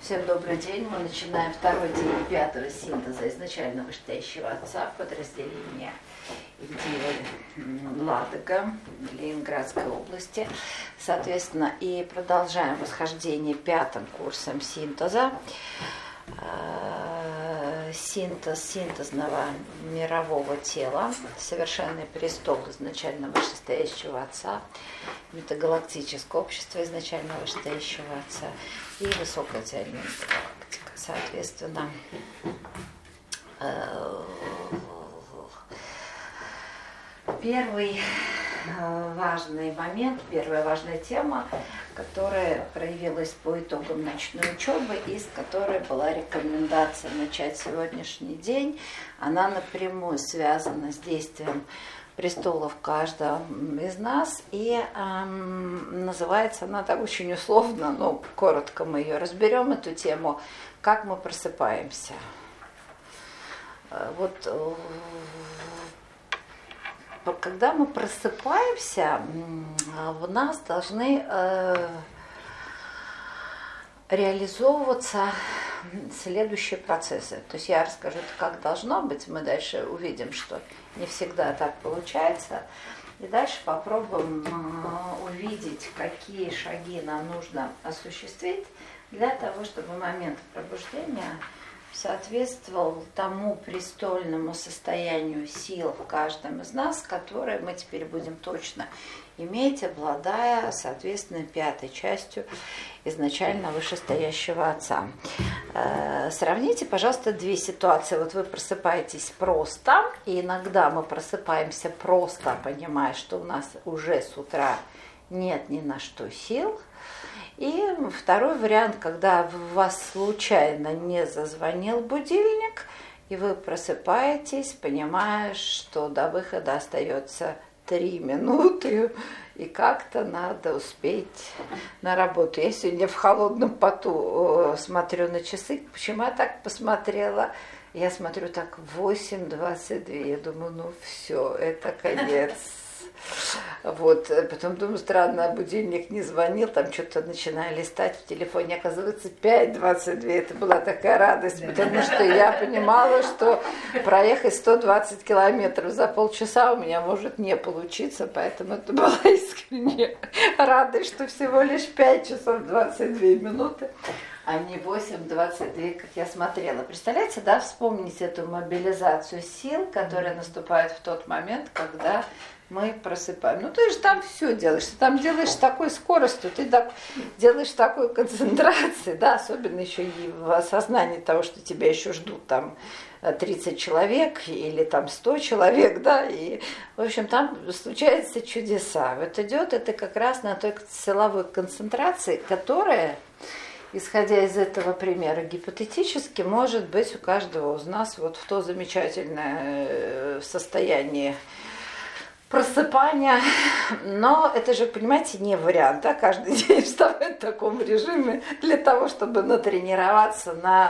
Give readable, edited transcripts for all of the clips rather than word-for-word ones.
Всем добрый день. Мы начинаем второй день пятого синтеза изначально вышестоящего отца в подразделении Ивдель Ладога Ленинградской области. Соответственно, и продолжаем восхождение пятым курсом синтеза. Синтез синтезного мирового тела, совершенный престол изначально вышестоящего отца, метагалактическое общество изначально вышестоящего отца и высокая цель галактика. Соответственно, первый важный момент, первая важная тема, которая проявилась по итогам ночной учебы и с которой была рекомендация начать сегодняшний день, она напрямую связана с действием престолов каждого из нас, и называется она так очень условно, но коротко мы ее разберем, эту тему, как мы просыпаемся. Вот когда мы просыпаемся, в нас должны реализовываться следующие процессы. То есть я расскажу, как должно быть, мы дальше увидим, что не всегда так получается. И дальше попробуем увидеть, какие шаги нам нужно осуществить для того, чтобы момент пробуждения соответствовал тому престольному состоянию сил в каждом из нас, которые мы теперь будем точно иметь, обладая, соответственно, пятой частью изначально вышестоящего отца. Сравните, пожалуйста, две ситуации. Вот вы просыпаетесь просто, и иногда мы просыпаемся просто, понимая, что у нас уже с утра нет ни на что сил. И второй вариант, когда у вас случайно не зазвонил будильник, и вы просыпаетесь, понимая, что до выхода остается 3 минуты, и как-то надо успеть на работу. Я сегодня в холодном поту смотрю на часы. Почему я так посмотрела? Я смотрю так 8:22. Я думаю, ну все, это конец. Вот, потом думаю, странно, будильник не звонил, там что-то начинаю листать в телефоне, оказывается, 5:22, это была такая радость, потому что я понимала, что проехать 120 километров за полчаса у меня может не получиться, поэтому это была искренне радость, что всего лишь 5 часов 22 минуты, а не 8:22, как я смотрела. Представляете, да, вспомните эту мобилизацию сил, которая наступает в тот момент, когда мы просыпаем. Ну, ты же там все делаешь. Ты там делаешь с такой скоростью, ты так делаешь такой концентрацией, да, особенно еще и в осознании того, что тебя еще ждут там 30 человек или там 100 человек, да, и, в общем, там случаются чудеса. Вот идет это как раз на той силовой концентрации, которая, исходя из этого примера, гипотетически может быть у каждого из нас вот в то замечательное состояние просыпания, но это же, понимаете, не вариант, да, каждый день вставать в таком режиме для того, чтобы натренироваться на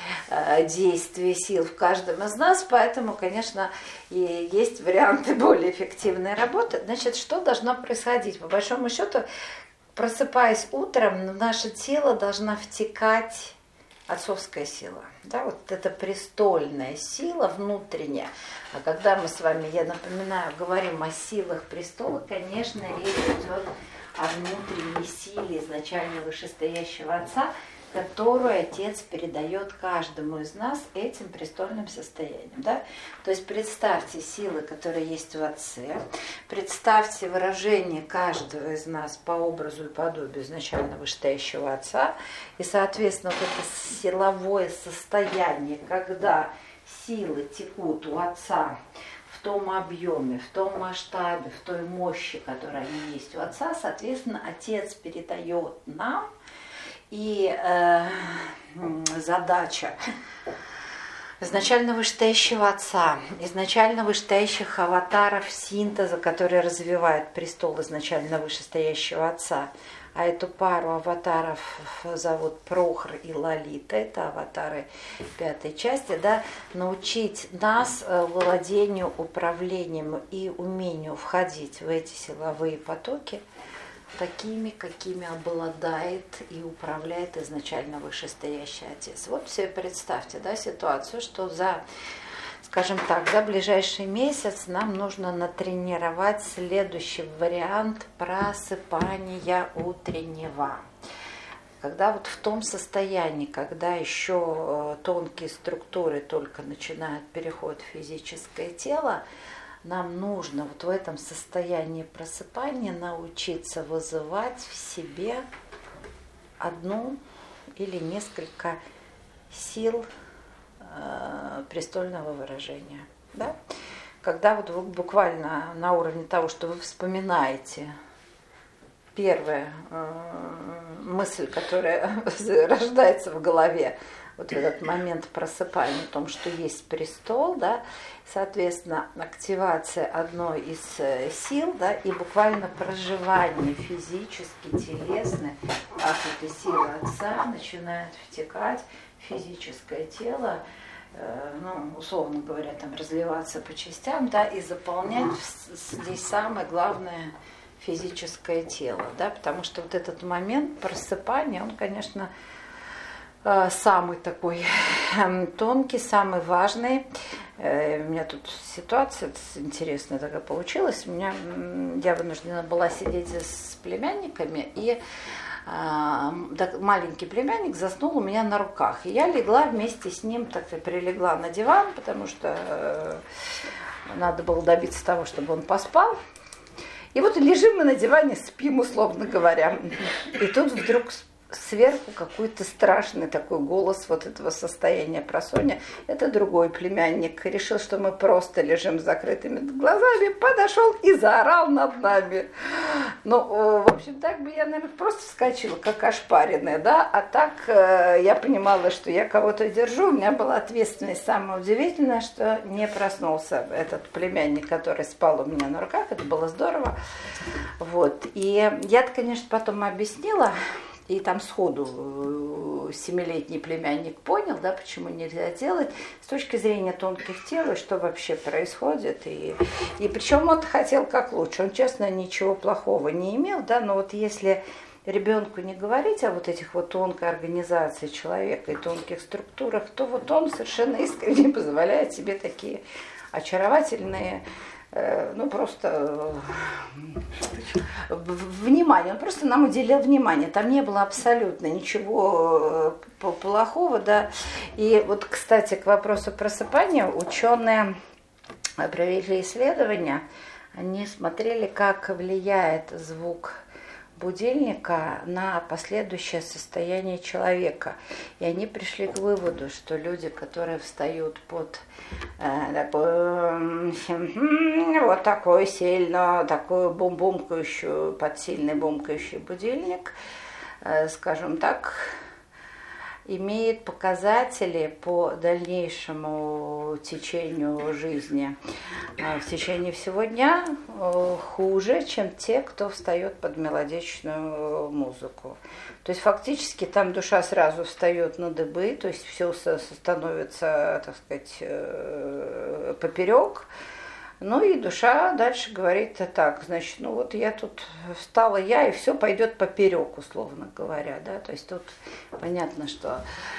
действие сил в каждом из нас, поэтому, конечно, и есть варианты более эффективной работы. Значит, что должно происходить? По большому счету, просыпаясь утром, в наше тело должна втекать отцовская сила, да, вот эта престольная сила внутренняя. А когда мы с вами, я напоминаю, говорим о силах престола, конечно, речь идет о внутренней силе изначально вышестоящего отца, которую отец передает каждому из нас этим престольным состоянием. Да? То есть представьте силы, которые есть в отце, представьте выражение каждого из нас по образу и подобию изначально вышестоящего отца, и, соответственно, вот это силовое состояние, когда силы текут у отца в том объеме, в том масштабе, в той мощи, которая они есть у отца, соответственно, отец передает нам. И задача изначально вышестоящего отца, изначально вышестоящих аватаров синтеза, которые развивают престол изначально вышестоящего отца, а эту пару аватаров зовут Прохор и Лолита, это аватары пятой части, да, научить нас владению, управлению и умению входить в эти силовые потоки, такими, какими обладает и управляет изначально вышестоящий отец. Вот себе представьте, да, ситуацию, что скажем так, за ближайший месяц нам нужно натренировать следующий вариант просыпания утреннего. Когда вот в том состоянии, когда еще тонкие структуры только начинают переход в физическое тело, нам нужно вот в этом состоянии просыпания научиться вызывать в себе одну или несколько сил престольного выражения. Да? Когда вот вы буквально на уровне того, что вы вспоминаете первая мысль, которая рождается в голове, вот в этот момент просыпания, о том, что есть престол, да, соответственно, активация одной из сил, да, и буквально проживание физически, телесное, как эта сила отца начинает втекать в физическое тело, ну, условно говоря, там разливаться по частям, да, и заполнять здесь самое главное физическое тело, да, потому что вот этот момент просыпания, он, конечно, самый такой тонкий, самый важный. У меня тут ситуация интересная такая получилась. Я вынуждена была сидеть с племянниками, и маленький племянник заснул у меня на руках. И я легла вместе с ним, так и прилегла на диван, потому что надо было добиться того, чтобы он поспал. И вот лежим мы на диване, спим, условно говоря. И тут вдруг сверху какой-то страшный такой голос вот этого состояния просонья. Это другой племянник. Решил, что мы просто лежим с закрытыми глазами, подошел и заорал над нами. Ну, в общем, так бы я, наверное, просто вскочила, как ошпаренная, да, а так я понимала, что я кого-то держу, у меня была ответственность. Самое удивительное, что не проснулся этот племянник, который спал у меня на руках, это было здорово. Вот, и я, конечно, потом объяснила, и там сходу 7-летний племянник понял, да, почему нельзя делать с точки зрения тонких тел, и что вообще происходит. И причем он хотел как лучше. Он, честно, ничего плохого не имел, да, но вот если ребенку не говорить о вот этих вот тонкой организации человека и тонких структурах, то вот он совершенно искренне позволяет себе такие очаровательные, ну просто внимание, он просто нам уделил внимание, там не было абсолютно ничего плохого, да. И вот, кстати, к вопросу просыпания, ученые провели исследования, они смотрели, как влияет звук будильника на последующее состояние человека. И они пришли к выводу, что люди, которые встают под вот такой сильно, такой бум-бумкающий, под сильный бумкающий будильник, скажем так, имеет показатели по дальнейшему течению жизни в течение всего дня хуже, чем те, кто встает под мелодичную музыку. То есть фактически там душа сразу встает на дыбы, то есть все становится, так сказать, поперек. Ну и душа дальше говорит так, значит, ну вот я тут встала и все пойдет поперек, условно говоря, да, то есть тут понятно, что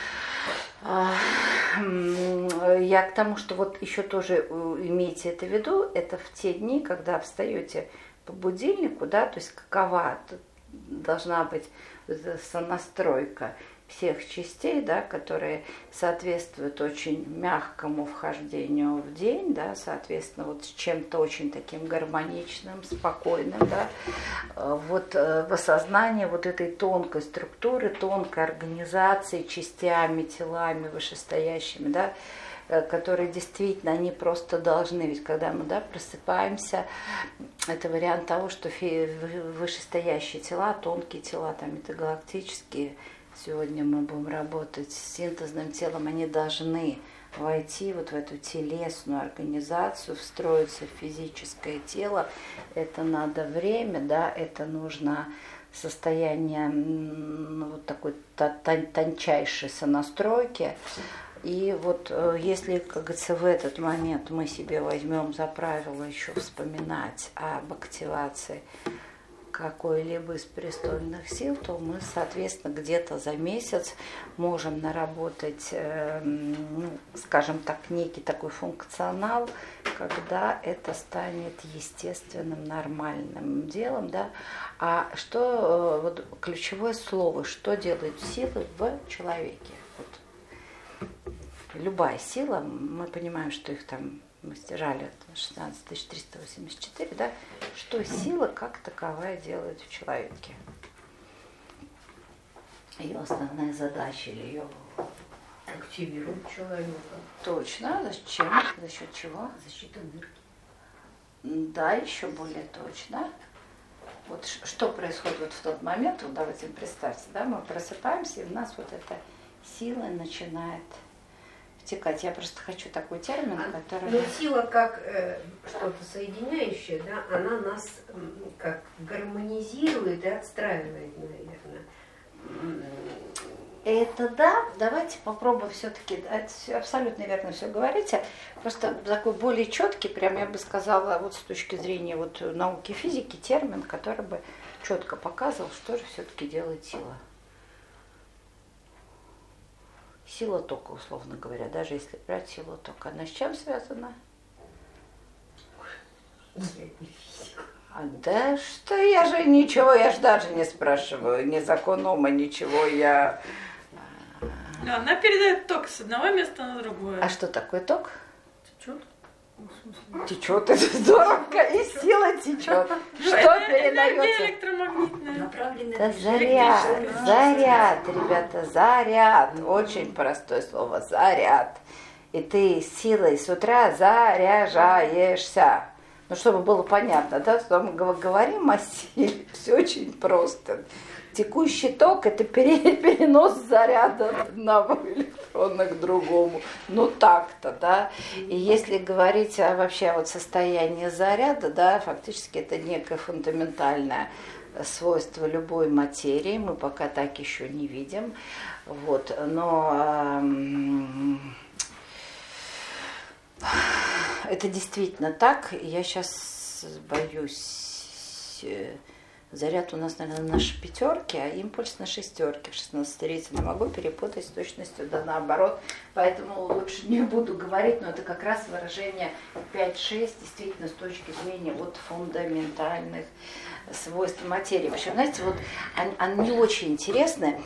я к тому, что вот еще тоже имейте это в виду, это в те дни, когда встаете по будильнику, да, то есть какова должна быть сонастройка всех частей, да, которые соответствуют очень мягкому вхождению в день, да, соответственно, вот с чем-то очень таким гармоничным, спокойным, да, вот в осознании вот этой тонкой структуры, тонкой организации частями, телами вышестоящими, да, которые действительно, они просто должны, ведь когда мы, да, просыпаемся, это вариант того, что вышестоящие тела, тонкие тела, там, метагалактические, сегодня мы будем работать с синтезным телом, они должны войти вот в эту телесную организацию, встроиться в физическое тело. Это надо время, да, это нужно состояние вот такой тончайшей сонастройки. И вот если, как говорится, в этот момент мы себе возьмем за правило еще вспоминать об активации какой-либо из престольных сил, то мы, соответственно, где-то за месяц можем наработать, скажем так, некий такой функционал, когда это станет естественным, нормальным делом, да. А что, вот ключевое слово, что делают силы в человеке? Вот. Любая сила, мы понимаем, что их там мы стирали 16 384, да, что сила как таковая делает в человеке. Ее основная задача или ее активирует человека. Точно. Зачем? За счет чего? Защита энергии. Да, еще более точно. Вот что происходит вот в тот момент, вот давайте представьте, да, мы просыпаемся, и у нас вот эта сила начинает втекать. Я просто хочу такой термин, который... Но сила как что-то соединяющее, да, она нас как гармонизирует и отстраивает, наверное. Это да, давайте попробуем все-таки, абсолютно верно все говорите, просто такой более четкий, прям я бы сказала, вот с точки зрения вот науки физики, термин, который бы четко показывал, что же все-таки делает сила. Сила тока, условно говоря, даже если брать силу тока, она с чем связана? Да что, я же ничего, я же даже не спрашиваю, ни закон ума, ничего, я... Да, она передает ток с одного места на другое. А что такое ток? Течет. Течет, это здорово, и сила течет. Что передается? Электромагнитная. Направленная Это заряд, ребята, заряд. Очень простое слово, заряд. И ты силой с утра заряжаешься. Ну, чтобы было понятно, да, что мы говорим о силе, все очень просто. Текущий ток – это перенос заряда от одного электрона к другому. Ну так-то, да. И если говорить вообще о состоянии заряда, да, фактически это некое фундаментальное свойство любой материи. Мы пока так еще не видим. Вот. Но это действительно так. Я сейчас боюсь... Заряд у нас, наверное, на пятерке, а импульс на шестерке. 16-рейца не могу перепутать с точностью, да наоборот. Поэтому лучше не буду говорить, но это как раз выражение 5-6, действительно, с точки зрения вот фундаментальных свойств материи. Вообще, знаете, вот они очень интересны.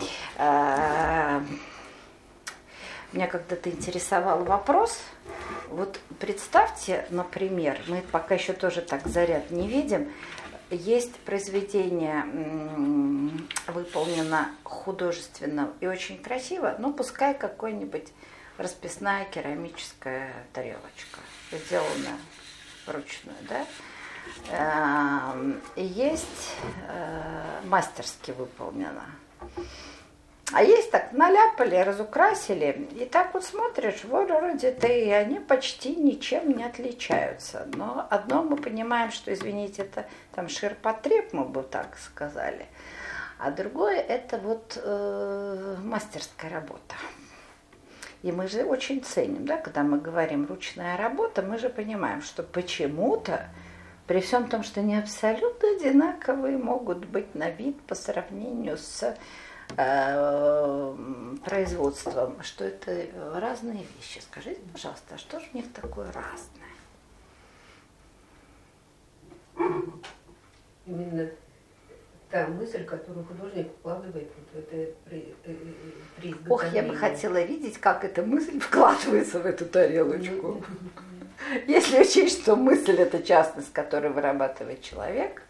Меня когда-то интересовал вопрос. Вот представьте, например, мы пока еще тоже так заряд не видим, есть произведение, выполнено художественно и очень красиво, но пускай какой-нибудь расписная керамическая тарелочка, сделана вручную, да? И есть мастерски выполнена. А есть так, наляпали, разукрасили, и так вот смотришь, вроде-то и они почти ничем не отличаются. Но одно мы понимаем, что, извините, это там ширпотреб, мы бы так сказали, а другое это вот мастерская работа. И мы же очень ценим, да, когда мы говорим ручная работа, мы же понимаем, что почему-то, при всем том, что они абсолютно одинаковые могут быть на вид по сравнению с производством, что это разные вещи. Скажите, пожалуйста, а что же в них такое разное? Именно та мысль, которую художник вкладывает вот в это при изготовлении. Ох, я бы хотела видеть, как эта мысль вкладывается в эту тарелочку. Если учесть, что мысль – это частность, которую вырабатывает человек.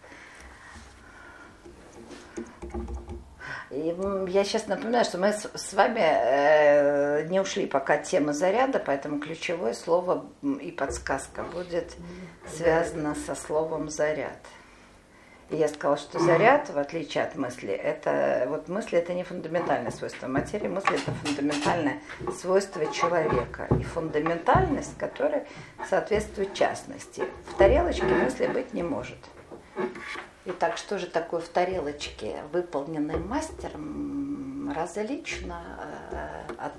И я сейчас напоминаю, что мы с вами не ушли пока от темы заряда, поэтому ключевое слово и подсказка будет связана со словом заряд. И я сказала, что заряд, в отличие от мысли, это вот мысли это не фундаментальное свойство материи, мысли это фундаментальное свойство человека. И фундаментальность, которая соответствует частности. В тарелочке мысли быть не может. Итак, что же такое в тарелочке, выполненной мастером, различно от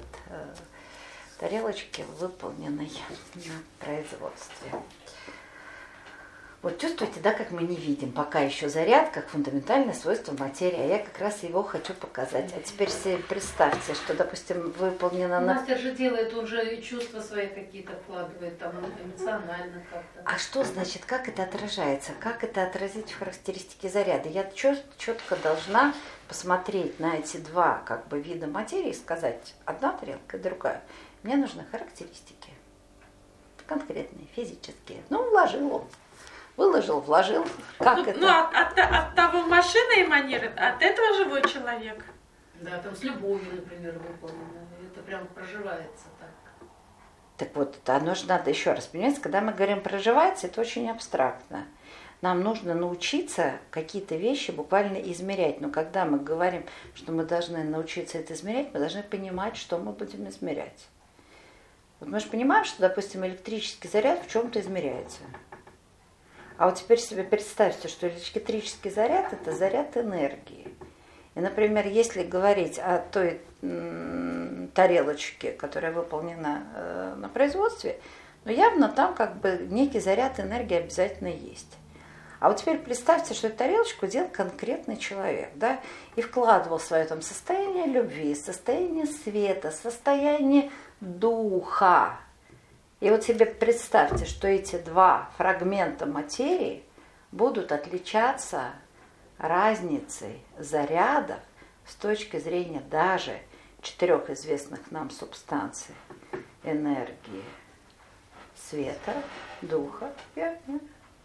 тарелочки, выполненной на производстве? Вот чувствуете, да, как мы не видим пока еще заряд, как фундаментальное свойство материи, а я как раз его хочу показать. А теперь себе представьте, что, допустим, выполнено... Мастер же делает, он же и чувства свои какие-то вкладывает, там, эмоционально как-то. А что значит, как это отражается? Как это отразить в характеристике заряда? Я четко должна посмотреть на эти два как бы вида материи и сказать, одна тарелка и другая. Мне нужны характеристики. Конкретные, физические. Ну, вложил он. Выложил, вложил. Как это? Ну, от того машина эманирует, от этого живой человек. Да, там с любовью, например, выполнено. Это прям проживается так. Так вот, оно же надо еще раз, понимаете, когда мы говорим проживается, это очень абстрактно. Нам нужно научиться какие-то вещи буквально измерять. Но когда мы говорим, что мы должны научиться это измерять, мы должны понимать, что мы будем измерять. Вот мы же понимаем, что, допустим, электрический заряд в чем-то измеряется. А вот теперь себе представьте, что электрический заряд – это заряд энергии. И, например, если говорить о той тарелочке, которая выполнена на производстве, ну, явно там как бы некий заряд энергии обязательно есть. А вот теперь представьте, что эту тарелочку делал конкретный человек, да, и вкладывал в свое там состояние любви, состояние света, состояние духа. И вот себе представьте, что эти два фрагмента материи будут отличаться разницей зарядов с точки зрения даже 4 известных нам субстанций: энергии, света, духа и огня.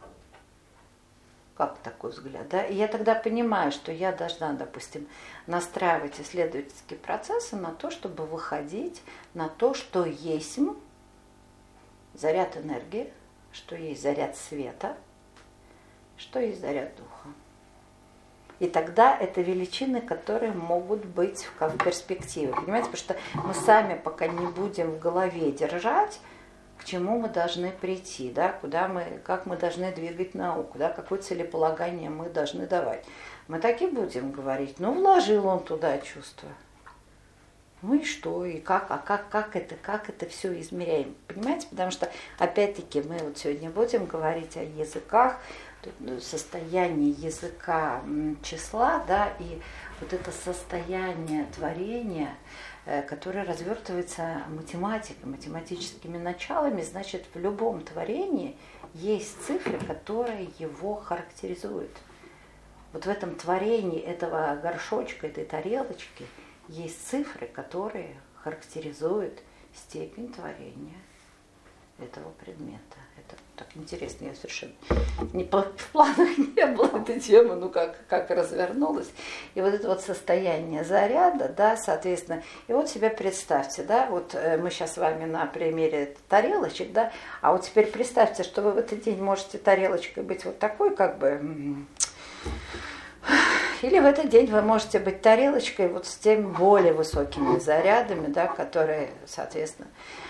Как такой взгляд, да? И я тогда понимаю, что я должна, допустим, настраивать исследовательские процессы на то, чтобы выходить на то, что есть заряд энергии, что есть заряд света, что есть заряд духа. И тогда это величины, которые могут быть в перспективе. Понимаете, потому что мы сами пока не будем в голове держать, к чему мы должны прийти, да, куда мы, как мы должны двигать науку, да, какое целеполагание мы должны давать. Мы так и будем говорить, ну, вложил он туда чувство. Ну и что, и как это все измеряем, понимаете? Потому что, опять-таки, мы вот сегодня будем говорить о языках, состоянии языка числа, да, и вот это состояние творения, которое развертывается математикой, математическими началами, значит, в любом творении есть цифры, которые его характеризуют. Вот в этом творении этого горшочка, этой тарелочки есть цифры, которые характеризуют степень творения этого предмета. Это так интересно, я совершенно в планах не было этой темы, ну как развернулась. И вот это вот состояние заряда, да, соответственно, и вот себе представьте, да, вот мы сейчас с вами на примере тарелочек, да, а вот теперь представьте, что вы в этот день можете тарелочкой быть вот такой, как бы, или в этот день вы можете быть тарелочкой вот с теми более высокими зарядами, да, которые, соответственно,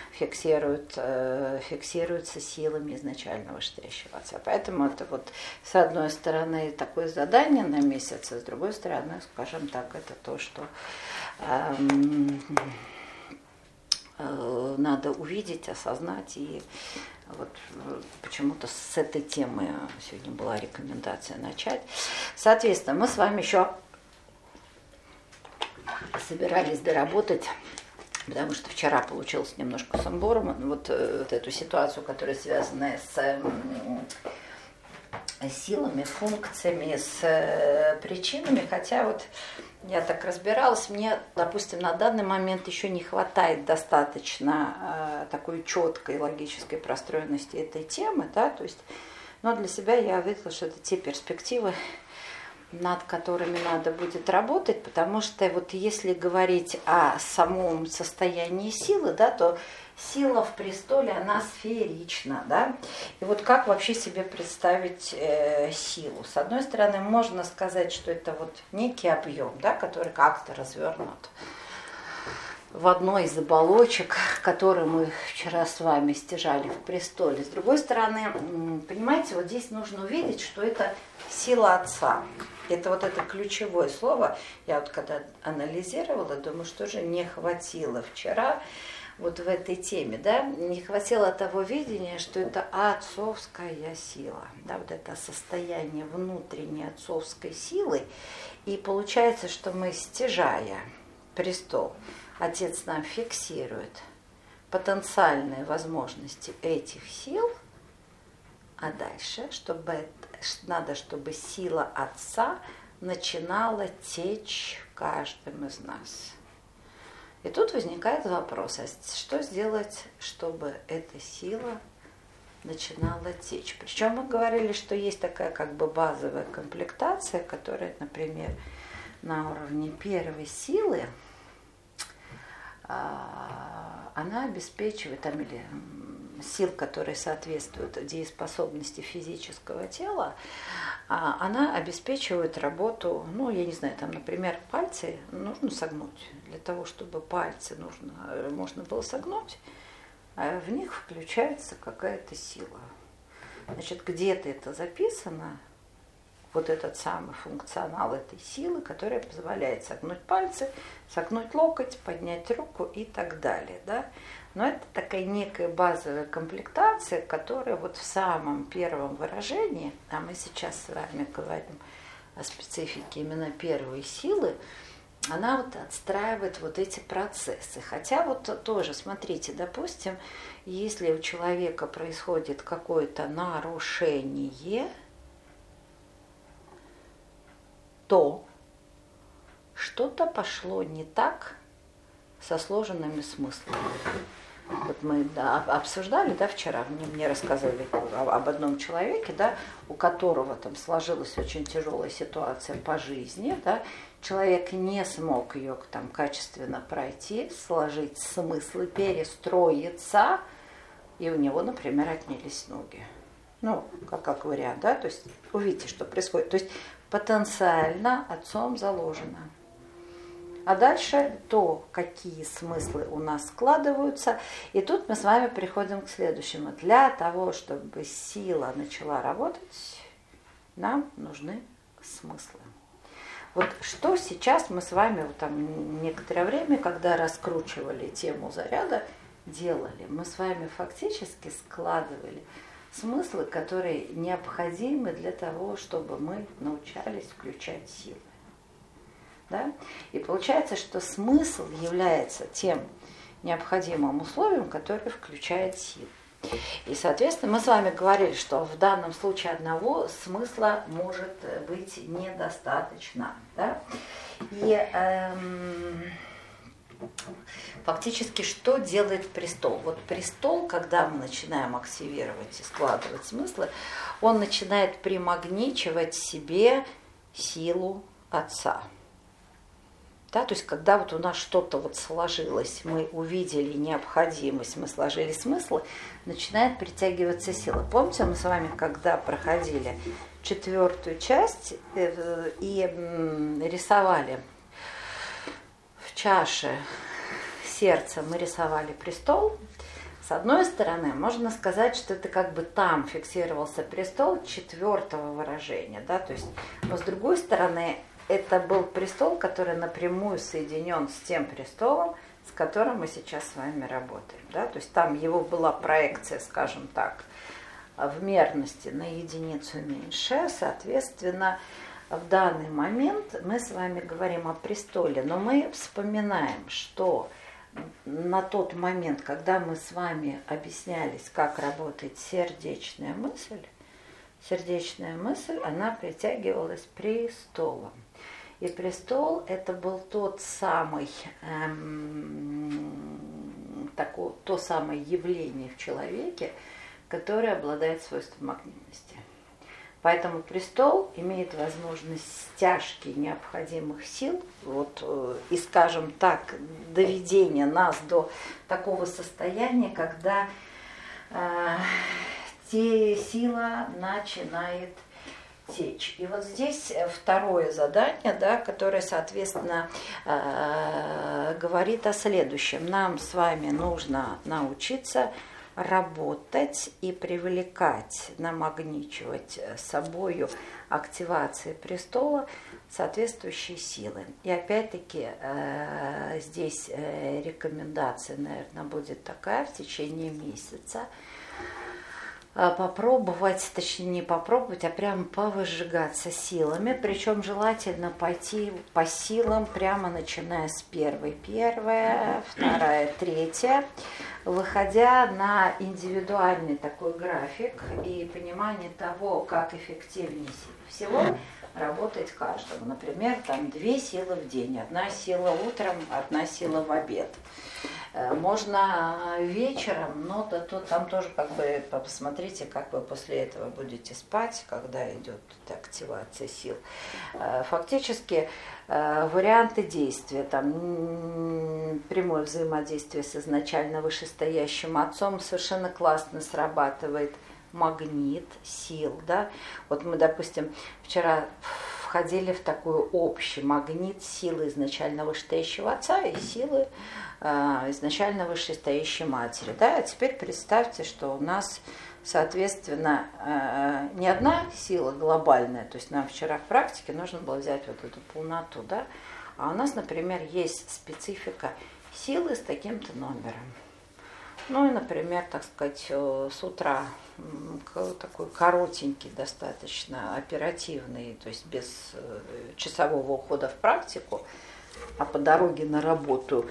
фиксируются силами изначального штящего отца. Поэтому это вот с одной стороны такое задание на месяц, а с другой стороны, скажем так, это то, что надо увидеть, осознать. И вот почему-то с этой темы сегодня была рекомендация начать. Соответственно, мы с вами еще собирались доработать, потому что вчера получилось немножко сумбурно, вот эту ситуацию, которая связана с силами, функциями, с причинами, хотя вот я так разбиралась, мне, допустим, на данный момент еще не хватает достаточно такой четкой логической простроенности этой темы, да, то есть, но для себя я увидела, что это те перспективы, над которыми надо будет работать, потому что вот если говорить о самом состоянии силы, да, то сила в престоле, она сферична, да, и вот как вообще себе представить силу? С одной стороны, можно сказать, что это вот некий объем, да, который как-то развернут в одной из оболочек, которую мы вчера с вами стяжали в престоле. С другой стороны, понимаете, вот здесь нужно увидеть, что это сила Отца. Это вот это ключевое слово. Я вот когда анализировала, думаю, что же не хватило вчера вот в этой теме, да, не хватило того видения, что это отцовская сила, да, вот это состояние внутренней отцовской силы. И получается, что мы, стяжая престол, Отец нам фиксирует потенциальные возможности этих сил, а дальше, надо, чтобы сила Отца начинала течь в каждом из нас. И тут возникает вопрос, а что сделать, чтобы эта сила начинала течь? Причем мы говорили, что есть такая как бы базовая комплектация, которая, например, на уровне первой силы, она обеспечивает, там, или сил, которые соответствуют дееспособности физического тела, она обеспечивает работу, ну, я не знаю, там, например, пальцы нужно согнуть. Для того, чтобы пальцы можно было согнуть, в них включается какая-то сила. Значит, где-то это записано, вот этот самый функционал этой силы, которая позволяет согнуть пальцы, согнуть локоть, поднять руку и так далее. Да? Но это такая некая базовая комплектация, которая вот в самом первом выражении, а мы сейчас с вами говорим о специфике именно первой силы, она вот отстраивает вот эти процессы. Хотя вот тоже, смотрите, допустим, если у человека происходит какое-то нарушение, то что-то пошло не так со сложенными смыслами. Вот мы обсуждали, да, вчера, мне рассказывали об одном человеке, да, у которого там сложилась очень тяжелая ситуация по жизни, да, человек не смог ее там качественно пройти, сложить смыслы, перестроиться, и у него, например, отнялись ноги. Ну, как вариант, да, то есть увидите, что происходит. То есть потенциально отцом заложено. А дальше то, какие смыслы у нас складываются. И тут мы с вами приходим к следующему. Для того, чтобы сила начала работать, нам нужны смыслы. Вот что сейчас мы с вами вот там некоторое время, когда раскручивали тему заряда, делали? Мы с вами фактически складывали смыслы, которые необходимы для того, чтобы мы научались включать силы. Да? И получается, что смысл является тем необходимым условием, которое включает силу. И, соответственно, мы с вами говорили, что в данном случае одного смысла может быть недостаточно. Да? И фактически, что делает престол? Вот престол, когда мы начинаем активировать и складывать смыслы, он начинает примагничивать себе силу Отца. Да, то есть, когда вот у нас что-то вот сложилось, мы увидели необходимость, мы сложили смыслы, начинает притягиваться сила. Помните, мы с вами, когда проходили 4-ю часть и рисовали в чаше сердца, мы рисовали престол. С одной стороны, можно сказать, что это как бы там фиксировался престол 4-го выражения, да, то есть, но с другой стороны, это был престол, который напрямую соединен с тем престолом, с которым мы сейчас с вами работаем. Да? То есть там его была проекция, скажем так, в мерности на единицу меньше. Соответственно, в данный момент мы с вами говорим о престоле, но мы вспоминаем, что на тот момент, когда мы с вами объяснялись, как работает сердечная мысль, она притягивалась престолом. И престол – это был тот самый, то самое явление в человеке, которое обладает свойством магнитности. Поэтому престол имеет возможность стяжки необходимых сил, вот, и, скажем так, доведения нас до такого состояния, когда сила начинает течь. И вот здесь второе задание, да, которое, соответственно, говорит о следующем. Нам с вами нужно научиться работать и привлекать, намагничивать собою активации престола соответствующие силы. И опять-таки здесь рекомендация, наверное, будет такая: в течение месяца попробовать, точнее не попробовать, а прямо повыжигаться силами, причем желательно пойти по силам прямо начиная с первая, вторая, третья, выходя на индивидуальный такой график и понимание того, как эффективнее всего работать каждому. Например, там 2 силы в день, 1 сила утром, 1 сила в обед. Можно вечером, но там тоже как бы посмотрите, как вы после этого будете спать, когда идет активация сил. Фактически варианты действия, там прямое взаимодействие с изначально вышестоящим отцом совершенно классно срабатывает магнит сил, да. Вот мы, допустим, вчера входили в такой общий магнит силы изначально вышестоящего отца и силы изначально вышестоящей матери, да. А теперь представьте, что у нас, соответственно, не одна сила глобальная, то есть нам вчера в практике нужно было взять вот эту полноту, да, а у нас, например, есть специфика силы с таким-то номером. Ну и, например, так сказать, с утра такой коротенький, достаточно оперативный, то есть без часового ухода в практику, а по дороге на работу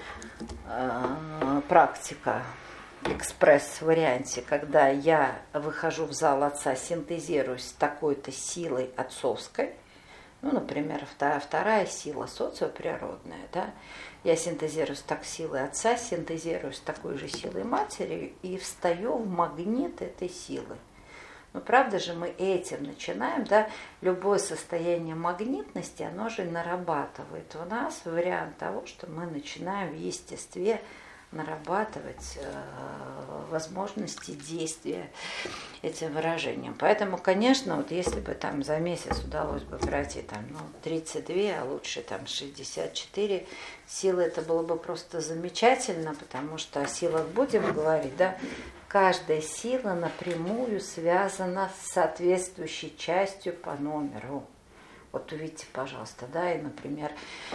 практика экспресс-варианте, когда я выхожу в зал отца, синтезируюсь с такой-то силой отцовской, ну, например, вторая сила социоприродная, да, я синтезируюсь так силой отца, синтезируюсь такой же силой матери и встаю в магнит этой силы. Ну, правда же, мы этим начинаем, да, любое состояние магнитности, оно же нарабатывает у нас вариант того, что мы начинаем в естестве нарабатывать возможности действия этим выражением. Поэтому, конечно, вот если бы там за месяц удалось бы пройти там, 32, а лучше там 64 силы, это было бы просто замечательно, потому что о силах будем говорить, да, каждая сила напрямую связана с соответствующей частью по номеру. Вот увидите, пожалуйста, да, и, например,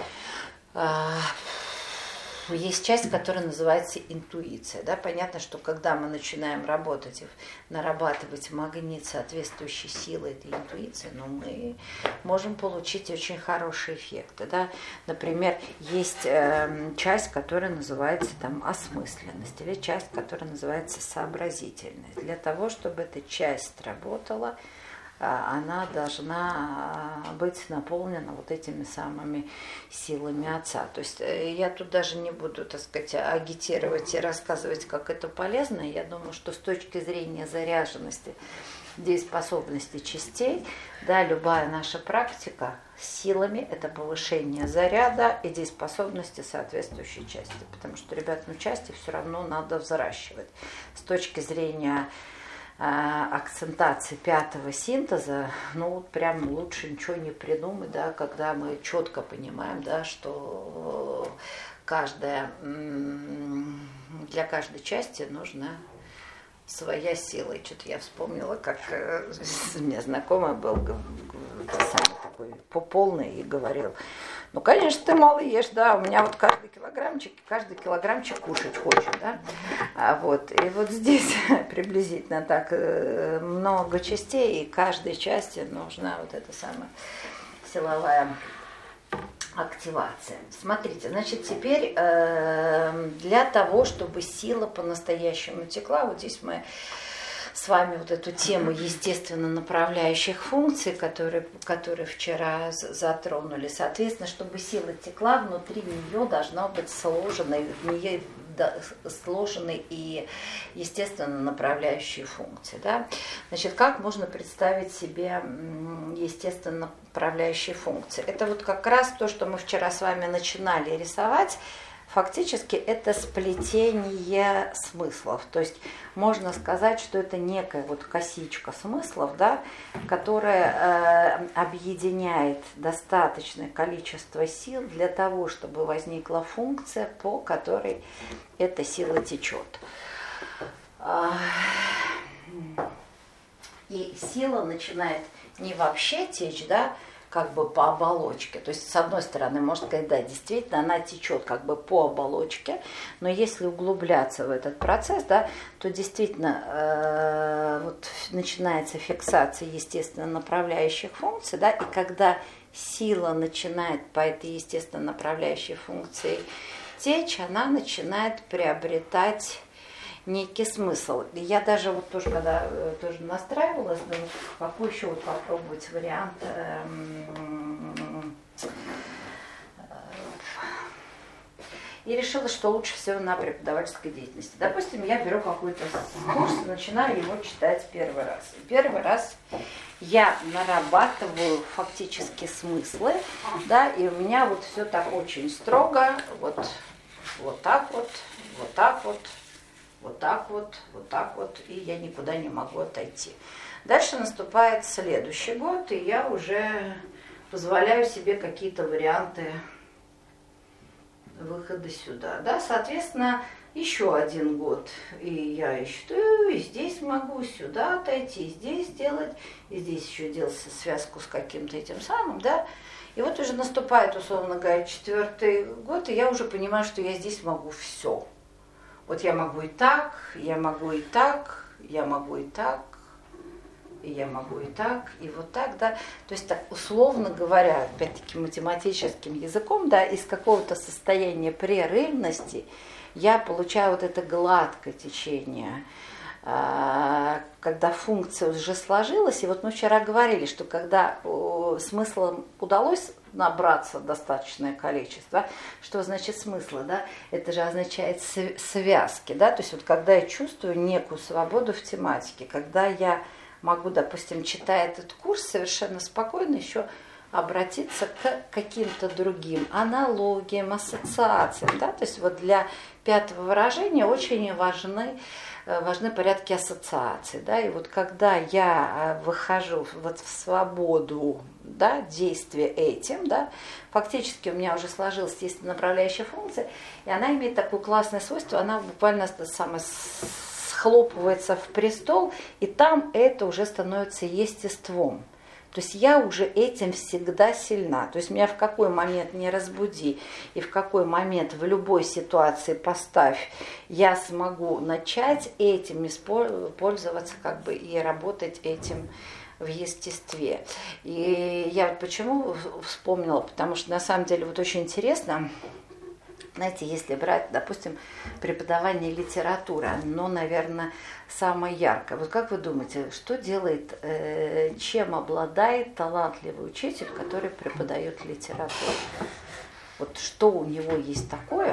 есть часть, которая называется интуиция. Да? Понятно, что когда мы начинаем работать и нарабатывать магнит соответствующей силы этой интуиции, но мы можем получить очень хорошие эффекты. Да? Например, есть часть, которая называется там, осмысленность, или часть, которая называется сообразительность. Для того, чтобы эта часть работала, она должна быть наполнена вот этими самыми силами отца. То есть я тут даже не буду, так сказать, агитировать и рассказывать, как это полезно. Я думаю, что с точки зрения заряженности дееспособности частей, да, любая наша практика с силами – это повышение заряда и дееспособности соответствующей части. Потому что, ребят, части все равно надо взращивать. С точки зрения акцентации 5-го синтеза, ну вот прям лучше ничего не придумать, да, когда мы четко понимаем, да, что для каждой части нужна своя сила. И что-то я вспомнила, как у меня знакомый был самый такой полный и говорил: ну, конечно, ты мало ешь, да, у меня вот каждый килограммчик кушать хочет, да. И вот здесь приблизительно так много частей, и каждой части нужна вот эта самая силовая активация. Смотрите, значит, теперь для того, чтобы сила по-настоящему текла, вот здесь мы с вами вот эту тему естественно направляющих функций, которые вчера затронули. Соответственно, чтобы сила текла, внутри нее должна быть сложены и, естественно, направляющие функции. Да? Значит, как можно представить себе естественно направляющие функции? Это вот как раз то, что мы вчера с вами начинали рисовать. Фактически это сплетение смыслов. То есть можно сказать, что это некая вот косичка смыслов, да, которая объединяет достаточное количество сил для того, чтобы возникла функция, по которой эта сила течет. И сила начинает не вообще течь, да, как бы по оболочке. То есть, с одной стороны, можно сказать, да, действительно, она течет как бы по оболочке, но если углубляться в этот процесс, да, то действительно вот начинается фиксация естественно направляющих функций, да, и когда сила начинает по этой естественно направляющей функции течь, она начинает приобретать некий смысл. И я даже вот тоже, когда тоже настраивалась, думаю, какой еще вот попробовать вариант и решила, что лучше всего на преподавательской деятельности. Допустим, я беру какой-то курс, начинаю его читать первый раз. И первый раз я нарабатываю фактически смыслы, да, и у меня вот все так очень строго, вот так вот, вот так вот, вот так вот, вот так вот, и я никуда не могу отойти. Дальше наступает следующий год, и я уже позволяю себе какие-то варианты выхода сюда. Да? Соответственно, еще один год, и я считаю, и здесь могу сюда отойти, и здесь сделать, и здесь еще делать связку с каким-то этим самым, да. И вот уже наступает, условно говоря, 4-й год, и я уже понимаю, что я здесь могу все. Вот я могу и так, я могу и так, я могу и так, и я могу и так, и вот так, да. То есть, так, условно говоря, опять-таки математическим языком, да, из какого-то состояния прерывности я получаю вот это гладкое течение, когда функция уже сложилась. И вот мы вчера говорили, что когда смыслом удалось набраться достаточное количество, что значит смысла, да? Это же означает связки, да? То есть вот когда я чувствую некую свободу в тематике, когда я могу, допустим, читая этот курс, совершенно спокойно еще обратиться к каким-то другим аналогиям, ассоциациям, да? То есть вот для пятого выражения очень важны порядки ассоциаций, да, и вот когда я выхожу вот в свободу, да, действия этим, да, фактически у меня уже сложилась естественно направляющая функция, и она имеет такое классное свойство, она буквально схлопывается в престол, и там это уже становится естеством. То есть я уже этим всегда сильна. То есть меня в какой момент не разбуди, и в какой момент в любой ситуации поставь, я смогу начать этим пользоваться как бы и работать этим в естестве. И я вот почему вспомнила, потому что на самом деле вот очень интересно, знаете, если брать, допустим, преподавание литературы, оно, наверное, самое яркое. Вот как вы думаете, что делает, чем обладает талантливый учитель, который преподает литературу? Вот что у него есть такое,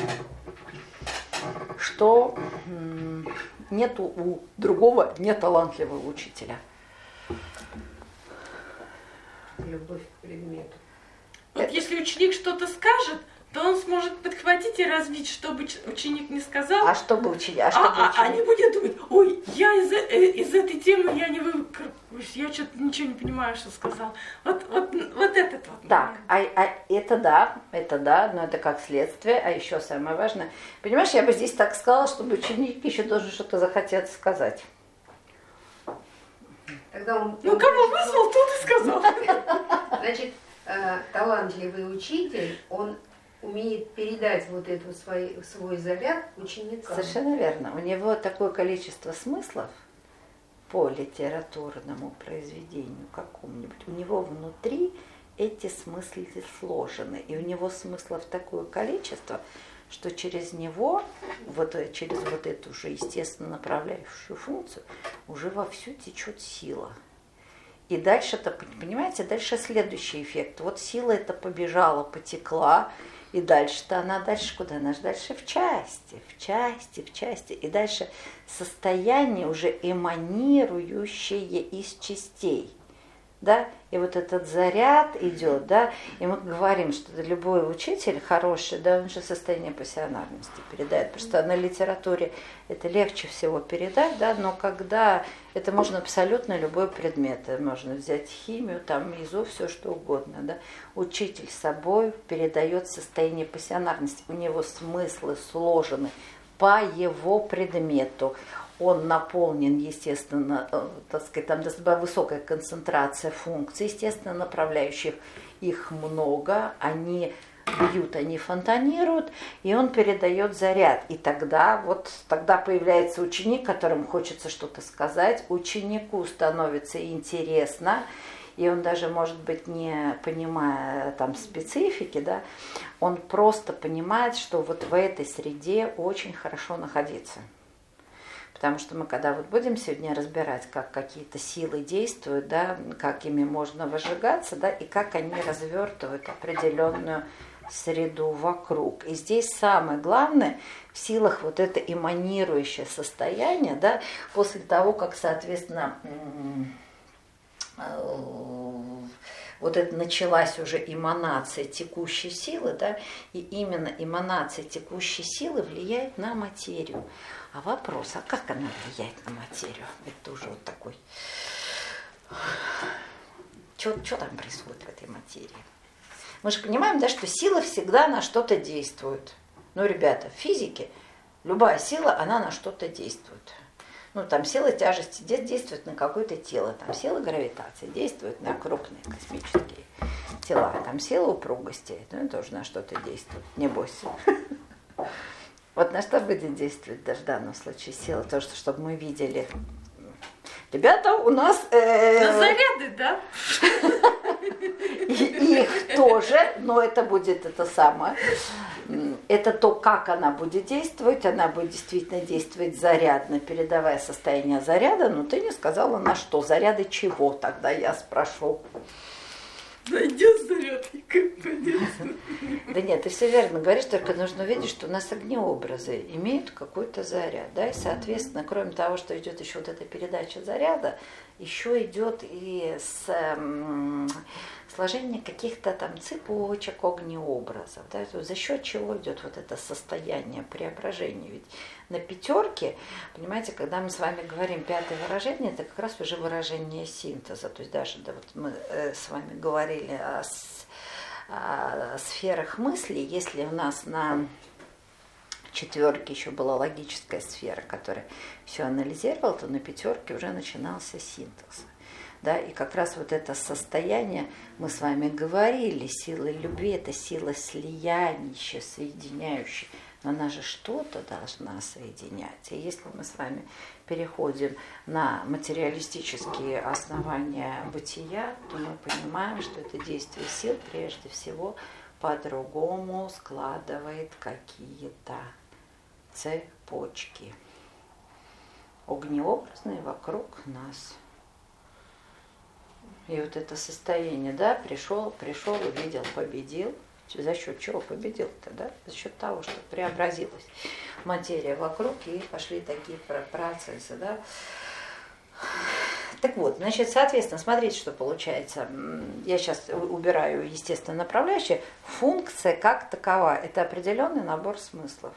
что нету у другого неталантливого учителя? Любовь к предмету. Вот если ученик что-то скажет, то он сможет подхватить и развить, чтобы ученик не сказал. А чтобы ученик? А не будет думать, ой, я из этой темы я не выкарабкаюсь, я что-то ничего не понимаю, что сказал. Вот этот вот. Так, это да, но это как следствие, а еще самое важное. Понимаешь, я бы здесь так сказала, чтобы ученик еще должен что-то захотеть сказать. Тогда он... Ну, кого вызвал, тот и сказал. Значит, талантливый учитель, он умеет передать вот эту свой заряд ученикам. Совершенно верно. У него такое количество смыслов по литературному произведению какому-нибудь. У него внутри эти смыслы сложены. И у него смыслов такое количество, что через него, через вот эту же естественно направляющую функцию, уже вовсю течет сила. И дальше-то, понимаете, дальше следующий эффект. Вот сила эта побежала, потекла, и дальше-то она дальше куда? Она же дальше в части. И дальше состояние уже эманирующее из частей. Да? И вот этот заряд идет, да, и мы говорим, что любой учитель хороший, да, он же состояние пассионарности передает, потому что на литературе это легче всего передать, да, но когда это можно абсолютно любой предмет, можно взять химию, там, ИЗО, все что угодно, да, учитель собой передает состояние пассионарности, у него смыслы сложены по его предмету. он наполнен, естественно, так сказать, там достаточно высокая концентрация функций, естественно, направляющих, их много, они бьют, они фонтанируют, и он передает заряд. И тогда появляется ученик, которому хочется что-то сказать, ученику становится интересно, и он даже, может быть, не понимая там специфики, да, он просто понимает, что вот в этой среде очень хорошо находиться. Потому что мы, когда вот будем сегодня разбирать, как какие-то силы действуют, да, как ими можно выжигаться, да, и как они развертывают определенную среду вокруг. И здесь самое главное в силах вот это эманирующее состояние, да, после того, как, соответственно, вот это началась уже эманация текущей силы, да, и именно эманация текущей силы влияет на материю. А вопрос, а как она влияет на материю? Это уже вот такой... Что там происходит в этой материи? Мы же понимаем, да, что сила всегда на что-то действует. Ну, ребята, в физике любая сила, она на что-то действует. Ну, там сила тяжести действует на какое-то тело, там сила гравитации действует на крупные космические тела, там сила упругости, это тоже на что-то действует, не бойся. Вот на что будет действовать даже в данном случае сила, то, чтобы мы видели. Ребята, у нас... На заряды, да? Их тоже, но это будет это самое. Это то, как она будет действовать. Она будет действительно действовать зарядно, передавая состояние заряда. Но ты не сказала, на что. Заряды чего? Тогда я спрошу. Найдет заряд и как понятно. Да нет, ты все верно говоришь, только нужно увидеть, что у нас огнеобразы имеют какой-то заряд. Да? И, соответственно, кроме того, что идет еще вот эта передача заряда, еще идет и сложение каких-то там цепочек огнеобразов. Да? За счет чего идет вот это состояние преображения. Ведь на пятерке, понимаете, когда мы с вами говорим пятое выражение, это как раз уже выражение синтеза. То есть даже да, вот мы с вами говорили о сферах мысли. Если у нас на четверке еще была логическая сфера, которая все анализировала, то на пятерке уже начинался синтез. Да, и как раз вот это состояние, мы с вами говорили, сила любви – это сила слияния, соединяющая. Но она же что-то должна соединять. И если мы с вами переходим на материалистические основания бытия, то мы понимаем, что это действие сил прежде всего по-другому складывает какие-то цепочки. Огнеобразные вокруг нас. И вот это состояние, да, пришел, увидел, победил. За счет чего победил-то, да? За счет того, что преобразилась материя вокруг, и пошли такие процессы, да? Так вот, значит, соответственно, смотрите, что получается. Я сейчас убираю, естественно, направляющие. Функция как такова – это определенный набор смыслов.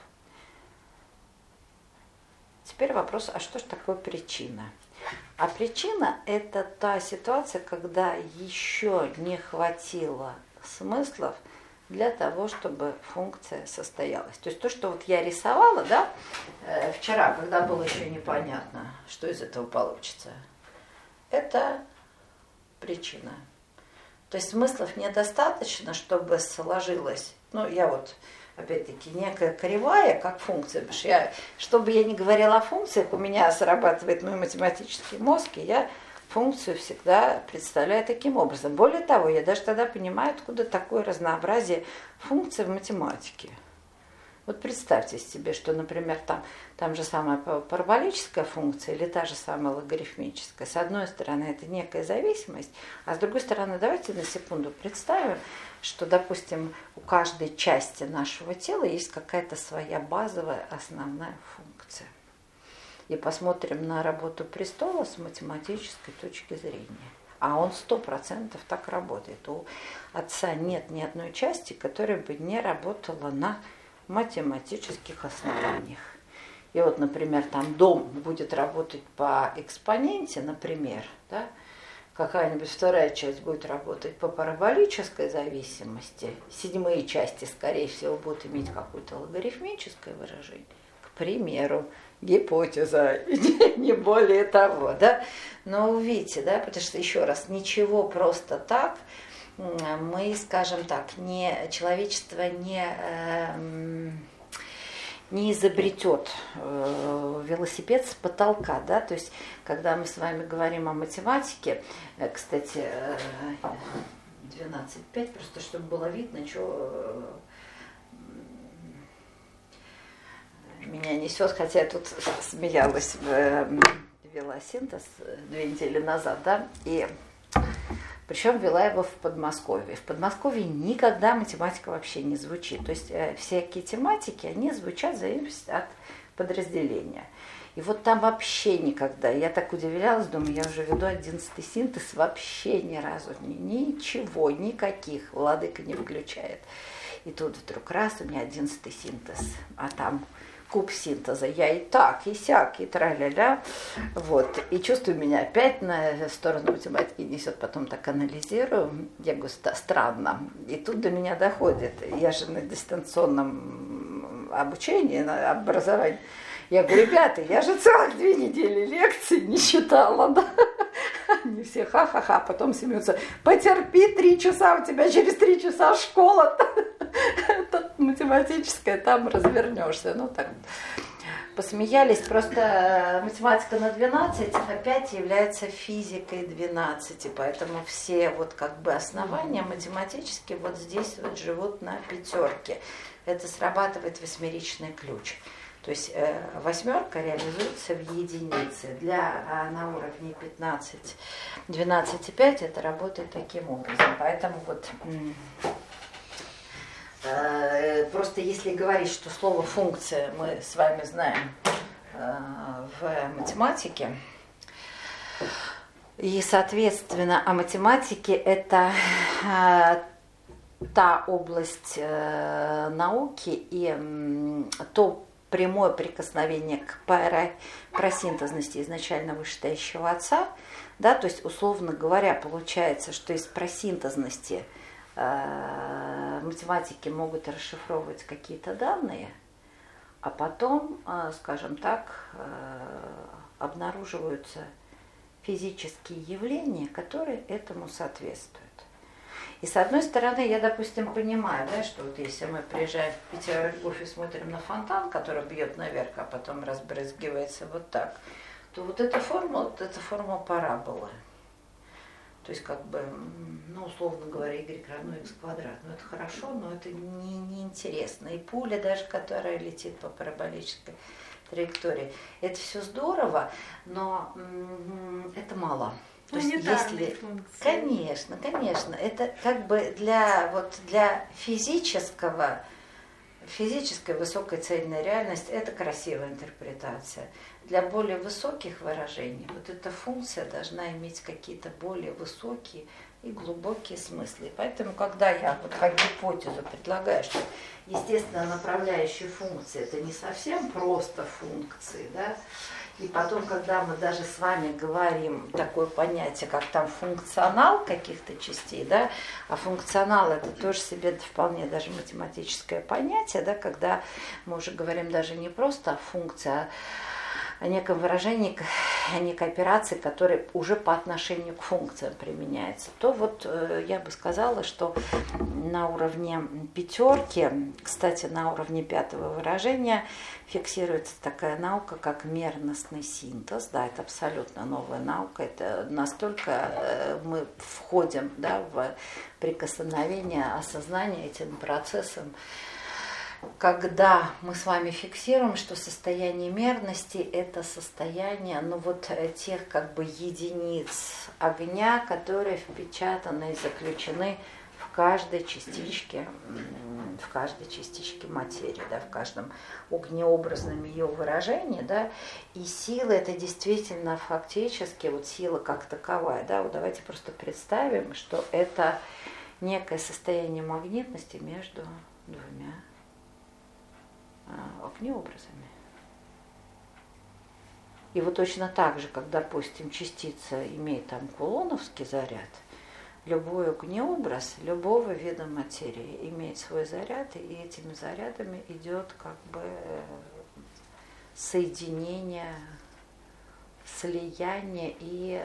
Теперь вопрос, а что же такое причина? А причина – это та ситуация, когда еще не хватило смыслов для того, чтобы функция состоялась. То есть то, что вот я рисовала, да, вчера, когда было еще непонятно, что из этого получится, это причина. То есть смыслов недостаточно, чтобы сложилось. Ну, я вот, опять-таки, некая кривая, как функция. Потому что что бы я ни говорила о функциях, у меня срабатывает мой математический мозг, и я функцию всегда представляю таким образом. Более того, я даже тогда понимаю, откуда такое разнообразие функций в математике. Вот представьте себе, что, например, там же самая параболическая функция или та же самая логарифмическая. С одной стороны, это некая зависимость, а с другой стороны, давайте на секунду представим, что, допустим, у каждой части нашего тела есть какая-то своя базовая основная функция. И посмотрим на работу престола с математической точки зрения. А он 100% так работает. У отца нет ни одной части, которая бы не работала на математических основаниях. И вот, например, там дом будет работать по экспоненте, например, да? Какая-нибудь вторая часть будет работать по параболической зависимости, седьмые части, скорее всего, будут иметь какое-то логарифмическое выражение, к примеру, гипотеза, не более того, да. Но видите, да, потому что, еще раз, ничего просто так мы, скажем так, человечество не изобретет велосипед с потолка, да, то есть, когда мы с вами говорим о математике, кстати, 12.5, просто чтобы было видно, что меня несет, хотя я тут смеялась, вела синтез 2 недели назад, да, и причем вела его в Подмосковье. В Подмосковье никогда математика вообще не звучит. То есть всякие тематики, они звучат в зависимости от подразделения. И вот там вообще никогда. Я так удивлялась, думаю, я уже веду 11-й синтез, вообще ни разу, ничего, никаких, владыка не включает. И тут вдруг раз, у меня 11-й синтез, а там куб синтеза, я и так, и сяк, и тра-ля-ля, вот, и чувствую, меня опять на сторону математики несет, потом так анализирую, я говорю, странно, и тут до меня доходит, я же на дистанционном обучении, на образовании, я говорю, ребята, я же целых 2 недели лекций не читала, да? Они все ха-ха-ха, потом смеются, потерпи 3 часа, у тебя через 3 часа школа математическая, там развернешься, ну так. Посмеялись, просто математика на 12 опять является физикой 12, поэтому все вот как бы основания математические вот здесь вот живут на 5. Это срабатывает 8-ричный ключ. То есть 8 реализуется в единице. На уровне 15, 12,5 это работает таким образом. Поэтому вот просто если говорить, что слово функция мы с вами знаем в математике, и, соответственно, о математике это та область науки и то прямое прикосновение к просинтезности изначально вышестоящего отца, да, то есть, условно говоря, получается, что из просинтезности математики могут расшифровывать какие-то данные, а потом, скажем так, обнаруживаются физические явления, которые этому соответствуют. И с одной стороны, я, допустим, понимаю, да, что вот если мы приезжаем в Петербург и смотрим на фонтан, который бьет наверх, а потом разбрызгивается вот так, то вот эта форма параболы. То есть, как бы, ну, условно говоря, y равно x квадрат. Ну, это хорошо, но это не интересно. И пуля даже, которая летит по параболической траектории, это все здорово, но это мало. То есть, если функции. Конечно, это как бы для физической высокой цельной реальности это красивая интерпретация. Для более высоких выражений вот эта функция должна иметь какие-то более высокие и глубокие смыслы. И поэтому, когда я вот как гипотезу предлагаю, что естественно направляющие функции это не совсем просто функции, да, и потом, когда мы даже с вами говорим такое понятие, как там функционал каких-то частей, да, а функционал это тоже себе вполне даже математическое понятие, да, когда мы уже говорим даже не просто о функции, а о неком выражении, о некой операции, которая уже по отношению к функциям применяется, то вот я бы сказала, что на уровне 5, кстати, на уровне 5 выражения фиксируется такая наука, как мерностный синтез. Да, это абсолютно новая наука. Это настолько мы входим, да, в прикосновение, осознание этим процессом, когда мы с вами фиксируем, что состояние мерности – это состояние, ну вот тех как бы единиц огня, которые впечатаны и заключены в каждой частичке материи, да, в каждом огнеобразном ее выражении, да, и сила это действительно фактически, вот сила как таковая, да, вот давайте просто представим, что это некое состояние магнитности между 2 огнеобразами. И вот точно так же, как, допустим, частица имеет там кулоновский заряд, любой огнеобраз любого вида материи имеет свой заряд, и этими зарядами идет как бы соединения, слияния и,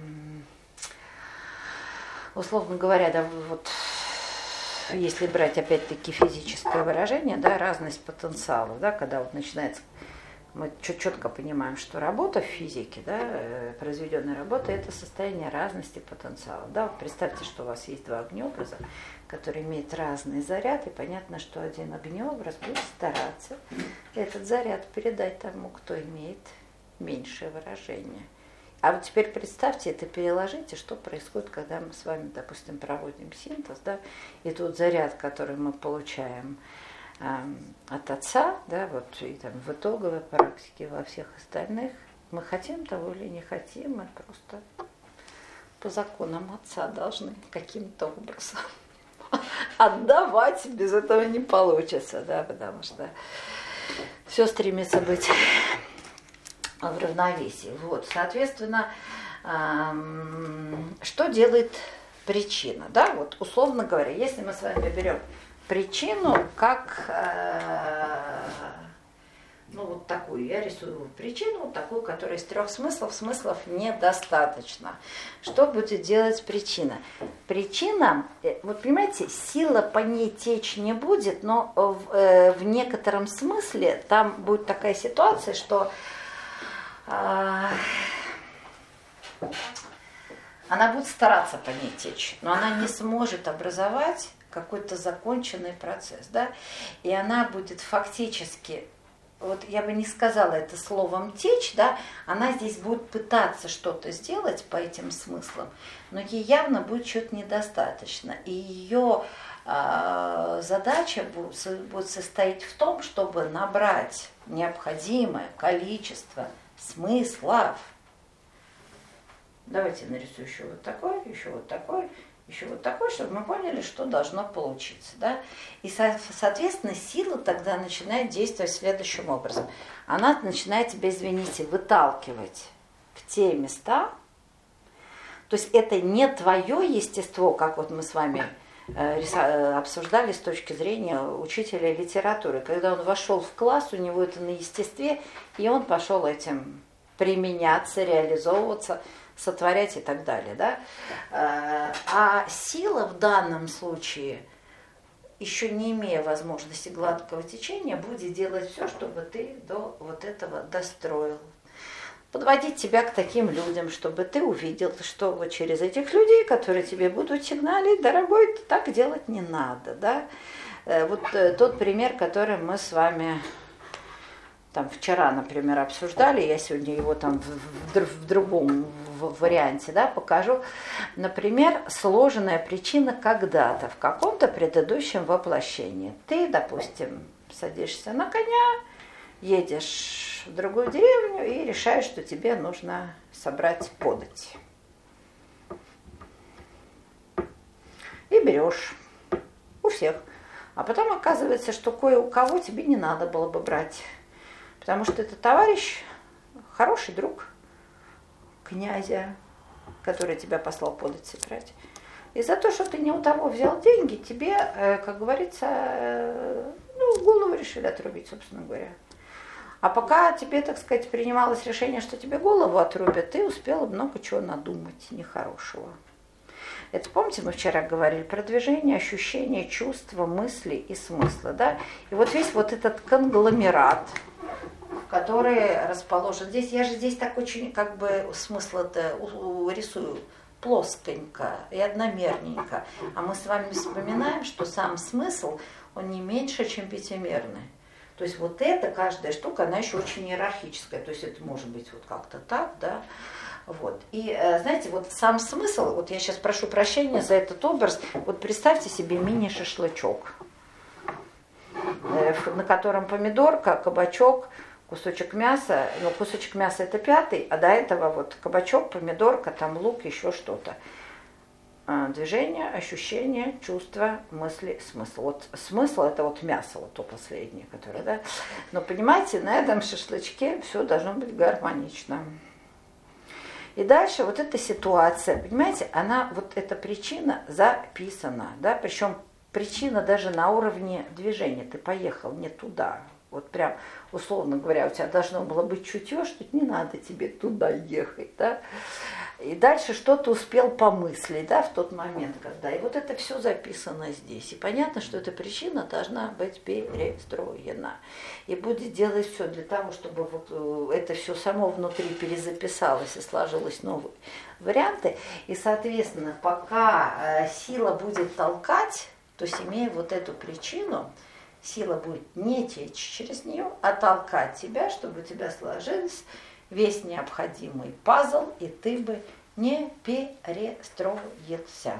условно говоря, да, вот если брать опять-таки физическое выражение, да, разность потенциалов, да, когда вот начинается, мы четко понимаем, что работа в физике, да, произведенная работа, это состояние разности потенциалов. Да. Вот представьте, что у вас есть два огнеобраза, которые имеют разный заряд, и понятно, что один огнеобраз будет стараться этот заряд передать тому, кто имеет меньшее выражение. А вот теперь представьте, это переложите, что происходит, когда мы с вами, допустим, проводим синтез, да, и тот заряд, который мы получаем от Отца, да, вот и там в итоговой практике, во всех остальных, мы хотим того или не хотим, мы просто по законам Отца должны каким-то образом отдавать, без этого не получится, да, потому что все стремится быть в равновесии. Вот, соответственно, что делает причина? Да? Вот, условно говоря, если мы с вами берем причину как ну, вот такую, я рисую причину, вот такую, которая из трех смыслов, смыслов недостаточно. Что будет делать причина? Причина, вот понимаете, сила по ней течь не будет, но в некотором смысле там будет такая ситуация, что она будет стараться по ней течь, но она не сможет образовать какой-то законченный процесс, да, и она будет фактически, вот я бы не сказала это словом течь, да, она здесь будет пытаться что-то сделать по этим смыслам, но ей явно будет чего-то недостаточно, и ее задача будет состоять в том, чтобы набрать необходимое количество смыслов. Давайте нарисую еще вот такой, еще вот такой, еще вот такой, чтобы мы поняли, что должно получиться. Да? И, соответственно, сила тогда начинает действовать следующим образом. Она начинает тебя, извините, выталкивать в те места. То есть это не твое естество, как вот мы с вами обсуждали с точки зрения учителя литературы. Когда он вошел в класс, у него это на естестве, и он пошел этим применяться, реализовываться, сотворять и так далее. Да? А сила в данном случае, еще не имея возможности гладкого течения, будет делать все, чтобы ты до вот этого достроил. Подводить тебя к таким людям, чтобы ты увидел, что вот через этих людей, которые тебе будут сигналить, дорогой, так делать не надо. Да? Вот тот пример, который мы с вами там вчера, например, обсуждали, я сегодня его там в другом варианте, да, покажу. Например, сложенная причина когда-то, в каком-то предыдущем воплощении. Ты, допустим, садишься на коня, едешь в другую деревню и решаешь, что тебе нужно собрать подать. И берешь у всех. А потом оказывается, что кое у кого тебе не надо было бы брать. Потому что это товарищ, хороший друг князя, который тебя послал подать собирать. И за то, что ты не у того взял деньги, тебе, как говорится, голову решили отрубить, собственно говоря. А пока тебе, так сказать, принималось решение, что тебе голову отрубят, ты успела много чего надумать нехорошего. Это, помните, мы вчера говорили про движение, ощущения, чувства, мысли и смысла, да? И вот весь вот этот конгломерат, который расположен здесь, я же здесь так очень, как бы, смысл-то рисую плосконько и одномерненько. А мы с вами вспоминаем, что сам смысл, он не меньше, чем пятимерный. То есть вот эта каждая штука, она еще очень иерархическая. То есть это может быть вот как-то так, да. Вот. И знаете, вот сам смысл, вот я сейчас прошу прощения за этот образ, вот представьте себе мини-шашлычок, на котором помидорка, кабачок, кусочек мяса, ну кусочек мяса это пятый, а до этого вот кабачок, помидорка, там лук, еще что-то. Движение, ощущение, чувство, мысли, смысл. Вот смысл это вот мясо, вот то последнее, которое, да. Но понимаете, на этом шашлычке все должно быть гармонично. И дальше вот эта ситуация, понимаете, она, вот эта причина записана, да, причем причина даже на уровне движения. Ты поехал не туда, Вот прям, условно говоря, у тебя должно было быть чутье, что не надо тебе туда ехать, да. И дальше что-то успел помыслить, да, в тот момент, когда. И вот это все записано здесь. И понятно, что эта причина должна быть перестроена. И будет делать все для того, чтобы вот это все само внутри перезаписалось и сложилось новые варианты. И, соответственно, пока сила будет толкать, то есть имея вот эту причину, сила будет не течь через нее, а толкать тебя, чтобы у тебя сложилось весь необходимый пазл, и ты бы не перестроился.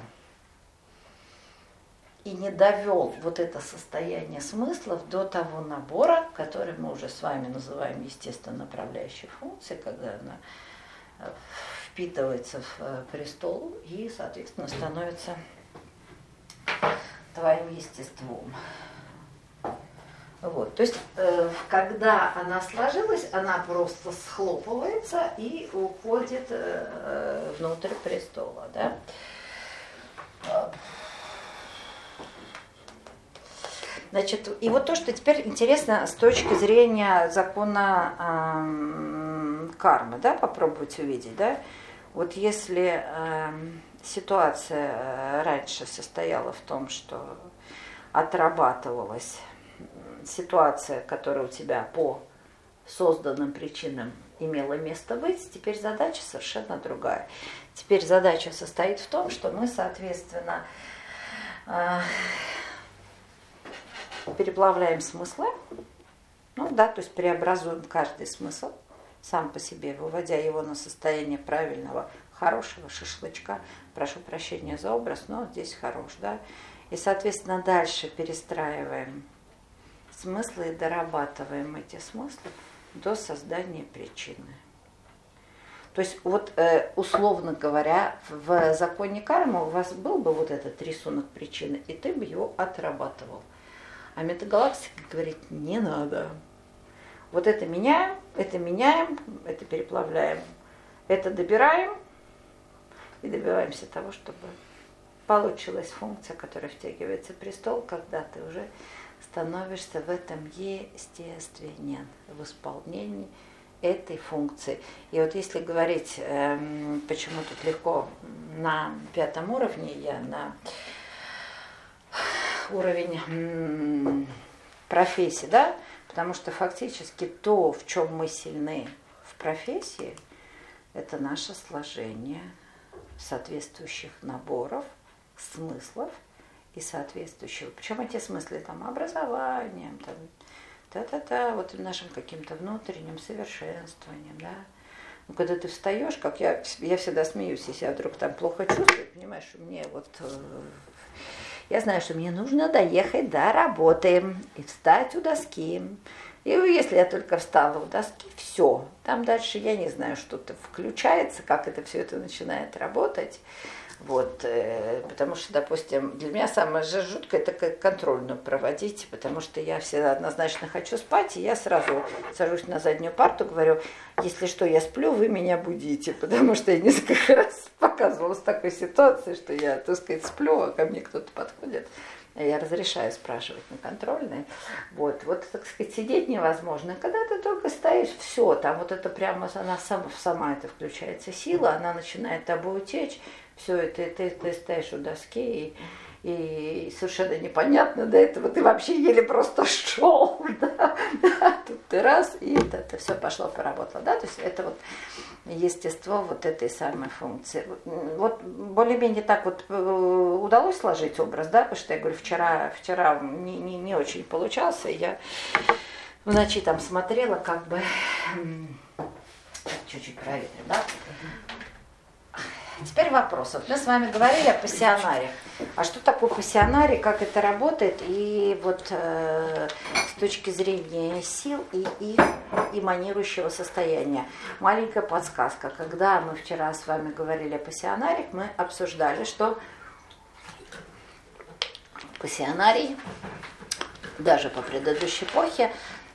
И не довел вот это состояние смыслов до того набора, который мы уже с вами называем естественно направляющей функцией, когда она впитывается в престол и, соответственно, становится твоим естеством. Вот. То есть, когда она сложилась, она просто схлопывается и уходит внутрь престола. Да? Значит, и вот то, что теперь интересно с точки зрения закона кармы, да, попробуйте увидеть, да? Вот если ситуация раньше состояла в том, что отрабатывалась ситуация, которая у тебя по созданным причинам имела место быть, теперь задача совершенно другая. Теперь задача состоит в том, что мы, соответственно, переплавляем смыслы, ну да, то есть преобразуем каждый смысл сам по себе, выводя его на состояние правильного, хорошего шашлычка. Прошу прощения за образ, но здесь хорош, да. И, соответственно, дальше перестраиваем смыслы и дорабатываем эти смыслы до создания причины. То есть, вот условно говоря, в законе кармы у вас был бы вот этот рисунок причины, и ты бы его отрабатывал. А метагалактика говорит, не надо. Вот это меняем, это переплавляем, это добираем и добиваемся того, чтобы получилась функция, которая втягивается в престол, когда ты уже становишься в этом естественен, в исполнении этой функции. И вот если говорить, почему тут легко на 5 уровне, я на уровень профессии, да, потому что фактически то, в чем мы сильны в профессии, это наше сложение соответствующих наборов, смыслов и соответствующего. Причем эти смыслы там образованием, там, вот нашим каким-то внутренним совершенствованием, да. Ну, когда ты встаешь, как я всегда смеюсь, если я вдруг там плохо чувствую, понимаешь, что мне вот... Я знаю, что мне нужно доехать до работы и встать у доски. И если я только встала у доски, все. Там дальше я не знаю, что-то включается, как это все это начинает работать. Вот, потому что, допустим, для меня самое же жуткое это контрольную проводить, потому что я всегда однозначно хочу спать, и я сразу сажусь на заднюю парту, говорю, если что, я сплю, вы меня будите, потому что я несколько раз показывала с такой ситуацией, что я, так сказать, сплю, а ко мне кто-то подходит. Я разрешаю спрашивать на контрольной. Вот, так сказать, сидеть невозможно. Когда ты только стоишь, все, там вот это прямо, она сама это включается сила, она начинает тобой течь, все это, ты стоишь у доски, и совершенно непонятно до этого, ты вообще еле просто шел, да? Тут ты раз, и это все пошло, поработало, да, то есть это вот естество вот этой самой функции. Вот более-менее так вот удалось сложить образ, да, потому что я говорю, вчера не очень получался, я в ночи там смотрела, как бы чуть-чуть проветрим, да. Теперь вопрос. Вот мы с вами говорили о пассионариях. А что такое пассионарий, как это работает, и вот с точки зрения сил и их эманирующего состояния. Маленькая подсказка. Когда мы вчера с вами говорили о пассионариях, мы обсуждали, что пассионарий, даже по предыдущей эпохе,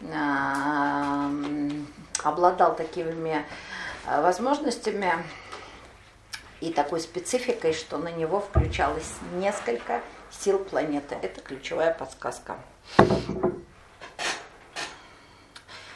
обладал такими возможностями и такой спецификой, что на него включалось несколько сил планеты. Это ключевая подсказка.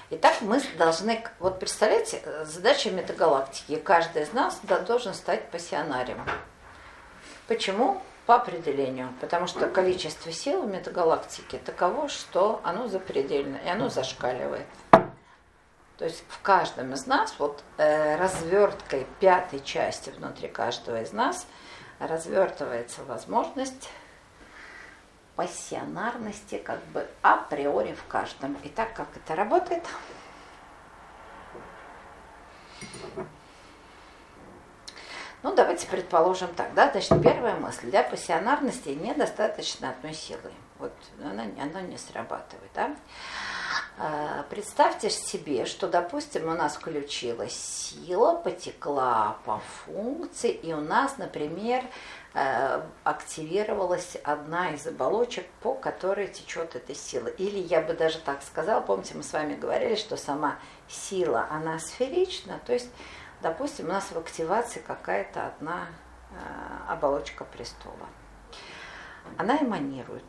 Итак, мы должны, вот представляете, задача метагалактики. Каждый из нас должен стать пассионарием. Почему? По определению. Потому что количество сил в метагалактике таково, что оно запредельно, и оно зашкаливает. То есть в каждом из нас, вот разверткой пятой части внутри каждого из нас развертывается возможность пассионарности как бы априори в каждом. Итак, как это работает? Ну, давайте предположим так, да, значит, первая мысль, для пассионарности недостаточно одной силы. Вот она не срабатывает, да. Представьте себе, что, допустим, у нас включилась сила, потекла по функции, и у нас, например, активировалась одна из оболочек, по которой течет эта сила. Или я бы даже так сказала, помните, мы с вами говорили, что сама сила, она сферична, то есть, допустим, у нас в активации какая-то одна оболочка престола. Она эманирует.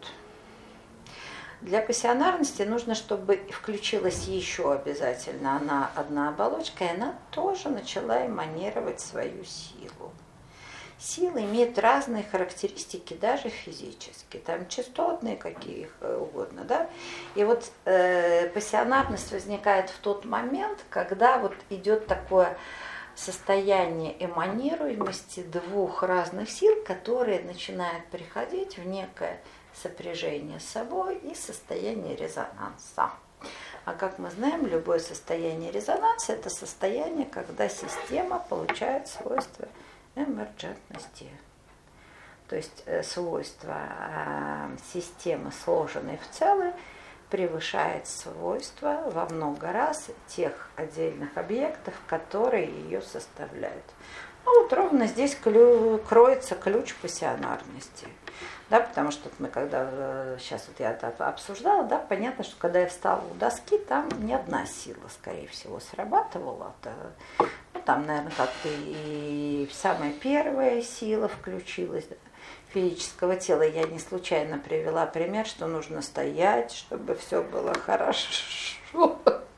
Для пассионарности нужно, чтобы включилась еще обязательно одна оболочка, и она тоже начала эманировать свою силу. Сила имеет разные характеристики, даже физические, там частотные, какие угодно, да. И вот пассионарность возникает в тот момент, когда вот идет такое состояние эманируемости двух разных сил, которые начинают приходить в некое сопряжение с собой и состояние резонанса. А как мы знаем, любое состояние резонанса – это состояние, когда система получает свойства эмерджентности. То есть свойство системы, сложенной в целое, превышает свойства во много раз тех отдельных объектов, которые ее составляют. Ну, вот ровно здесь кроется ключ пассионарности. Да, потому что мы когда, сейчас вот я это обсуждала, да, понятно, что когда я встала у доски, там не одна сила, скорее всего, срабатывала. Ну, там, наверное, как-то и самая первая сила включилась, да, физического тела. Я не случайно привела пример, что нужно стоять, чтобы все было хорошо.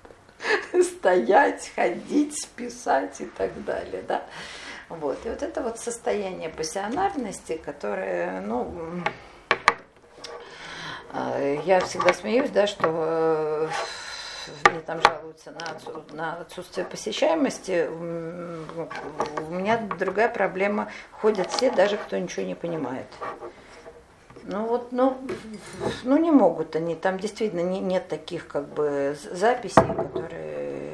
Стоять, ходить, писать и так далее, да. Вот. И вот это вот состояние пассионарности, которое, ну, я всегда смеюсь, да, что мне там жалуются на отсутствие посещаемости. У меня другая проблема, ходят все, даже кто ничего не понимает. Ну вот, ну не могут они, там действительно нет таких как бы записей, которые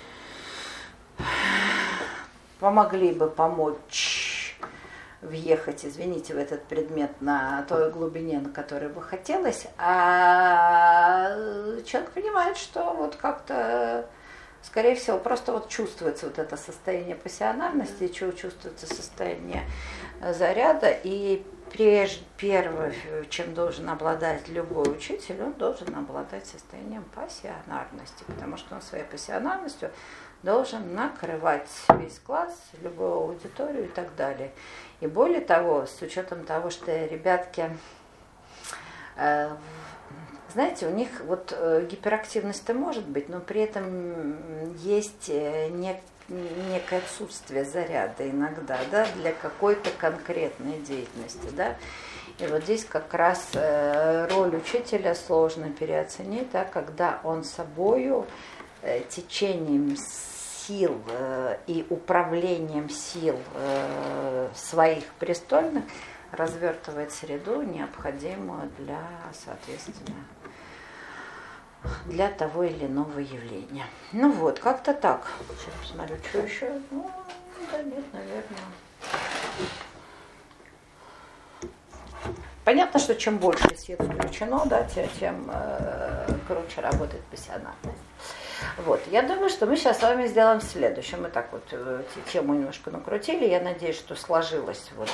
помогли бы помочь въехать, извините, в этот предмет на той глубине, на которой бы хотелось, а человек понимает, что вот как-то, скорее всего, просто вот чувствуется вот это состояние пассионарности, чувствуется состояние заряда, и первое, чем должен обладать любой учитель, он должен обладать состоянием пассионарности, потому что он своей пассионарностью должен накрывать весь класс, любую аудиторию и так далее. И более того, с учетом того, что ребятки, знаете, у них вот гиперактивность-то может быть, но при этом есть некое отсутствие заряда иногда, да, для какой-то конкретной деятельности, да. И вот здесь как раз роль учителя сложно переоценить, да, когда он собою, течением сил и управлением сил своих престольных развертывает среду, необходимую для, соответственно, для того или иного явления. Ну вот, как-то так. Сейчас посмотрю, что еще. Ну, да нет, наверное. Понятно, что чем больше сил включено, да, тем круче работает пассионарность. Вот, я думаю, что мы сейчас с вами сделаем следующее. Мы так вот тему немножко накрутили. Я надеюсь, что сложилось вот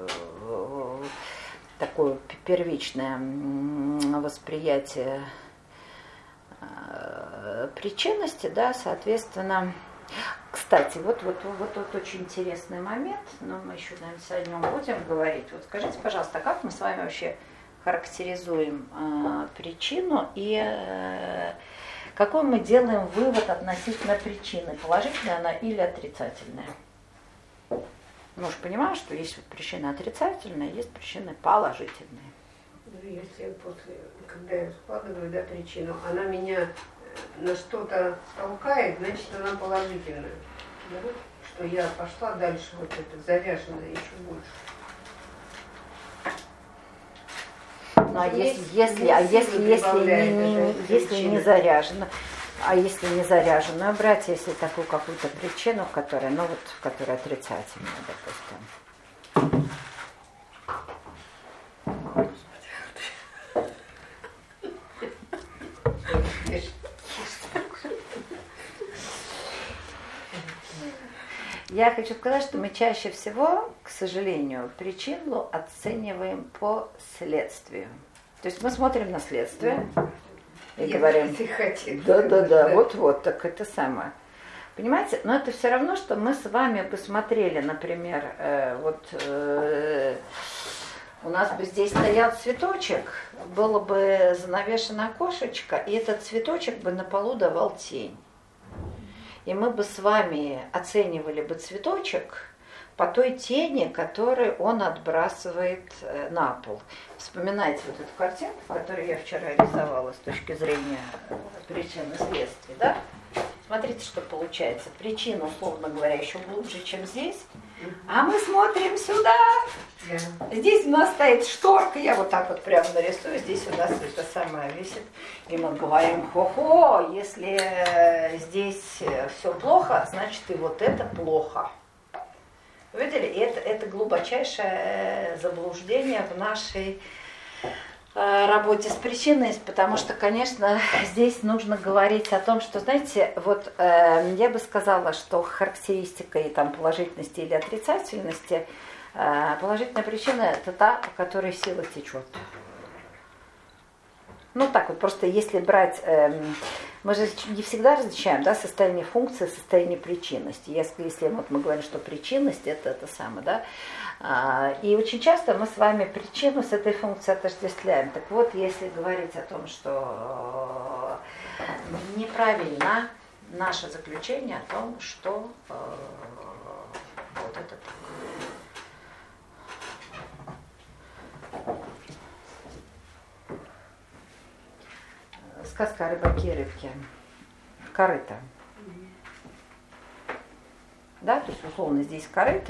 такое первичное восприятие причинности, да, соответственно. Кстати, вот очень интересный момент, но мы еще, наверное, о нем будем говорить. Вот скажите, пожалуйста, как мы с вами вообще характеризуем причину и какой мы делаем вывод относительно причины, положительная она или отрицательная? Ну, же понимаешь, что есть вот причина отрицательная, есть причины положительные. Ну, если когда я складываю, да, причину, она меня на что-то толкает, значит, она положительная. Да? Что я пошла дальше, вот это, заряженная еще больше. Ну, а если не заряжено, а если не заряженную брать, если такую какую-то причину, которая, ну вот, которая отрицательная, допустим. Я хочу сказать, что мы чаще всего, к сожалению, причину оцениваем по следствию. То есть мы смотрим на следствие и говорим, да, вот, так это самое. Понимаете? Но это все равно, что мы с вами посмотрели, например, у нас бы здесь стоял цветочек, было бы занавешено окошечко, и этот цветочек бы на полу давал тень. И мы бы с вами оценивали бы цветочек по той тени, которую он отбрасывает на пол. Вспоминайте вот эту картинку, которую я вчера рисовала с точки зрения причин и следствий, да? Смотрите, что получается. Причина, условно говоря, еще глубже, чем здесь. А мы смотрим сюда. Здесь у нас стоит шторка, я вот так вот прямо нарисую, здесь у нас это самое висит. И мы говорим, хо-хо, если здесь все плохо, значит и вот это плохо. Вы видели? И это глубочайшее заблуждение в нашей работе с причиной, потому что, конечно, здесь нужно говорить о том, что, знаете, вот я бы сказала, что характеристикой там, положительности или отрицательности, положительная причина – это та, по которой сила течет. Ну так вот, просто если брать, мы же не всегда различаем, да, состояние функции, состояние причинности. Если вот мы говорим, что причинность это самое, да, и очень часто мы с вами причину с этой функцией отождествляем. Так вот, если говорить о том, что неправильно наше заключение о том, что вот это так. Сказка о рыбаке и рыбке. Корыто. Да, то есть условно здесь корыто,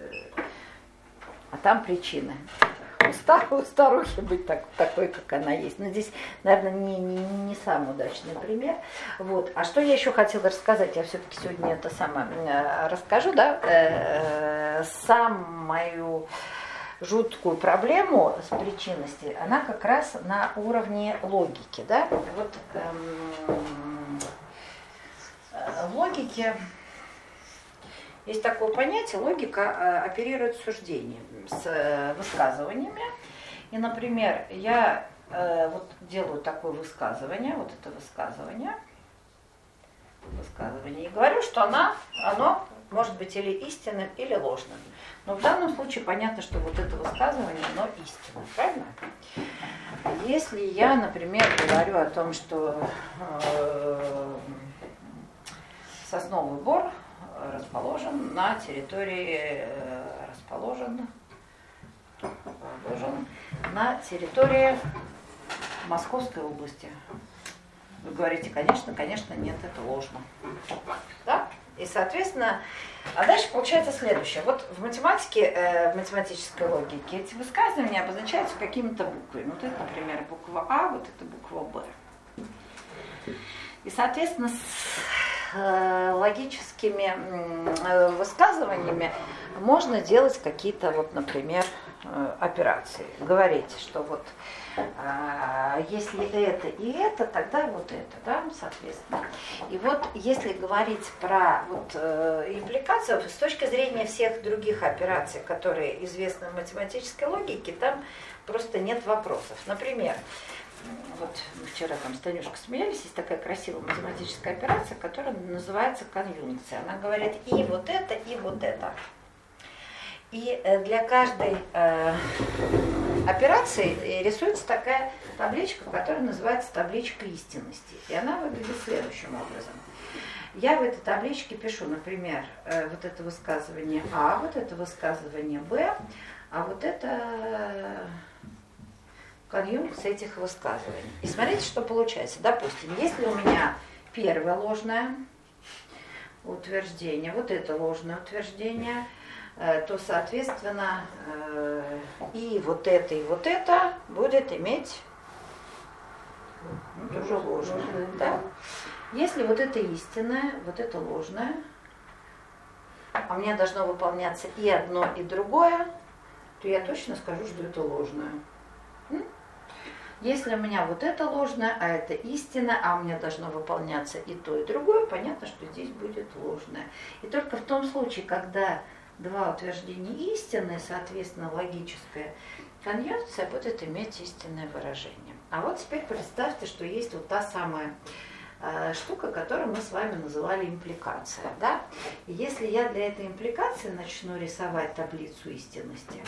а там причины. У старухи быть такой, как она есть. Но здесь, наверное, не самый удачный пример. Вот. А что я еще хотела рассказать? Я все-таки сегодня это самое расскажу, да, самую жуткую проблему с причинностью, она как раз на уровне логики, да? Вот в логике есть такое понятие, логика оперирует суждением, с высказываниями. И, например, я вот делаю такое высказывание, вот это высказывание, и говорю, что оно может быть или истинным, или ложным. Но в данном случае понятно, что вот это высказывание, оно истинно, правильно? Если я, например, говорю о том, что сосновый бор расположен на территории, на территории Московской области. Вы говорите, конечно, нет, это ложно. Да? И, соответственно, а дальше получается следующее. Вот в математике, в математической логике эти высказывания обозначаются какими-то буквами. Вот это, например, буква А, вот это буква Б. И, соответственно, с логическими высказываниями можно делать какие-то, вот, например, операции. Говорить, что вот если это и это, тогда вот это, да, соответственно. И вот если говорить про вот, импликацию, с точки зрения всех других операций, которые известны в математической логике, там просто нет вопросов. Например, вот мы вчера там с Танюшкой смеялись, есть такая красивая математическая операция, которая называется конъюнкция. Она говорит и вот это, и вот это. И для каждой операции рисуется такая табличка, которая называется табличка истинности. И она выглядит следующим образом. Я в этой табличке пишу, например, вот это высказывание А, вот это высказывание Б, а вот это конъюнкция этих высказываний. И смотрите, что получается. Допустим, если у меня первое ложное утверждение, вот это ложное утверждение, то, соответственно, и вот это будет иметь тоже ложное. Да? Если вот это истинное, вот это ложное, а у меня должно выполняться и одно, и другое, то я точно скажу, что это ложное. Если у меня вот это ложное, а это истина, а у меня должно выполняться и то, и другое, понятно, что здесь будет ложное. И только в том случае, когда два утверждения истины, соответственно, логическая конъюнкция будет иметь истинное выражение. А вот теперь представьте, что есть вот та самая штука, которую мы с вами называли импликация. Да? И если я для этой импликации начну рисовать таблицу истинности,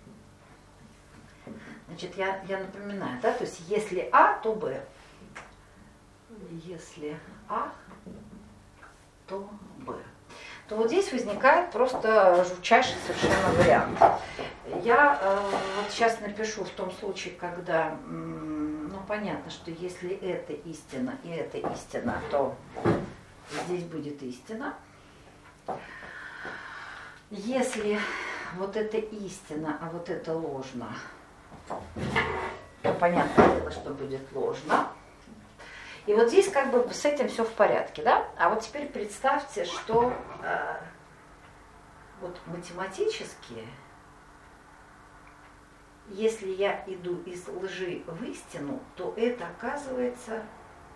значит, я напоминаю, да, то есть если А, то Б. Если А, то Б. То вот здесь возникает просто жутчайший совершенно вариант. Я вот сейчас напишу в том случае, когда, ну понятно, что если это истина и это истина, то здесь будет истина. Если вот это истина, а вот это ложно, то понятное дело, что будет ложно. И вот здесь как бы с этим все в порядке, да? А вот теперь представьте, что вот математически, если я иду из лжи в истину, то это оказывается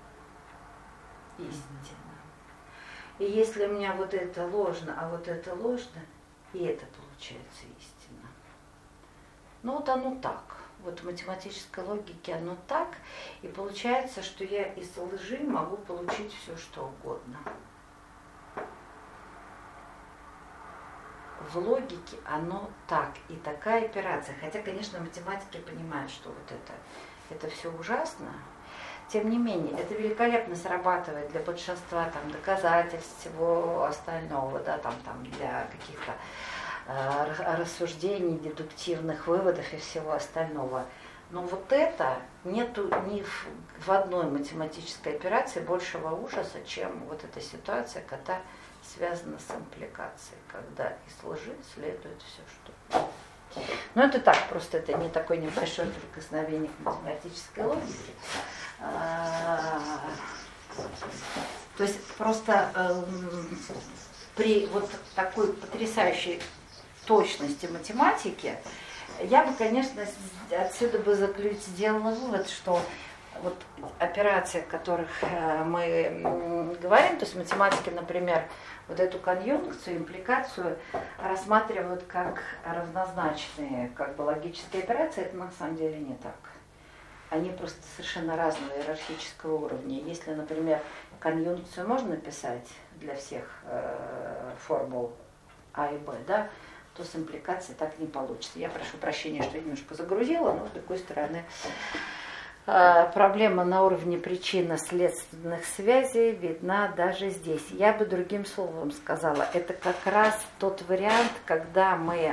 истина. И если у меня вот это ложно, а вот это ложно, и это получается истина. Ну вот оно так. Вот в математической логике оно так, и получается, что я из лжи могу получить все, что угодно. В логике оно так, и такая операция. Хотя, конечно, математики понимают, что вот это все ужасно. Тем не менее, это великолепно срабатывает для большинства там, доказательств, всего остального, да, там, для каких-то рассуждений, дедуктивных выводов и всего остального. Но вот это нету ни в одной математической операции большего ужаса, чем вот эта ситуация, когда связана с импликацией, когда из лжи следует все, что... Ну это так, просто это не такое небольшое прикосновение к математической логике. То есть просто при вот такой потрясающей точности математики, я бы, конечно, отсюда бы сделала вывод, что вот операции, о которых мы говорим, то есть математики, например, вот эту конъюнкцию, импликацию рассматривают как равнозначные как бы логические операции, это на самом деле не так. Они просто совершенно разного иерархического уровня. Если, например, конъюнкцию можно написать для всех формул А и Б, да, то с импликацией так не получится. Я прошу прощения, что я немножко загрузила, но с другой стороны проблема на уровне причинно-следственных связей видна даже здесь. Я бы другим словом сказала, это как раз тот вариант, когда мы,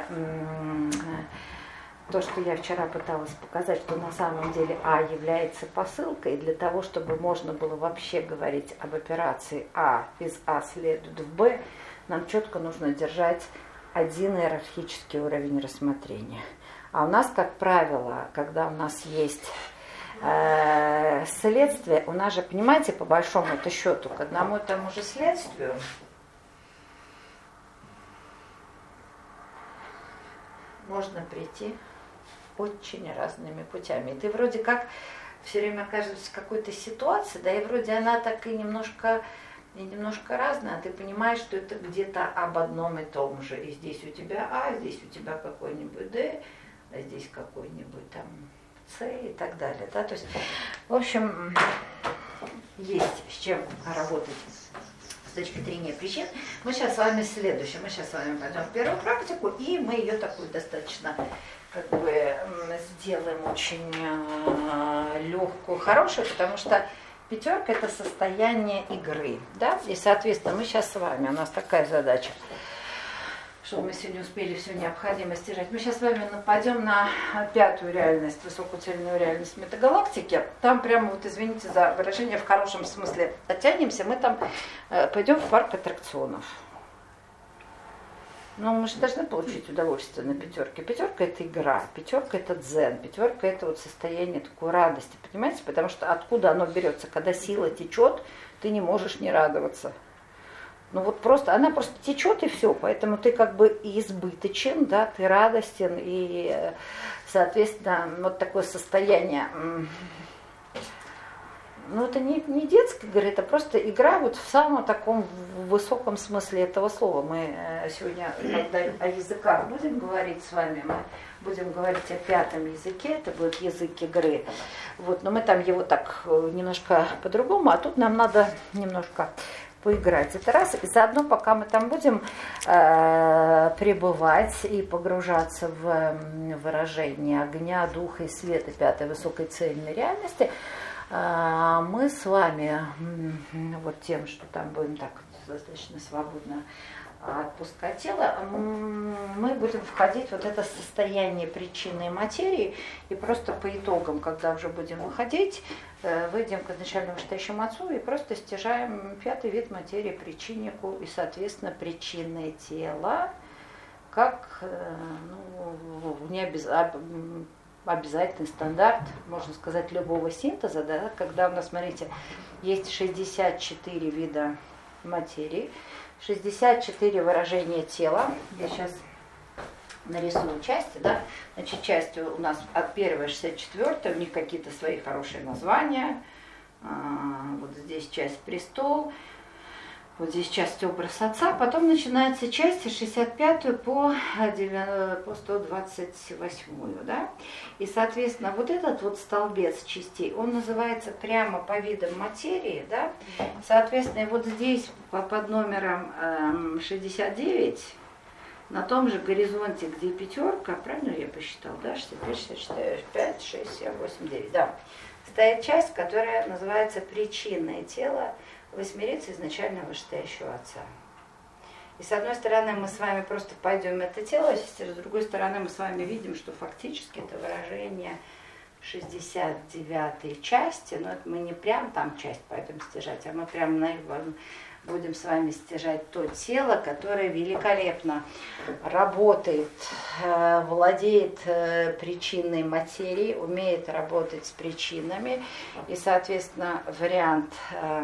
то, что я вчера пыталась показать, что на самом деле А является посылкой, для того, чтобы можно было вообще говорить об операции А, из А следует в Б, нам четко нужно держать один иерархический уровень рассмотрения. А у нас, как правило, когда у нас есть следствие, у нас же, понимаете, по большому-то счету, к одному и тому же следствию можно прийти очень разными путями. И ты вроде как все время оказываешься в какой-то ситуации, да, и вроде она так и немножко разная, а ты понимаешь, что это где-то об одном и том же. И здесь у тебя А, здесь у тебя какой-нибудь Д, а здесь какой-нибудь там С и так далее. Да? То есть, в общем, есть с чем работать с точки зрения причин. Мы сейчас с вами пойдем в первую практику, и мы ее такую достаточно как бы сделаем очень легкую, хорошую, потому что пятерка это состояние игры, да, и соответственно мы сейчас с вами, у нас такая задача, чтобы мы сегодня успели все необходимое стяжать. Мы сейчас с вами нападем на пятую реальность, высокоцельную реальность метагалактики. Там прямо, вот извините за выражение, в хорошем смысле оттянемся, мы там пойдем в парк аттракционов. Но мы же должны получить удовольствие на пятерке. Пятерка это игра, пятерка это дзен, пятерка это вот состояние такой радости, понимаете? Потому что откуда оно берется? Когда сила течет, ты не можешь не радоваться. Ну вот просто, она просто течет и все, поэтому ты как бы и избыточен, да, ты радостен, и, соответственно, вот такое состояние, ну это не детская игра, это просто игра вот в самом таком высоком смысле этого слова. Мы сегодня, когда о языках будем говорить с вами, мы будем говорить о пятом языке, это будет язык игры, вот, но мы там его так немножко по-другому, а тут нам надо немножко поиграть. Это раз. И заодно, пока мы там будем пребывать и погружаться в выражение огня, духа и света пятой высокой цельной реальности, мы с вами вот тем, что там будем так достаточно свободно отпускать тело, мы будем входить в вот это состояние причинной материи, и просто по итогам, когда уже будем выходить, выйдем к изначальному вышестоящему отцу и просто стяжаем пятый вид материи, причиннику, и, соответственно, причинное тело, как обязательный стандарт, можно сказать, любого синтеза, да, когда у нас, смотрите, есть 64 вида материи, 64 выражения тела. Я сейчас нарисую части, да. Значит, части у нас от 1 64, у них какие-то свои хорошие названия. Вот здесь часть престол, вот здесь часть образ отца. Потом начинается часть 65 по 128, да. И, соответственно, вот этот вот столбец частей, он называется прямо по видам материи, да. Соответственно, вот здесь под номером 69, на том же горизонте, где пятерка, правильно я посчитал, да, 65, 65, 6, 7, 8, 9, да, стоит часть, которая называется причинное тело восьмерицы изначального вышестоящего отца. И с одной стороны мы с вами просто пойдем это тело, а с другой стороны мы с вами видим, что фактически это выражение 69-й части, но это мы не прям там часть пойдем стяжать, а мы прям будем с вами стяжать то тело, которое великолепно работает, владеет причинной материей, умеет работать с причинами, и, соответственно, вариант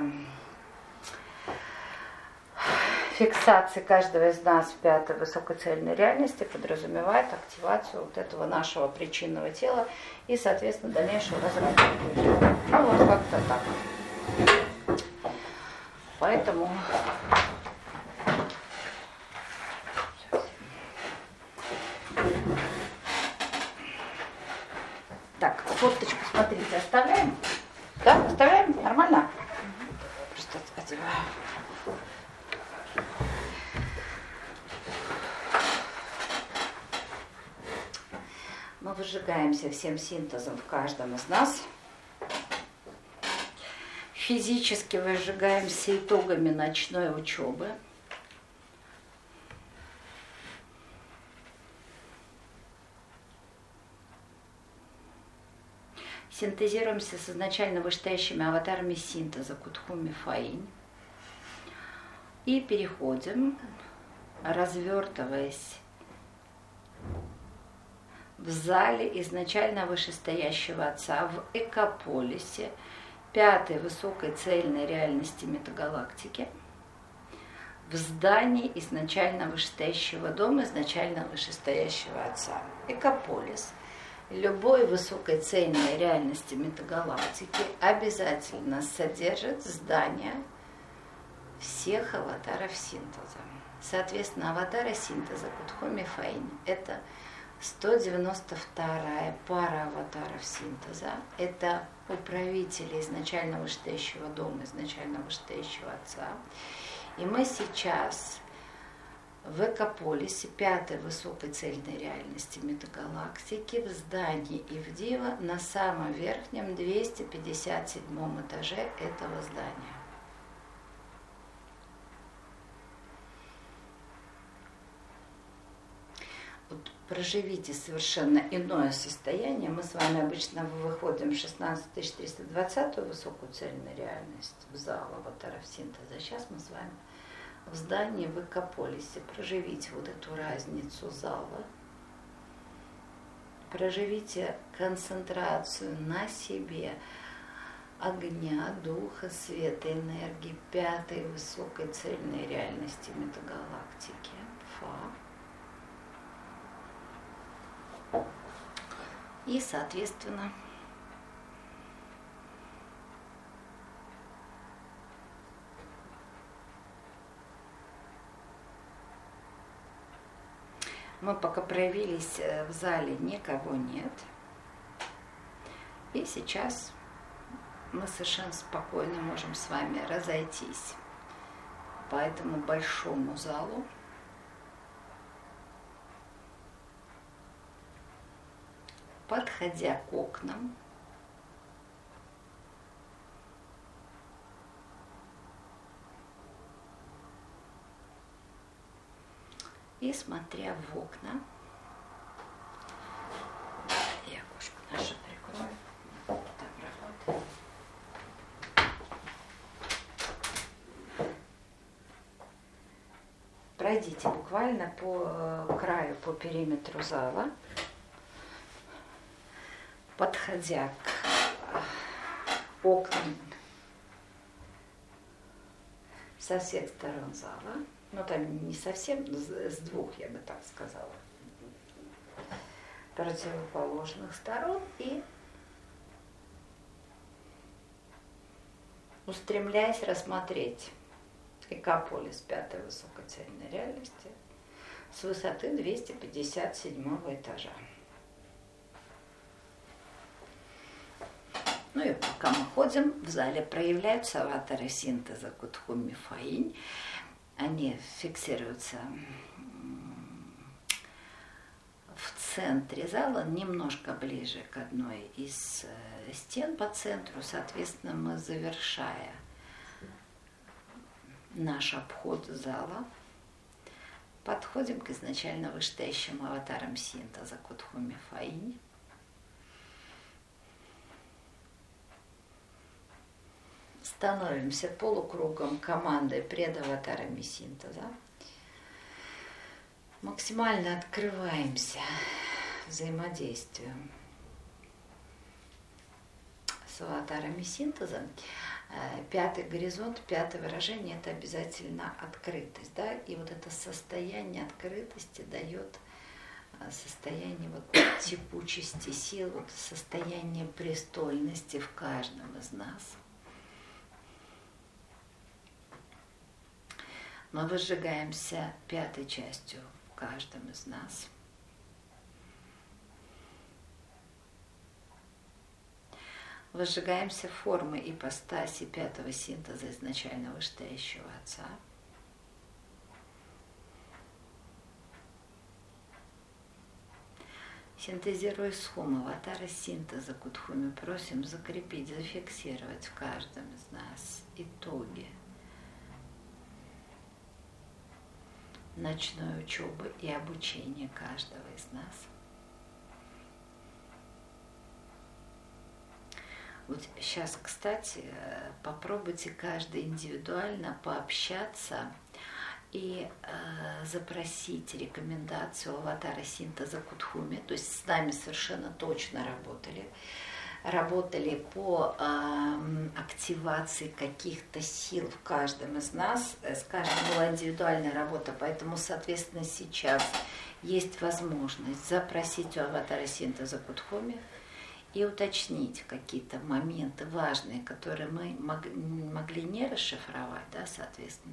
фиксации каждого из нас в пятой высокоцельной реальности подразумевает активацию вот этого нашего причинного тела и, соответственно, дальнейшую разработку. Ну вот как-то так. Поэтому так, кофточку, смотрите, оставляем? Да, оставляем? Нормально? Просто одеваю. Мы выжигаемся всем синтезом в каждом из нас. Физически выжигаемся итогами ночной учебы. Синтезируемся с изначально вышестоящими аватарами синтеза Кутхуми Фаинь. И переходим, развертываясь в зале изначально вышестоящего отца, в экополисе, пятой высокой цельной реальности метагалактики, в здании изначально вышестоящего дома, изначально вышестоящего отца. Экополис любой высокой цельной реальности метагалактики обязательно содержит здание всех аватаров синтеза. Соответственно, аватары синтеза Кутхуми Фаинь – это 192-я пара аватаров синтеза. Это управители изначально вышестоящего дома, изначально вышестоящего отца. И мы сейчас в Экополисе, 5-й высокой цельной реальности метагалактики, в здании Ивдива на самом верхнем 257 этаже этого здания. Вот проживите совершенно иное состояние. Мы с вами обычно выходим в 16320 высокую цельную реальность в зал аватаров синтеза. Сейчас мы с вами в здании в Экополисе. Проживите вот эту разницу зала. Проживите концентрацию на себе огня, духа, света, энергии 5-й высокой цельной реальности метагалактики. Фа. И, соответственно, мы пока проявились в зале, никого нет. И сейчас мы совершенно спокойно можем с вами разойтись по этому большому залу. Подходя к окнам, и смотря в окна, я окошко наше прикрою, так работает. Пройдите буквально по краю, по периметру зала, подходя к окнам со всех сторон зала, ну там не совсем, с двух, я бы так сказала, противоположных сторон, и устремляясь рассмотреть Экополис 5-й высокой цельной реальности с высоты 257 этажа. Ну и пока мы ходим, в зале проявляются аватары синтеза Кутхуми Фаинь. Они фиксируются в центре зала, немножко ближе к одной из стен по центру. Соответственно, мы, завершая наш обход зала, подходим к изначально вышестоящим аватарам синтеза Кутхуми Фаинь. Становимся полукругом командой пред аватарами синтеза. Максимально открываемся взаимодействию с аватарами синтеза. 5-й горизонт, 5-е выражение – это обязательно открытость. Да? И вот это состояние открытости дает состояние вот текучести сил, вот состояние престольности в каждом из нас. Мы выжигаемся 5-й частью в каждом из нас. Выжигаемся формой ипостаси 5-го синтеза изначально вышестоящего Отца. Синтезируя схему аватара синтеза Кутхуми, просим закрепить, зафиксировать в каждом из нас итоги ночной учебы и обучения каждого из нас. Вот сейчас, кстати, попробуйте каждый индивидуально пообщаться и запросить рекомендацию аватара синтеза Кутхуми. То есть с нами совершенно точно работали по активации каких-то сил в каждом из нас. С каждым была индивидуальная работа, поэтому, соответственно, сейчас есть возможность запросить у аватара синтеза Кутхуми и уточнить какие-то моменты важные, которые мы могли не расшифровать, да, соответственно,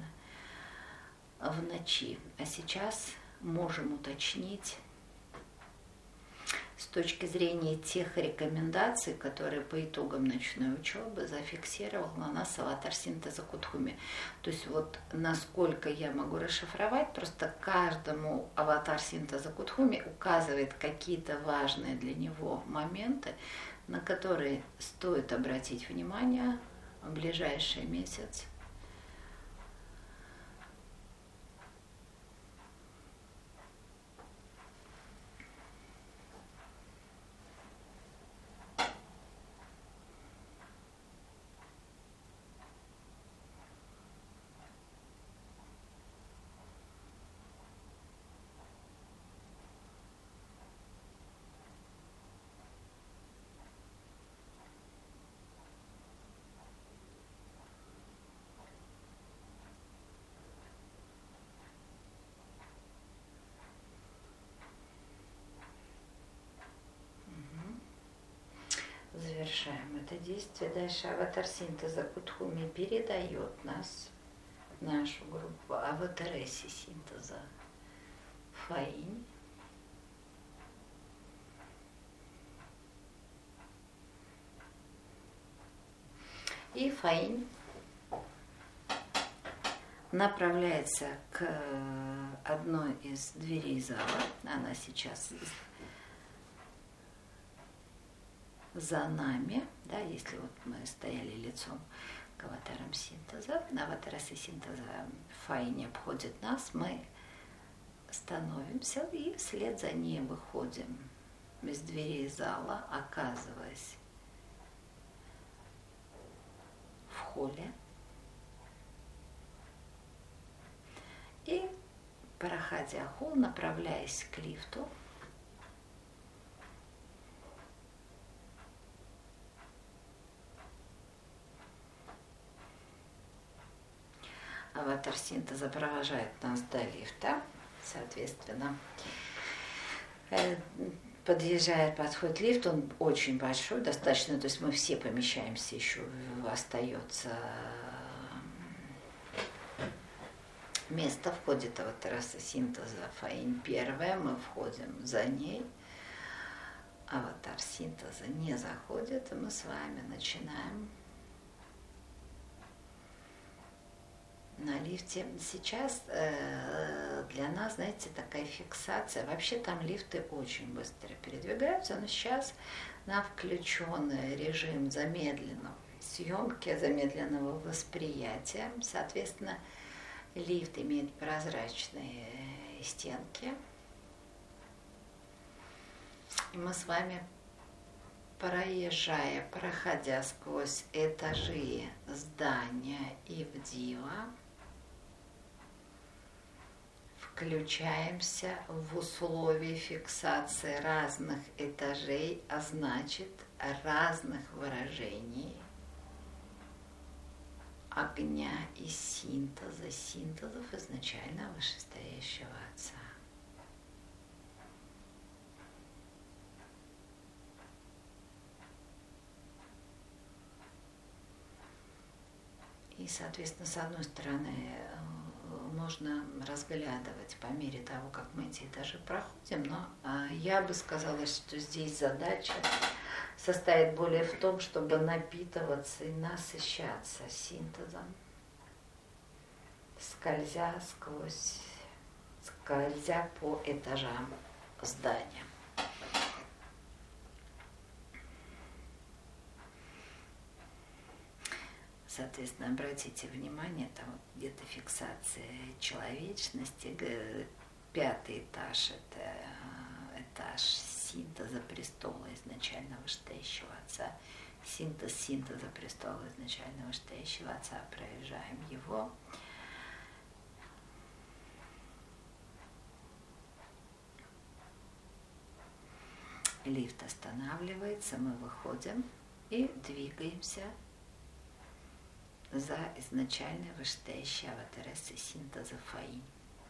в ночи. А сейчас можем уточнить с точки зрения тех рекомендаций, которые по итогам ночной учебы зафиксировал на нас аватар синтеза Кутхуми. То есть вот насколько я могу расшифровать, просто каждому аватар синтеза Кутхуми указывает какие-то важные для него моменты, на которые стоит обратить внимание в ближайший месяц. Завершаем это действие. Дальше аватар синтеза Кутхуми передает нас, нашу группу аватареси синтеза Фаинь. И Фаинь направляется к одной из дверей зала. Она сейчас за нами, да, если вот мы стояли лицом к аватарам синтеза, аватаресы синтеза Фаинь обходит нас, мы становимся и вслед за ней выходим из дверей зала, оказываясь в холле. И, проходя холл, направляясь к лифту, аватар синтеза провожает нас до лифта, соответственно, подходит лифт, он очень большой, достаточно, то есть мы все помещаемся, еще остается место, входит аватареса синтеза Фаинь первая, мы входим за ней, аватар синтеза не заходит, и мы с вами начинаем на лифте. Сейчас для нас, знаете, такая фиксация. Вообще там лифты очень быстро передвигаются, но сейчас на включенный режим замедленной съемки, замедленного восприятия. Соответственно, лифт имеет прозрачные стенки. И мы с вами, проходя сквозь этажи здания Ивдива, включаемся в условия фиксации разных этажей, а значит разных выражений огня и синтезов изначально вышестоящего Отца. И, соответственно, с одной стороны, можно разглядывать по мере того, как мы эти этажи проходим, но я бы сказала, что здесь задача состоит более в том, чтобы напитываться и насыщаться синтезом, скользя по этажам здания. Соответственно, обратите внимание, там где-то фиксация человечности, 5-й этаж – это этаж синтеза престола изначально вышестоящего Отца. Синтез синтеза престола изначально вышестоящего Отца, проезжаем его. Лифт останавливается, мы выходим и двигаемся за изначально вышестоящей аватаресой синтеза Фаинь.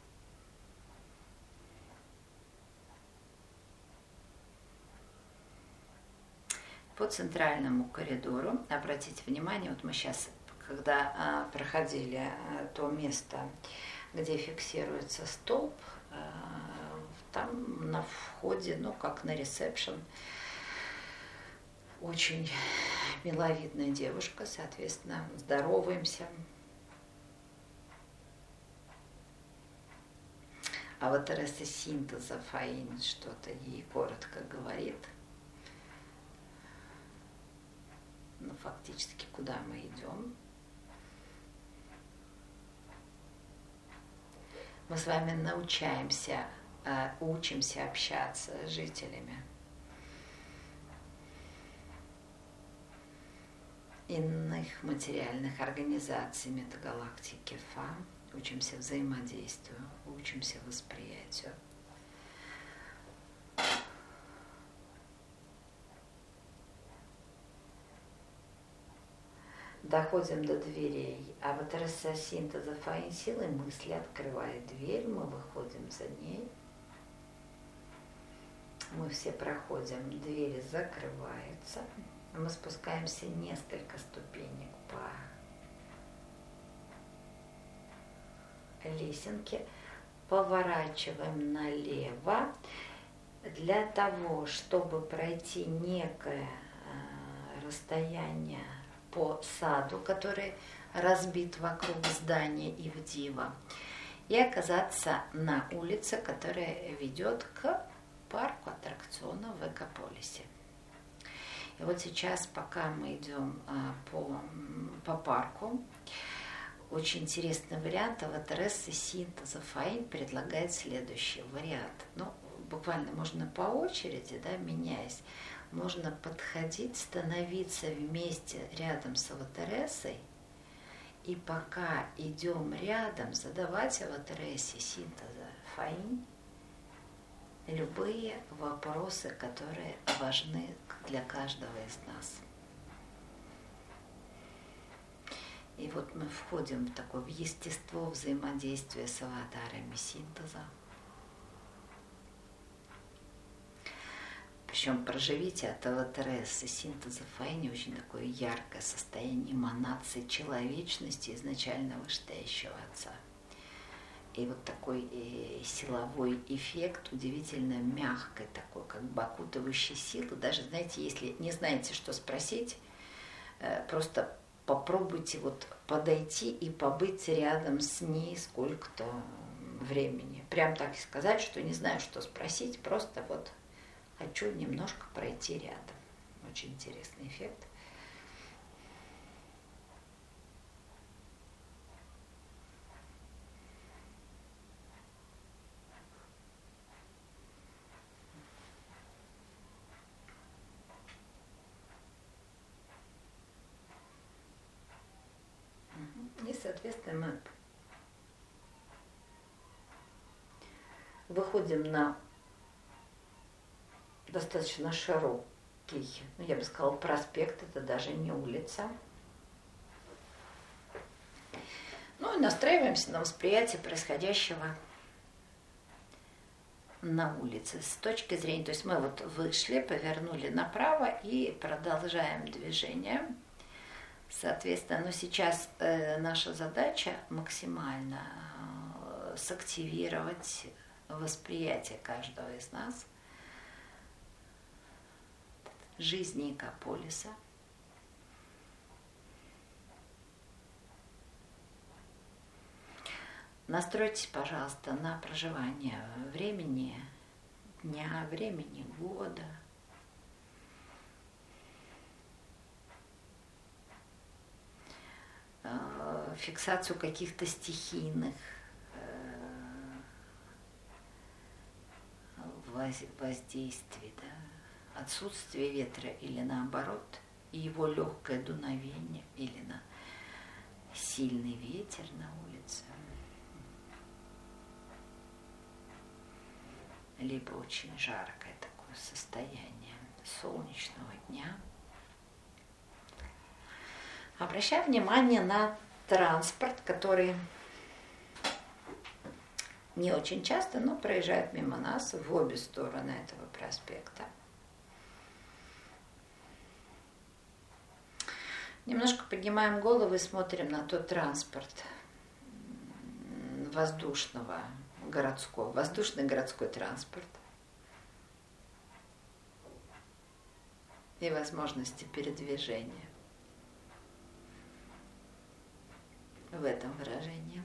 По центральному коридору, обратите внимание, вот мы сейчас, когда проходили то место, где фиксируется столб, Там на входе, ну, как на ресепшн, очень миловидная девушка, соответственно, здороваемся. А вот Тереса синтеза Фаин что-то ей коротко говорит. Ну, фактически, куда мы идем. Мы с вами учимся общаться с жителями иных материальных организаций метагалактики ФА, учимся взаимодействию, учимся восприятию. Доходим до дверей, а вот Тереса синтеза Фаин силой мысли открывает дверь, мы выходим за ней. Мы все проходим, дверь закрывается. Мы спускаемся несколько ступенек по лесенке, поворачиваем налево для того, чтобы пройти некое расстояние по саду, который разбит вокруг здания Ивдива, и оказаться на улице, которая ведет к парку аттракционов в Экополисе. И вот сейчас, пока мы идем по парку, очень интересный вариант. А вот Тереса синтеза Фаин предлагает следующий вариант. Ну, буквально можно по очереди, да, меняясь, можно подходить, становиться вместе рядом с Аватересой, и пока идем рядом, задавать Аватересе синтеза Фаин любые вопросы, которые важны для каждого из нас. И вот мы входим в такое естество взаимодействия с аватарами синтеза. Причем проживите от Аватересы синтеза Фаини очень такое яркое состояние эманации человечности изначально вышестоящего Отца. И вот такой силовой эффект, удивительно мягкой, такой как бы окутывающей силы. Даже, знаете, если не знаете, что спросить, просто попробуйте вот подойти и побыть рядом с ней сколько-то времени. Прям так и сказать, что не знаю, что спросить, просто вот хочу немножко пройти рядом. Очень интересный эффект. И, соответственно, мы выходим на достаточно широкий, ну, я бы сказала, проспект, это даже не улица. Ну и настраиваемся на восприятие происходящего на улице с точки зрения, то есть мы вот вышли, повернули направо и продолжаем движение. Соответственно, но сейчас наша задача максимально сактивировать восприятие каждого из нас жизни Экополиса. Настройтесь, пожалуйста, на проживание времени дня, времени года. Фиксацию каких-то стихийных воздействий, да? Отсутствие ветра или наоборот, и его легкое дуновение или на сильный ветер на улице, либо очень жаркое такое состояние солнечного дня. Обращаем внимание на транспорт, который не очень часто, но проезжает мимо нас в обе стороны этого проспекта. Немножко поднимаем голову и смотрим на тот транспорт воздушного городской, воздушный городской транспорт и возможности передвижения в этом выражении.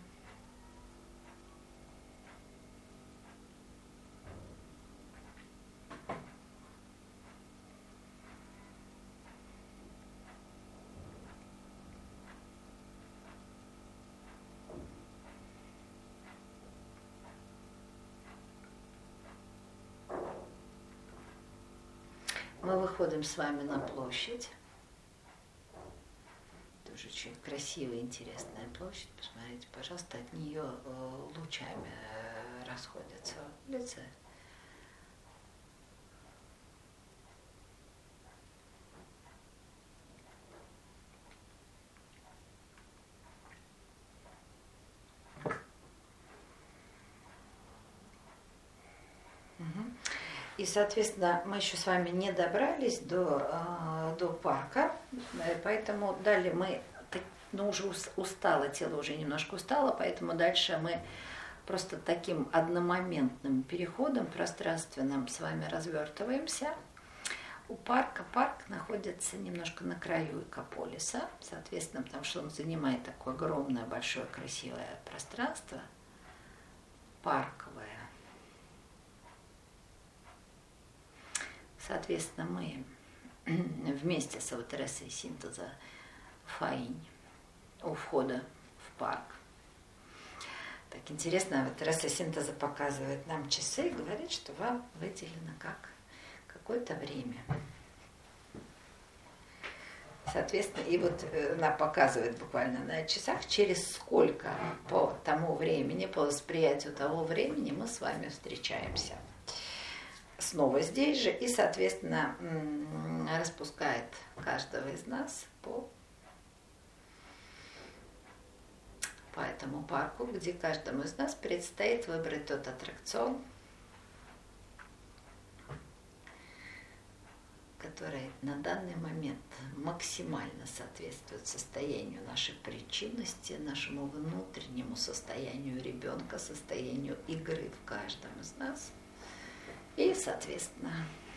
Мы выходим с вами на площадь. Тоже очень красивая, интересная площадь. Посмотрите, пожалуйста, от нее лучами расходятся улицы. И, соответственно, мы еще с вами не добрались до парка, поэтому далее мы, ну, уже устало, тело уже немножко устало, поэтому дальше мы просто таким одномоментным переходом пространственным с вами развертываемся. У парка, парк находится немножко на краю Экополиса, соответственно, потому что он занимает такое огромное, большое, красивое пространство, парковое. Соответственно, мы вместе с Аватарессой синтеза Фаинь у входа в парк. Так интересно, Аватаресса синтеза показывает нам часы и говорит, что вам выделено какое-то время. Соответственно, и вот она показывает буквально на часах, через сколько по тому времени, по восприятию того времени мы с вами встречаемся. Снова здесь же и, соответственно, распускает каждого из нас по этому парку, где каждому из нас предстоит выбрать тот аттракцион, который на данный момент максимально соответствует состоянию нашей причинности, нашему внутреннему состоянию ребенка, состоянию игры в каждом из нас. И, соответственно,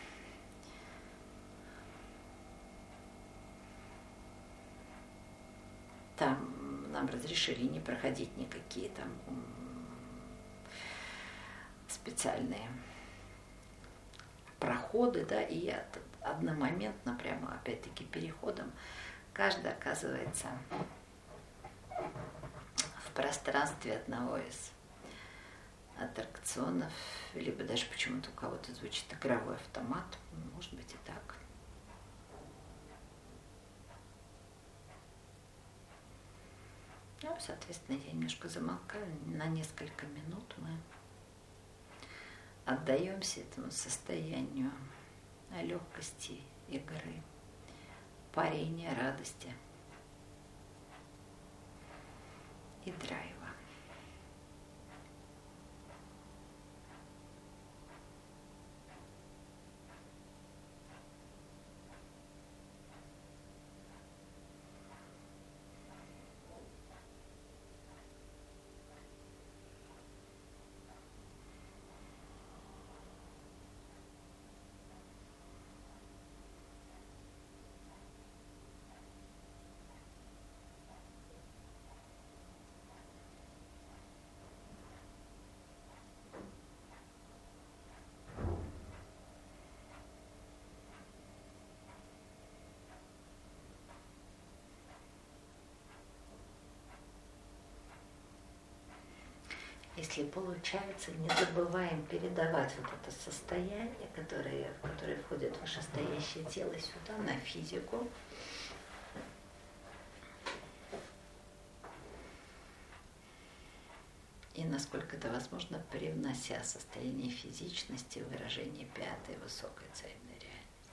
там нам разрешили не проходить никакие там специальные проходы, да, и одномоментно, прямо опять-таки переходом, каждый оказывается в пространстве одного из аттракционов, либо даже почему-то у кого-то звучит игровой автомат, может быть и так. Ну, соответственно, я немножко замолкаю, на несколько минут мы отдаемся этому состоянию легкости игры, парения, радости и драйва. Если получается, не забываем передавать вот это состояние, в которое входит вышестоящее тело сюда, на физику. И насколько это возможно, привнося состояние физичности в выражение пятой высокой цельной реальности.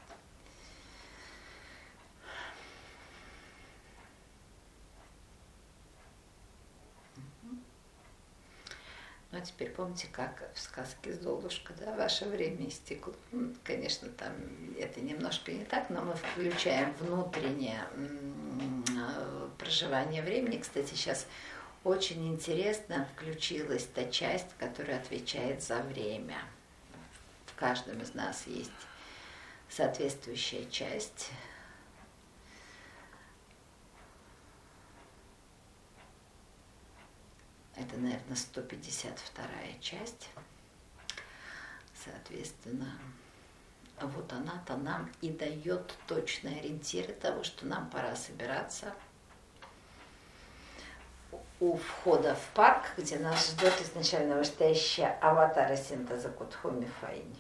Ну, а теперь помните, как в сказке «Золушка», да, ваше время истекло. Конечно, там это немножко не так, но мы включаем внутреннее проживание времени. Кстати, сейчас Очень интересно включилась та часть, которая отвечает за время. В каждом из нас есть соответствующая часть. Это, наверное, 152-я часть. Соответственно, вот она-то нам и дает точные ориентиры того, что нам пора собираться у входа в парк, где нас ждет изначально вышестоящая аватара синтеза Кутхуми Фаини.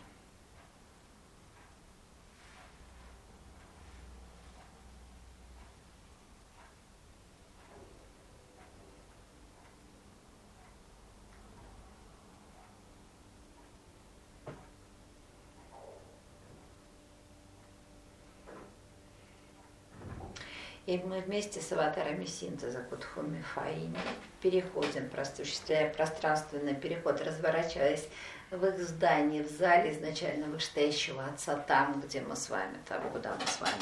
И мы вместе с аватарами синтеза Кутхуми Фаини переходим, осуществляя пространственный переход, разворачиваясь в их здании, в зале изначально вышестоящего Отца, там, где мы с вами, там, куда мы с вами,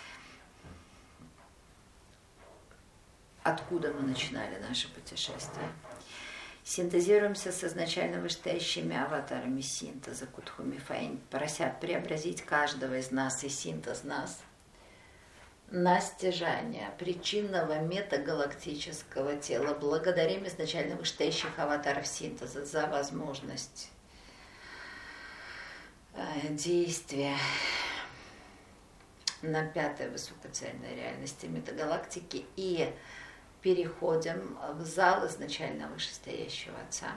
откуда мы начинали наше путешествие. Синтезируемся с изначально вышестоящими аватарами синтеза Кутхуми Фаини, прося преобразить каждого из нас и синтез нас на стяжание причинного метагалактического тела. Благодарим изначально вышестоящих аватаров синтеза за возможность действия на 5-й высокоцельной реальности метагалактики и переходим в зал изначально вышестоящего Отца.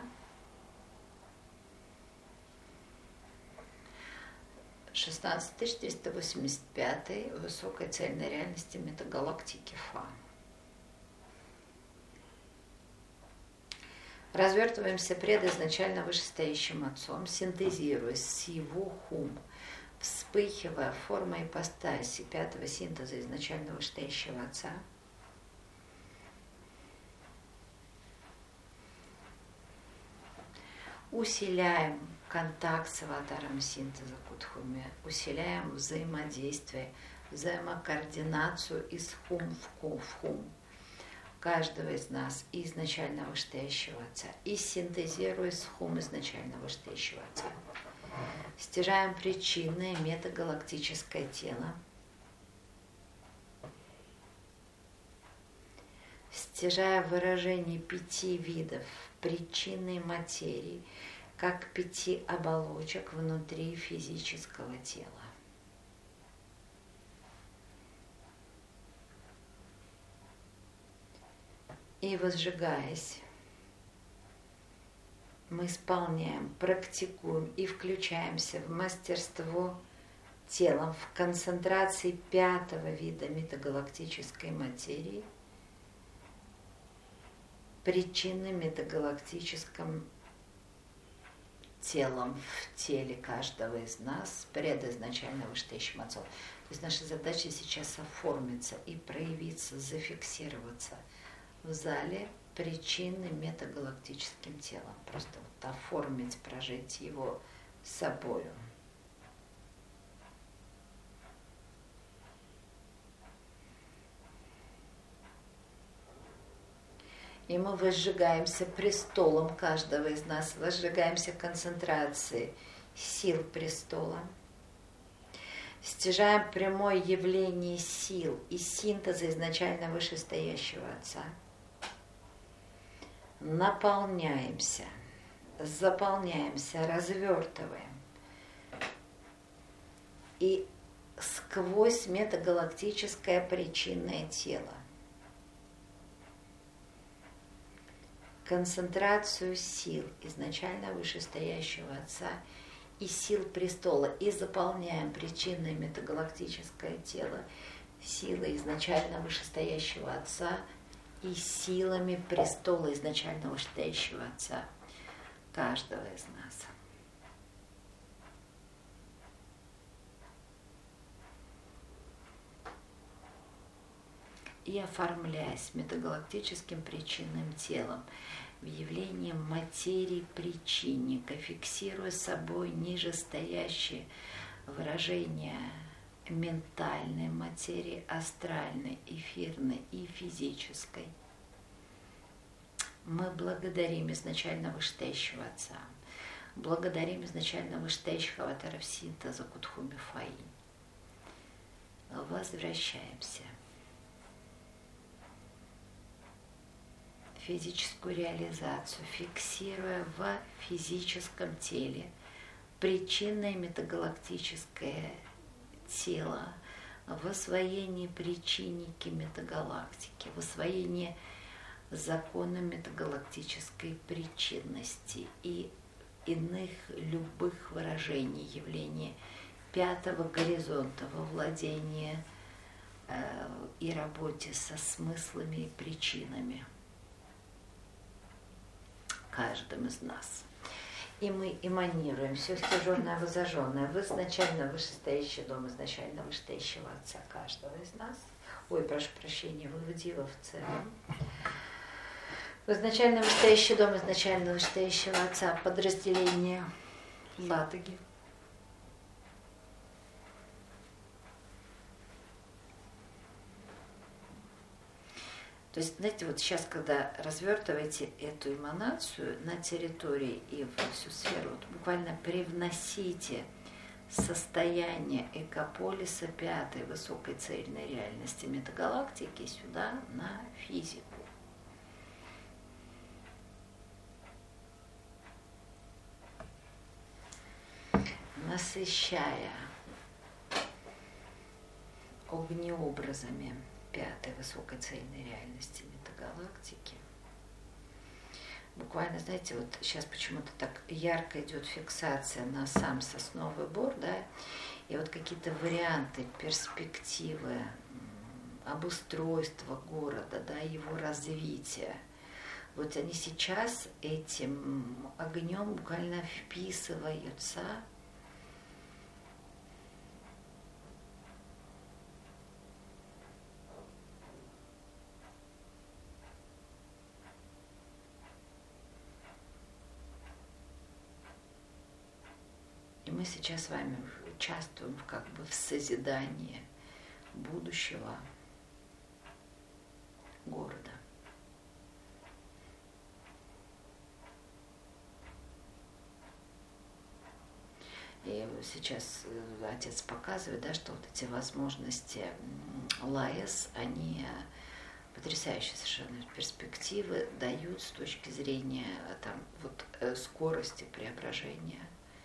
16385 высокой цельной реальности метагалактики Фа. Развертываемся пред изначально вышестоящим Отцом, синтезируясь с его хум, вспыхивая формой ипостаси 5-го синтеза изначально вышестоящего Отца. Усиляем контакт с аватаром синтеза Кутхуми, усиляем взаимодействие, взаимокоординацию из хум в хум каждого из нас и изначально вышестоящего Отца, и синтезируя с хум изначально вышестоящего Отца. Стяжаем причинное метагалактическое тело, стяжая выражение 5 видов причинной материи, как 5 оболочек внутри физического тела. И возжигаясь, мы исполняем, практикуем и включаемся в мастерство телом, в концентрации 5-го вида метагалактической материи, причинным метагалактическим телом в теле каждого из нас, предизначально вышестоящим Отцом. То есть наша задача сейчас оформиться и проявиться, зафиксироваться в зале причинным метагалактическим телом. Просто вот оформить, прожить его собою. И мы возжигаемся престолом каждого из нас, возжигаемся концентрацией сил престола, стяжаем прямое явление сил и синтеза изначально вышестоящего Отца, наполняемся, заполняемся, развертываем и сквозь метагалактическое причинное тело концентрацию сил изначально вышестоящего Отца и сил престола, и заполняем причинное метагалактическое тело силой изначально вышестоящего Отца и силами престола изначально вышестоящего Отца каждого из нас. И оформляясь метагалактическим причинным телом в явлении материи причинника, фиксируя собой нижестоящее выражение ментальной материи, астральной, эфирной и физической, мы благодарим изначально Вышестоящего Отца, благодарим изначально Вышестоящего Аватара Синта за Кудхуми Фаи. Возвращаемся. Физическую реализацию, фиксируя в физическом теле причинное метагалактическое тело, в освоении причинники метагалактики, в освоении закона метагалактической причинности и иных любых выражений явления пятого горизонта во владении и работе со смыслами и причинами каждым из нас. И мы эманируем все стяженное, возожженное в изначально вышестоящий дом, изначально вышестоящего Отца каждого из нас. Ой, прошу прощения, выводила в целом. В изначально вышестоящий дом, изначально вышестоящего Отца подразделение Ладоги. То есть, знаете, вот сейчас, когда развертываете эту эманацию на территории и в всю сферу, вот буквально привносите состояние экополиса пятой высокой цельной реальности метагалактики сюда на физику. Насыщая огнеобразами пятой высокой цельной реальности метагалактики. Буквально, знаете, вот сейчас почему-то так ярко идет фиксация на сам сосновый бор, да, и вот какие-то варианты, перспективы, обустройства города, да, его развития. Вот они сейчас этим огнем буквально вписываются . Мы сейчас с вами участвуем как бы в созидании будущего города. И сейчас отец показывает, да, что вот эти возможности ЛАЭС, они потрясающие совершенно перспективы дают с точки зрения там, вот, скорости преображения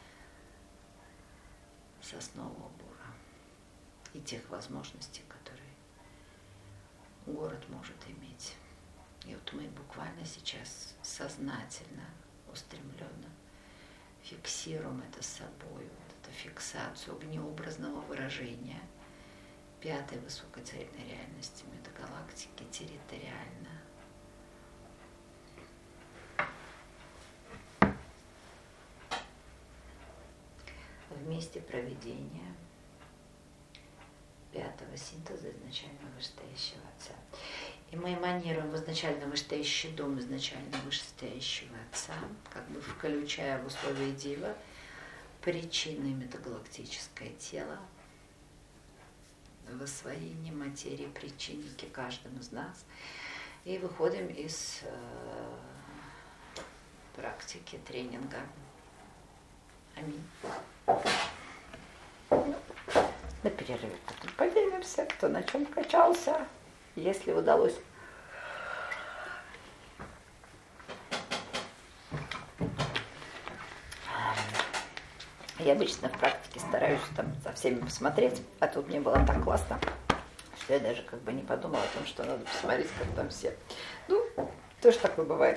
соснового бора и тех возможностей, которые город может иметь. И вот мы буквально сейчас сознательно, устремленно фиксируем это с собой, вот эту фиксацию огнеобразного выражения пятой высокой цельной реальности метагалактики территориально. В месте проведения пятого синтеза изначально вышестоящего Отца. И мы эманируем в изначально вышестоящий дом изначально вышестоящего Отца, как бы включая в условия Дива причины метагалактическое тело, в освоении материи причинники каждым из нас. И выходим из практики тренинга. Аминь. На перерыве потом поделимся, кто на чем качался, если удалось. Я обычно в практике стараюсь там за всеми посмотреть, а тут мне было так классно, что я даже как бы не подумала о том, что надо посмотреть, как там все. Ну, тоже такое бывает.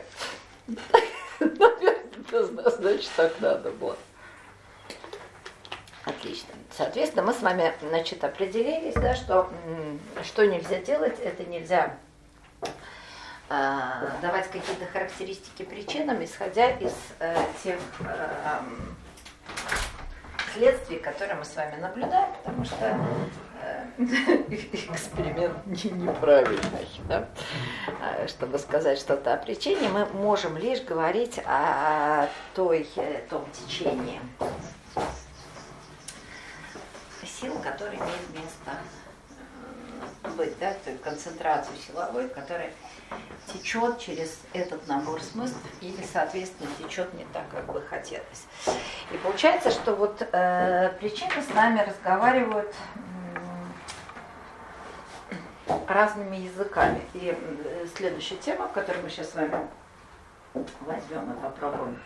Наверное, значит, так надо было. Отлично. Соответственно, мы с вами, значит, определились, да, что нельзя делать, это нельзя давать какие-то характеристики причинам, исходя из тех следствий, которые мы с вами наблюдаем, потому что эксперимент неправильный. Да? Чтобы сказать что-то о причине, мы можем лишь говорить о том течении сил, которые имеют место быть, да, той концентрацию силовой, которая течет через этот набор смыслов или, соответственно, течет не так, как бы хотелось. И получается, что вот причины с нами разговаривают разными языками. И следующая тема, которую мы сейчас с вами возьмем и попробуем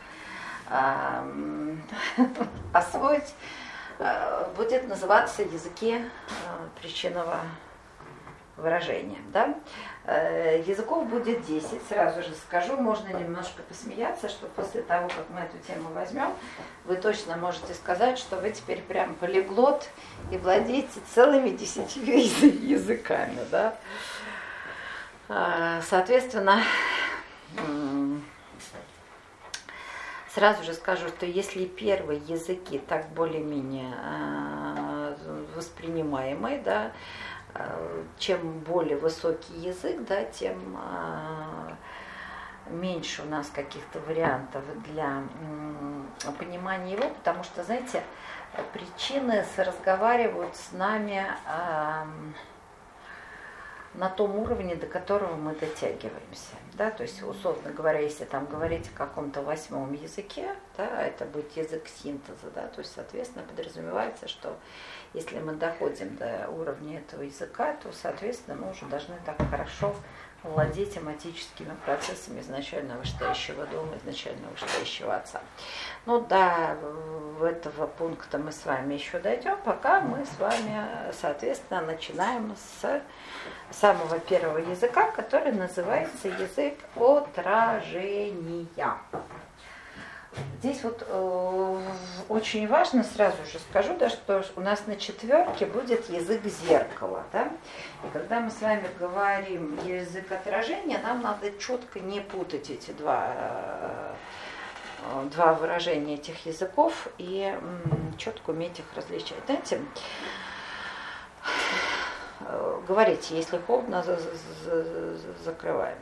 освоить, будет называться языки причинного выражения. Да? Языков будет 10, сразу же скажу, можно немножко посмеяться, что после того, как мы эту тему возьмем, вы точно можете сказать, что вы теперь прям полиглот и владеете целыми 10 языками. Да? Соответственно, сразу же скажу, что если первые языки так более-менее воспринимаемые, да, чем более высокий язык, да, тем меньше у нас каких-то вариантов для понимания его, потому что, знаете, причины разговаривают с нами на том уровне, до которого мы дотягиваемся. Да? То есть, условно говоря, если там говорить о каком-то 8 языке, да, это будет язык синтеза, да, то есть, соответственно, подразумевается, что если мы доходим до уровня этого языка, то, соответственно, мы уже должны так хорошо владеть тематическими процессами изначально вышестоящего дома, изначально вышестоящего отца. Ну да, в этого пункта мы с вами еще дойдем, пока мы с вами, соответственно, начинаем с самого первого языка, который называется язык отражения. Здесь вот очень важно, сразу же скажу, да, что у нас на 4 будет язык зеркала. Да? И когда мы с вами говорим язык отражения, нам надо четко не путать эти два выражения этих языков и четко уметь их различать. Знаете, говорите, если холодно, закрываем.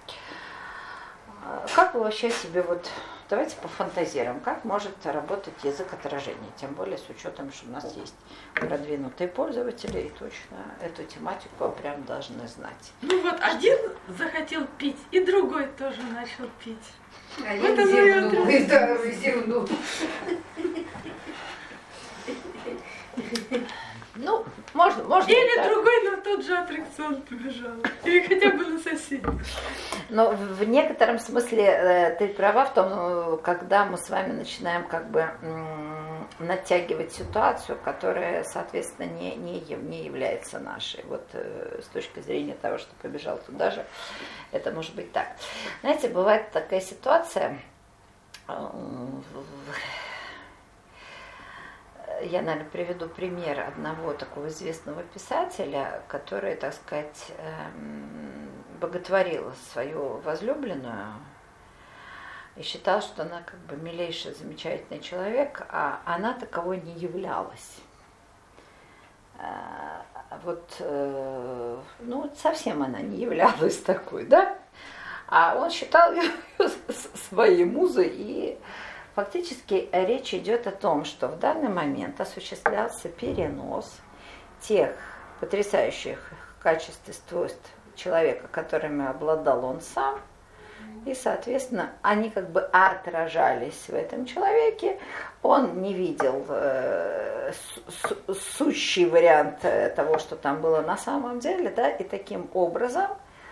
Как вы вообще себе вот... Давайте пофантазируем, как может работать язык отражения, тем более с учетом, что у нас есть продвинутые пользователи, и точно эту тематику прям должны знать. Ну вот один захотел пить, и другой тоже начал пить. Один зевнул, и второй зевнул. Ну, можно. Или так. Другой на тот же аттракцион побежал. Или хотя бы на соседний. Но в некотором смысле ты права в том, когда мы с вами начинаем как бы натягивать ситуацию, которая, соответственно, не является нашей. Вот с точки зрения того, что побежал туда же, это может быть так. Знаете, бывает такая ситуация... Я, наверное, приведу пример одного такого известного писателя, который, так сказать, боготворил свою возлюбленную и считал, что она как бы милейший, замечательный человек, а она таковой не являлась. Вот, ну, совсем она не являлась такой, да? А он считал ее своей музой, и фактически речь идет о том, что в данный момент осуществлялся перенос тех потрясающих качеств и свойств человека, которыми обладал он сам, и, соответственно, они как бы отражались в этом человеке. Он не видел сущий вариант того, что там было на самом деле, да, и таким образом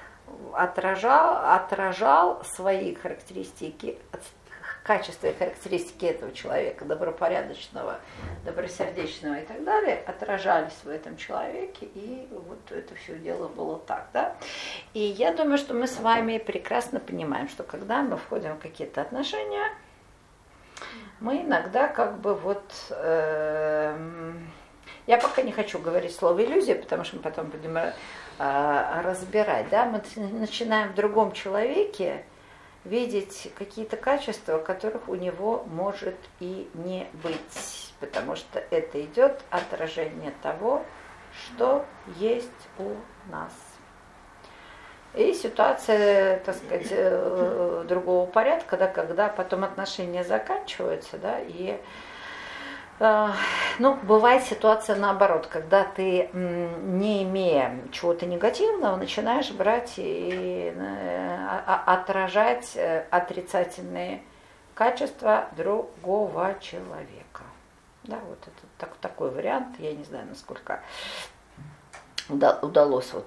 отражал свои характеристики, качества и характеристики этого человека, добропорядочного, добросердечного и так далее, отражались в этом человеке, и вот это все дело было так, да. И я думаю, что мы с вами прекрасно понимаем, что когда мы входим в какие-то отношения, мы иногда как бы вот... я пока не хочу говорить слово иллюзия, потому что мы потом будем разбирать, да, мы начинаем в другом человеке видеть какие-то качества, которых у него может и не быть, потому что это идет отражение того, что есть у нас. И ситуация, так сказать, другого порядка, да, когда потом отношения заканчиваются, да, и Ну, бывает ситуация наоборот, когда ты, не имея чего-то негативного, начинаешь брать и отражать отрицательные качества другого человека. Да, вот это такой вариант, я не знаю, насколько удалось вот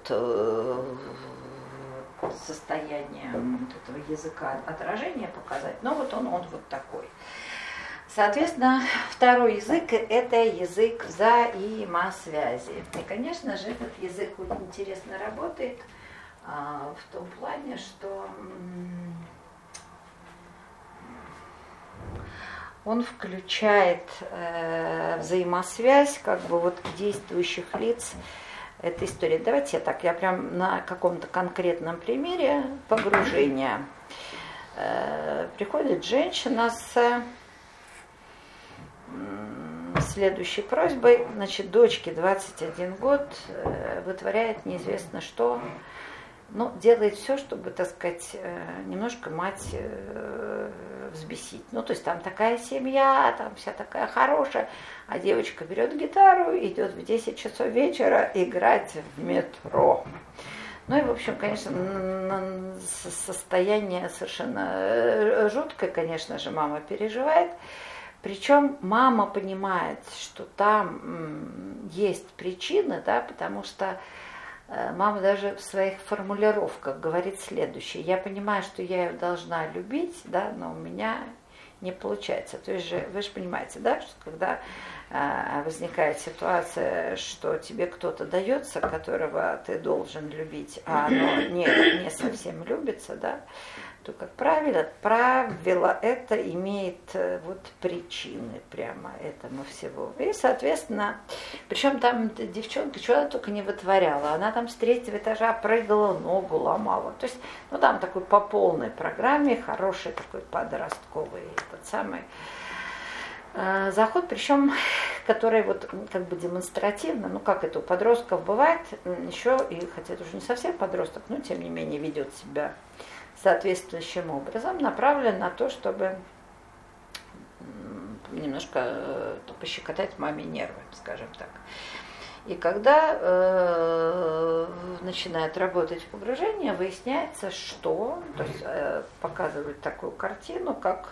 состояние вот этого языка отражения показать, но вот он вот такой. Соответственно, второй язык – это язык взаимосвязи. И, конечно же, этот язык очень интересно работает в том плане, что он включает взаимосвязь как бы вот действующих лиц этой истории. Давайте я прям на каком-то конкретном примере погружения. Приходит женщина с следующей просьбой, значит, дочке 21 год, вытворяет неизвестно что, но делает все, чтобы, так сказать, немножко мать взбесить. Ну, то есть там такая семья, там вся такая хорошая, а девочка берет гитару, идет в 10 часов вечера играть в метро. Ну и, в общем, конечно, состояние совершенно жуткое, конечно же, мама переживает. Причем мама понимает, что там есть причины, да, потому что мама даже в своих формулировках говорит следующее. Я понимаю, что я ее должна любить, да, но у меня не получается. То есть вы же понимаете, да, что когда возникает ситуация, что тебе кто-то дается, которого ты должен любить, а оно не совсем любится, да, то, как правило, это имеет вот причины прямо этому всего. И, соответственно, причем там девчонка чего она только не вытворяла. Она там с 3-го этажа прыгала, ногу ломала. То есть, ну там такой по полной программе, хороший такой подростковый этот самый заход, причем, который вот как бы демонстративно, ну как это у подростков бывает, еще, и хотя это уже не совсем подросток, но тем не менее ведет себя соответствующим образом, направлен на то, чтобы немножко пощекотать маме нервы, скажем так. И когда начинает работать погружение, выясняется, что, то есть показывают такую картину, как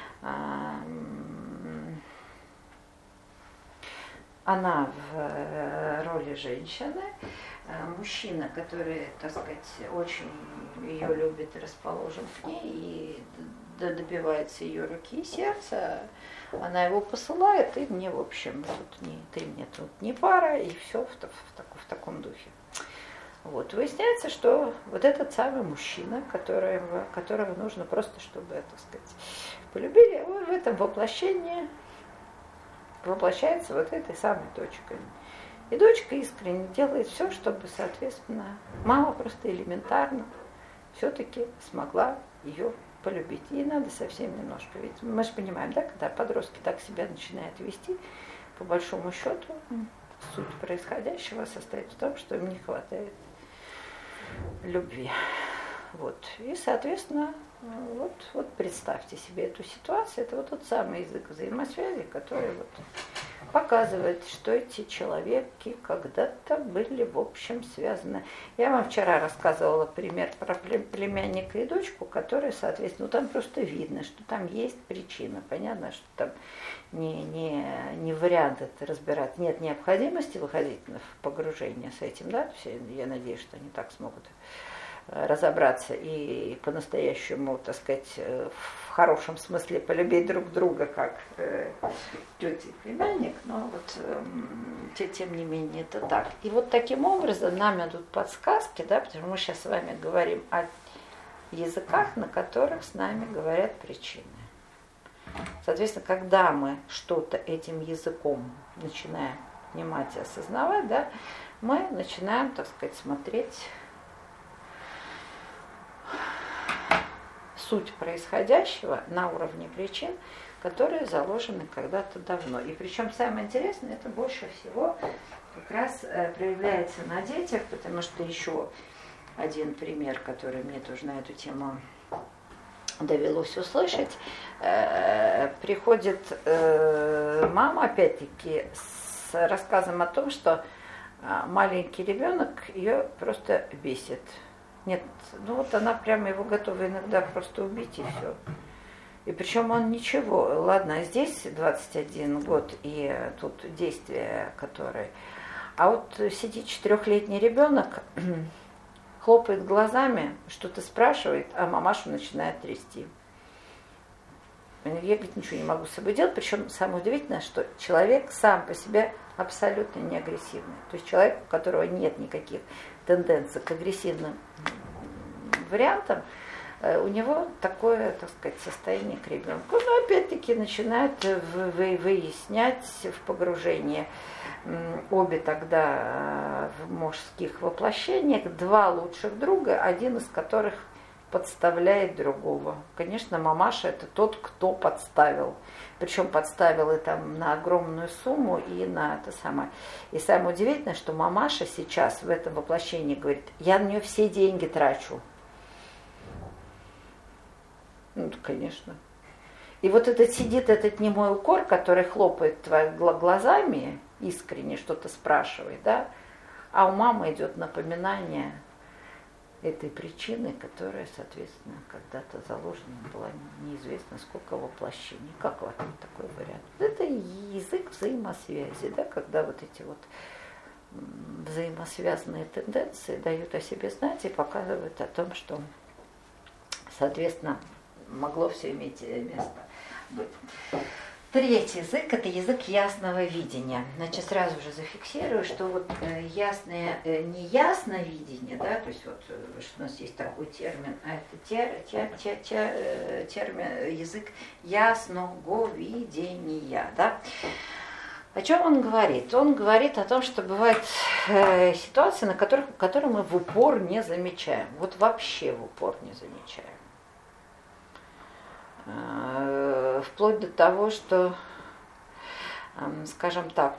она в роли женщины, мужчина, который, так сказать, очень ее любит и расположен к ней, и добивается ее руки и сердца, она его посылает, и мне, в общем, ты мне тут не пара, и все в таком духе. Вот. Выясняется, что вот этот самый мужчина, которого нужно просто, чтобы, так сказать, полюбили, он в этом воплощении воплощается вот этой самой дочкой. И дочка искренне делает все, чтобы, соответственно, мама просто элементарно все-таки смогла ее полюбить. Ей надо совсем немножко. Ведь мы же понимаем, да, когда подростки так себя начинают вести, по большому счету, суть происходящего состоит в том, что им не хватает любви. Вот. И, соответственно, вот представьте себе эту ситуацию. Это вот тот самый язык взаимосвязи, который вот показывает, что эти человеки когда-то были, в общем, связаны. Я вам вчера рассказывала пример про племянника и дочку, которые, соответственно, там просто видно, что там есть причина. Понятно, что там не вариант это разбирать. Нет необходимости выходить в погружение с этим, да? Я надеюсь, что они так смогут разобраться и по-настоящему, так сказать, в хорошем смысле полюбить друг друга, как тетя и племянник, но вот тем не менее это так. И вот таким образом нам идут подсказки, да, потому что мы сейчас с вами говорим о языках, на которых с нами говорят причины. Соответственно, когда мы что-то этим языком начинаем понимать и осознавать, да, мы начинаем, так сказать, смотреть суть происходящего на уровне причин, которые заложены когда-то давно. И причем самое интересное, это больше всего как раз проявляется на детях, потому что еще один пример, который мне тоже на эту тему довелось услышать, приходит мама, опять-таки, с рассказом о том, что маленький ребенок ее просто бесит. Нет, ну вот она прямо его готова иногда просто убить, и все. И причем он ничего, ладно, здесь 21 год, и тут действия, которые... А вот сидит 4-летний ребенок, хлопает глазами, что-то спрашивает, а мамашу начинает трясти. Я, говорит, ничего не могу с собой делать, причем самое удивительное, что человек сам по себе абсолютно не агрессивный. То есть человек, у которого нет никаких тенденций к агрессивным вариантам, у него такое, так сказать, состояние к ребенку. Но опять-таки начинает выяснять в погружении обе тогда в мужских воплощениях два лучших друга, один из которых подставляет другого. Конечно, мамаша это тот, кто подставил. Причем подставил и там на огромную сумму, и на это самое. И самое удивительное, что мамаша сейчас в этом воплощении говорит, я на нее все деньги трачу. Ну, конечно. И вот этот сидит этот немой укор, который хлопает твоими глазами, искренне что-то спрашивает, да, а у мамы идет напоминание этой причины, которая, соответственно, когда-то заложена была неизвестно сколько воплощений. Как вот такой вариант? Это язык взаимосвязи, да, когда вот эти вот взаимосвязанные тенденции дают о себе знать и показывают о том, что, соответственно, могло все иметь место быть. Третий язык – это язык ясного видения. Значит, сразу же зафиксирую, что вот ясное, неясное видение, да, то есть вот что у нас есть такой термин, а это термин, язык ясного видения, да. О чем он говорит? Он говорит о том, что бывают ситуации, которые мы в упор не замечаем, вот вообще в упор не замечаем. Вплоть до того, что, скажем так,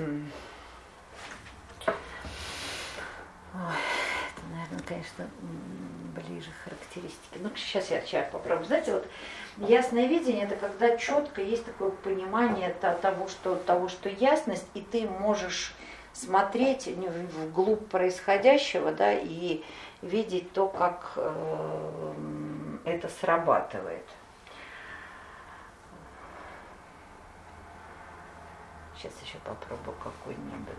это, наверное, конечно, ближе характеристики. Ну, сейчас я попробую. Знаете, вот ясное видение – это когда четко есть такое понимание того, что ясность, и ты можешь смотреть вглубь происходящего, да, и видеть то, как это срабатывает. Сейчас еще попробую какой-нибудь.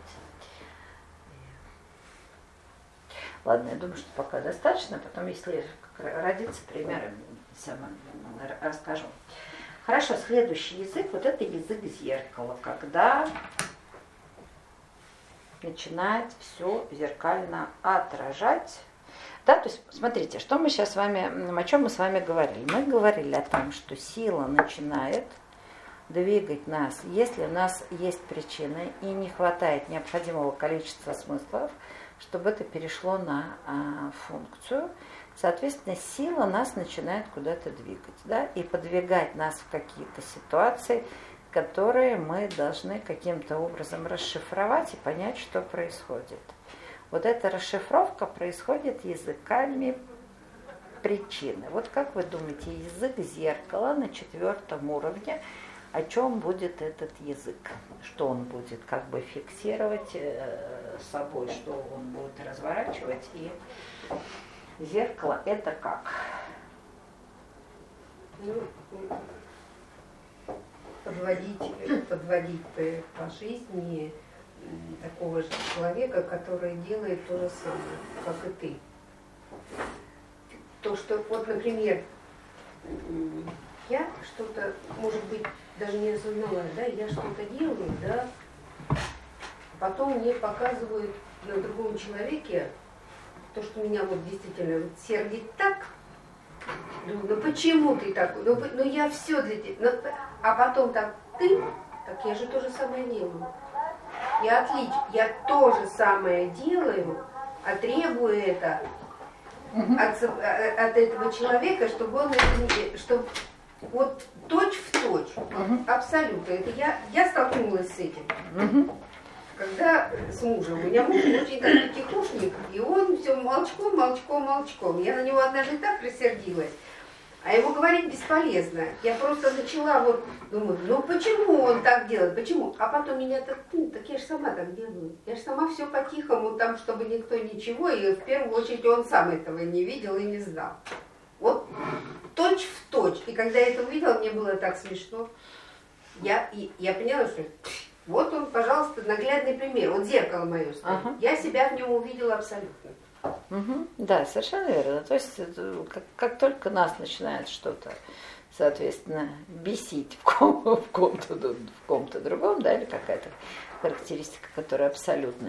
Ладно, я думаю, что пока достаточно. Потом, если родится пример, сама расскажу. Хорошо, следующий язык. Вот это язык зеркала, когда начинает все зеркально отражать. Да, то есть, смотрите, что мы сейчас с вами, о чем мы с вами говорили. Мы говорили о том, что сила начинает двигать нас, если у нас есть причины и не хватает необходимого количества смыслов, чтобы это перешло на функцию, соответственно, сила нас начинает куда-то двигать, да, и подвигать нас в какие-то ситуации, которые мы должны каким-то образом расшифровать и понять, что происходит. Вот эта расшифровка происходит языками причины. Вот как вы думаете, язык зеркала на 4-м уровне, о чем будет этот язык? Что он будет как бы фиксировать собой, что он будет разворачивать? И зеркало это как? Подводить по жизни такого же человека, который делает то же самое, как и ты. То, что, вот, например, я что-то, может быть, даже не осознавая, да, я что-то делаю, да, потом мне показывают на другом человеке то, что меня вот действительно вот сердит так. Ну почему ты такой? Ну я все для тебя. А потом так ты, так я же то же самое делаю. Я то же самое делаю, а требую это от этого человека, чтобы он это, чтобы вот точь в точь, абсолютно. Это я столкнулась с этим. Когда с мужем, у меня муж очень такой тихушник, и он все молчком. Я на него однажды так рассердилась. А ему говорить бесполезно. Я просто начала вот, думаю, ну почему он так делает, почему? А потом меня так я же сама так делаю. Я же сама все по-тихому, там, чтобы никто ничего, и в первую очередь он сам этого не видел и не знал. Вот точь в точь. И когда я это увидела, мне было так смешно. Я поняла, что вот он, пожалуйста, наглядный пример. Вот зеркало мое стоит. Ага. Я себя в нем увидела абсолютно. Угу. Да, совершенно верно. То есть, как только нас начинает что-то, соответственно, бесить в ком-то другом, да, или какая-то характеристика, которая абсолютно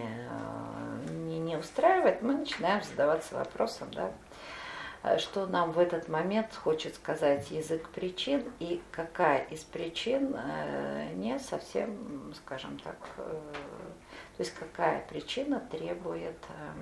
не устраивает, мы начинаем задаваться вопросом, да, что нам в этот момент хочет сказать язык причин и какая из причин не совсем, скажем так, то есть какая причина требует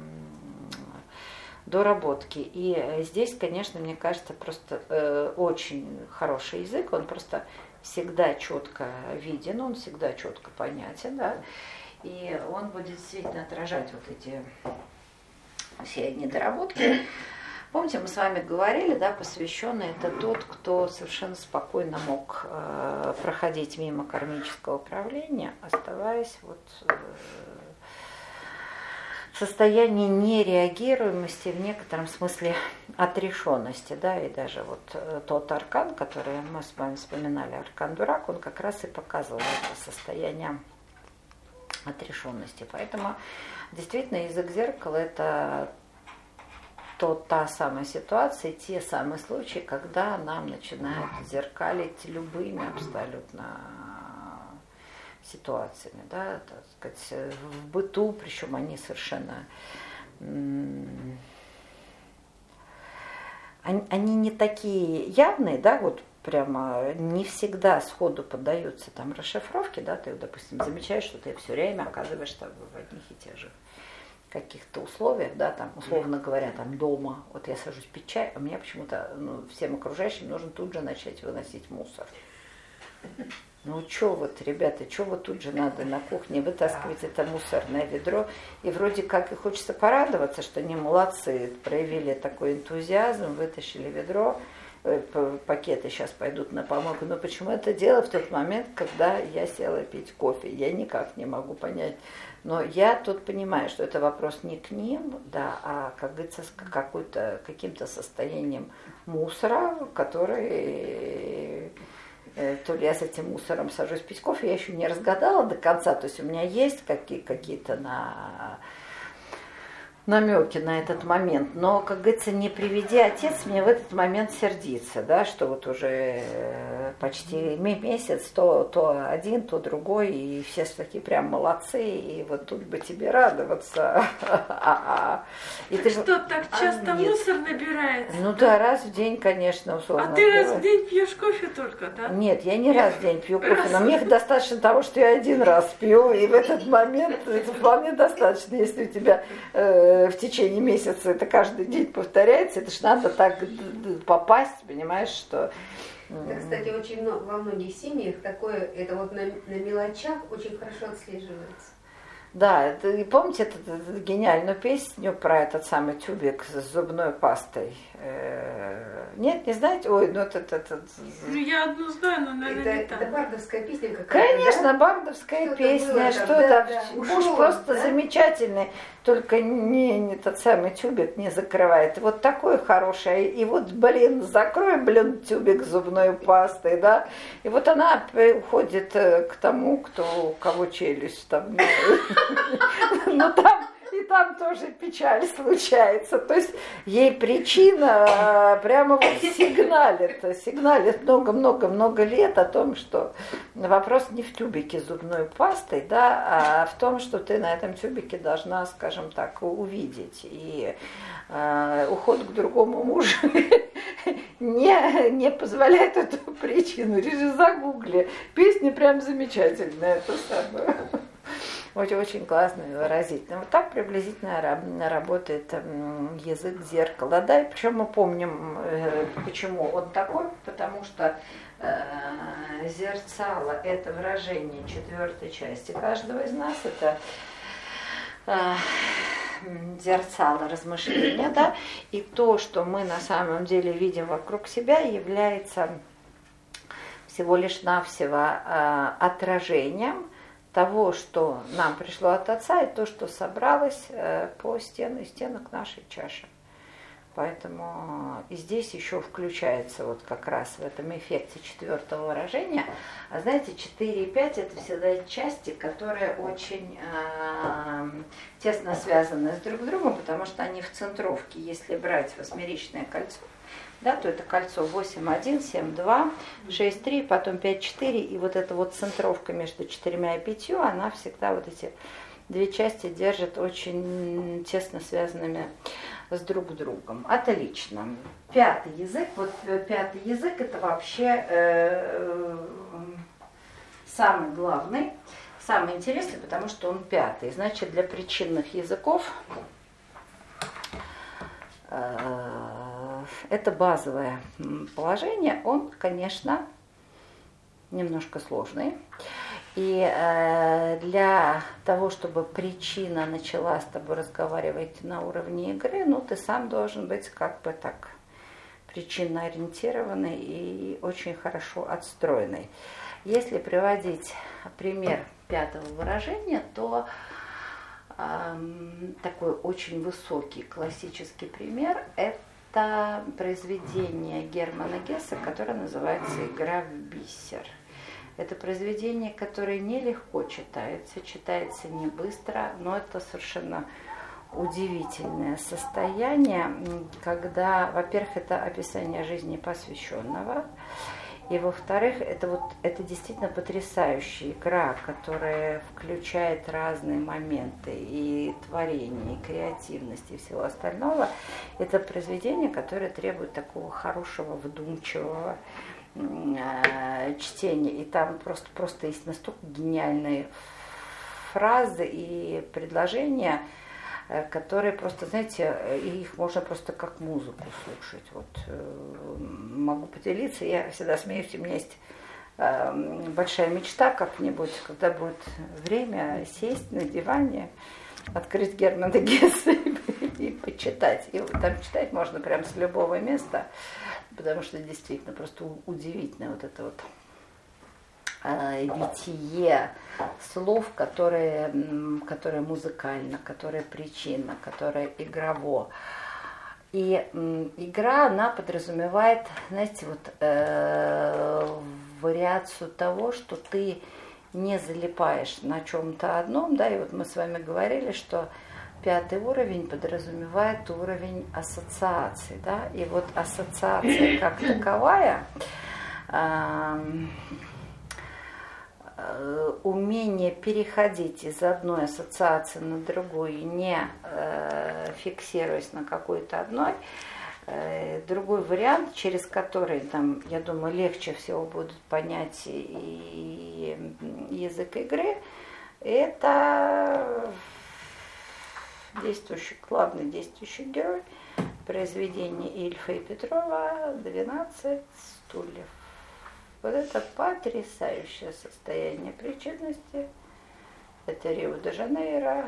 доработки. И здесь, конечно, мне кажется, просто очень хороший язык, он просто всегда четко виден, он всегда четко понятен, да, и он будет действительно отражать вот эти все недоработки. Помните, мы с вами говорили, да, посвященный это тот, кто совершенно спокойно мог проходить мимо кармического управления, оставаясь вот в состоянии нереагируемости, в некотором смысле отрешенности, да, и даже вот тот аркан, который мы с вами вспоминали, аркан Дурак, он как раз и показывал это состояние отрешенности. Поэтому действительно язык зеркала — это та самая ситуация, те самые случаи, когда нам начинают зеркалить любыми абсолютно ситуациями, да, так сказать, в быту, причем они совершенно, они не такие явные, да, вот прямо не всегда сходу поддаются там расшифровке, да, ты, допустим, замечаешь, что ты все время оказываешься в одних и тех же каких-то условиях, да, там, условно говоря, там дома, вот я сажусь пить чай, а мне почему-то, всем окружающим нужно тут же начать выносить мусор. Ну что вот, ребята, что вот тут же надо на кухне вытаскивать это мусорное ведро, и вроде как и хочется порадоваться, что они молодцы, проявили такой энтузиазм, вытащили ведро, пакеты сейчас пойдут на помойку, но почему это дело в тот момент, когда я села пить кофе, я никак не могу понять. Но я тут понимаю, что это вопрос не к ним, да, а, как говорится, с каким-то состоянием мусора, который, то ли я с этим мусором сажусь пить кофе, я еще не разгадала до конца, то есть у меня есть какие-то намеки на этот момент, но, как говорится, не приведи отец мне в этот момент сердиться, да, что вот уже почти месяц, то один, то другой, и все такие прям молодцы, и вот тут бы тебе радоваться. И ты что, так часто мусор набирается? Ну да, раз в день, конечно, условно. А ты раз в день пьешь кофе только, да? Нет, я не раз в день пью кофе, но мне достаточно того, что я один раз пью, и в этот момент это вполне достаточно, если у тебя в течение месяца это каждый день повторяется, это ж надо так попасть, понимаешь, что... Да, кстати, очень во многих семьях такое, это вот на мелочах очень хорошо отслеживается. Да, и помните эту гениальную песню про этот самый тюбик с зубной пастой? Нет, не знаете? Ой, ну это... Ну я одну знаю, но, наверное, не так. Это бардовская песня какая-то, конечно, да? бардовская песня, что это? Муж просто замечательный, только не тот самый тюбик не закрывает. Вот такой хороший. И вот, закрой, тюбик с зубной пастой, да? И вот она уходит к тому, у кого челюсть там... Ну там тоже печаль случается. То есть ей причина прямо вот сигналит много-много-много лет о том, что вопрос не в тюбике с зубной пастой, да, а в том, что ты на этом тюбике должна, скажем так, увидеть. И уход к другому мужу не позволяет эту причину. Загугли. Песня прям замечательная, это самое. Очень классно и выразительно. Вот так приблизительно работает язык зеркала. Да, и причем мы помним, почему он такой, потому что зерцало – это выражение четвертой части каждого из нас. Это зерцало размышления, да, и то, что мы на самом деле видим вокруг себя, является всего лишь навсего отражением того, что нам пришло от Отца, и то, что собралось по стенок нашей чаши. Поэтому и здесь еще включается вот как раз в этом эффекте четвертого выражения. А знаете, 4 и 5 это всегда части, которые очень тесно связаны с друг другом, потому что они в центровке. Если брать восьмеричное кольцо, да, то это кольцо 8-1, 7-2, 6-3, потом 5-4, и вот эта вот центровка между 4 и 5, она всегда вот эти две части держит очень тесно связанными с друг другом. Отлично. Пятый язык. Вот пятый язык это вообще самый главный, самый интересный, потому что он пятый. Значит, для причинных языков это базовое положение. Он, конечно, немножко сложный. И для того, чтобы причина начала с тобой разговаривать на уровне игры, ну, ты сам должен быть как бы так причинно ориентированный и очень хорошо отстроенный. Если приводить пример пятого выражения, то такой очень высокий классический пример – это произведение Германа Гесса, которое называется «Игра в бисер». Это произведение, которое нелегко читается не быстро, но это совершенно удивительное состояние, когда, во-первых, это описание жизни посвященного, и, во-вторых, это действительно потрясающая игра, которая включает разные моменты и творения, и креативности, и всего остального. Это произведение, которое требует такого хорошего, вдумчивого чтения. И там просто есть настолько гениальные фразы и предложения, которые просто, знаете, их можно просто как музыку слушать. Вот могу поделиться, я всегда смеюсь, у меня есть большая мечта как-нибудь, когда будет время сесть на диване, открыть Германа Гесса и почитать. И вот там читать можно прям с любого места, потому что действительно просто удивительно вот это вот битие слов, которые музыкально, которые причинно, которые игрово. И игра, она подразумевает, знаете, вот вариацию того, что ты не залипаешь на чем-то одном, да, и вот мы с вами говорили, что пятый уровень подразумевает уровень ассоциаций, да, и вот ассоциация как таковая, умение переходить из одной ассоциации на другую, не фиксируясь на какой-то одной. Другой вариант, через который, там, я думаю, легче всего будет понять и язык игры, это главный действующий герой произведения Ильфа и Петрова «12 стульев». Вот это потрясающее состояние причинности. Это Рио-де-Жанейро,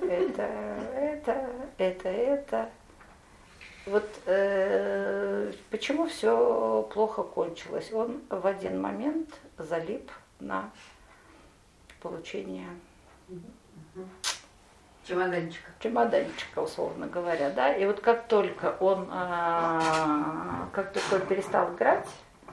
это. Вот почему все плохо кончилось? Он в один момент залип на получение чемоданчика, условно говоря, да. И вот как только он перестал играть,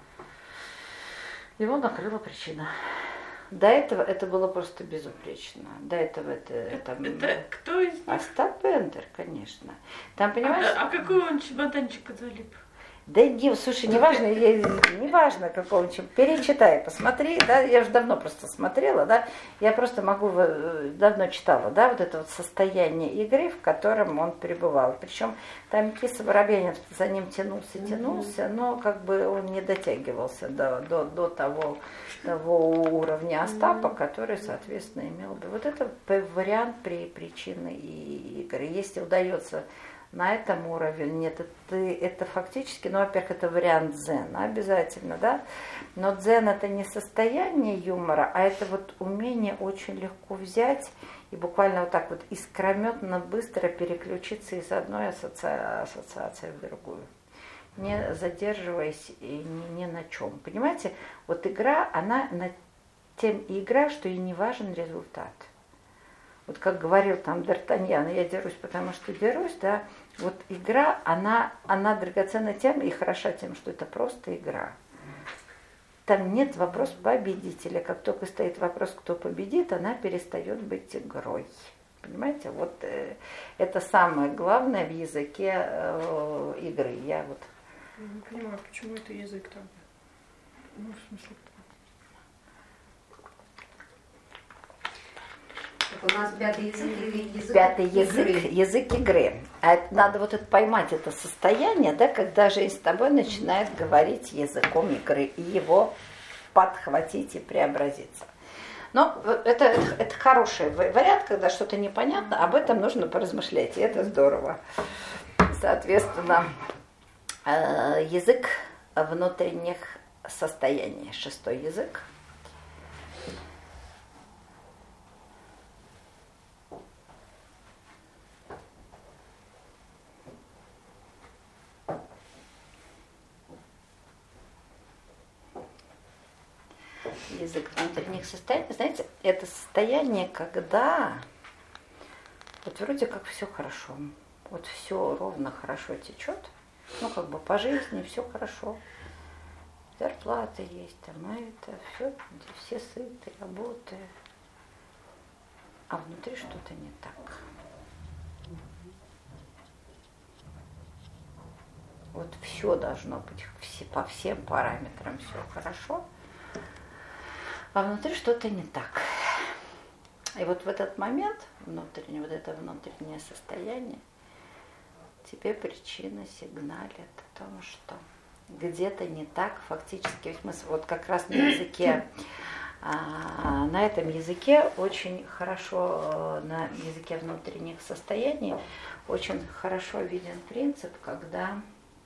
его накрыла причина. До этого это было просто безупречно. До этого это кто из них? Остап Бендер, конечно. Там, понимаешь? А какой он чемоданчик залип? Да не, слушай, неважно какого, перечитай, посмотри, да, я уже давно просто смотрела, да, я просто давно читала, да, вот это вот состояние игры, в котором он пребывал. Причем там Киса Воробьянин за ним тянулся, но как бы он не дотягивался до того уровня Остапа, который, соответственно, имел бы. Вот это вариант причины и игры. Если удается на этом уровне. Это фактически, ну, во-первых, это вариант дзена обязательно, да? Но дзен это не состояние юмора, а это вот умение очень легко взять и буквально вот так вот искрометно быстро переключиться из одной ассоциации в другую, не задерживаясь и ни на чем. Понимаете, вот игра, она на тем и игра, что и не важен результат. Вот как говорил там Д'Артаньян, я дерусь, потому что дерусь, да, вот игра, она драгоценна тем и хороша тем, что это просто игра. Там нет вопроса победителя. Как только стоит вопрос, кто победит, она перестает быть игрой. Понимаете? Вот это самое главное в языке игры. Я вот... Не понимаю, почему это язык там? Ну, в смысле... У нас пятый язык или язык? Пятый язык игры. А надо вот это поймать, это состояние, да, когда жизнь с тобой начинает говорить языком игры, и его подхватить и преобразиться. Но это хороший вариант, когда что-то непонятно, об этом нужно поразмышлять, и это здорово. Соответственно, язык внутренних состояний, 6-й язык. Язык внутренних состояний, знаете, это состояние, когда вот вроде как все хорошо, вот все ровно хорошо течет, ну как бы по жизни все хорошо, зарплата есть, там это, все сыты, работы, а внутри что-то не так. Вот все должно быть по всем параметрам все хорошо. А внутри что-то не так. И вот в этот момент, внутреннее, вот это внутреннее состояние, тебе причина сигналит о том, что где-то не так. Фактически, ведь мы вот как раз на языке, на этом языке очень хорошо, на языке внутренних состояний, очень хорошо виден принцип, когда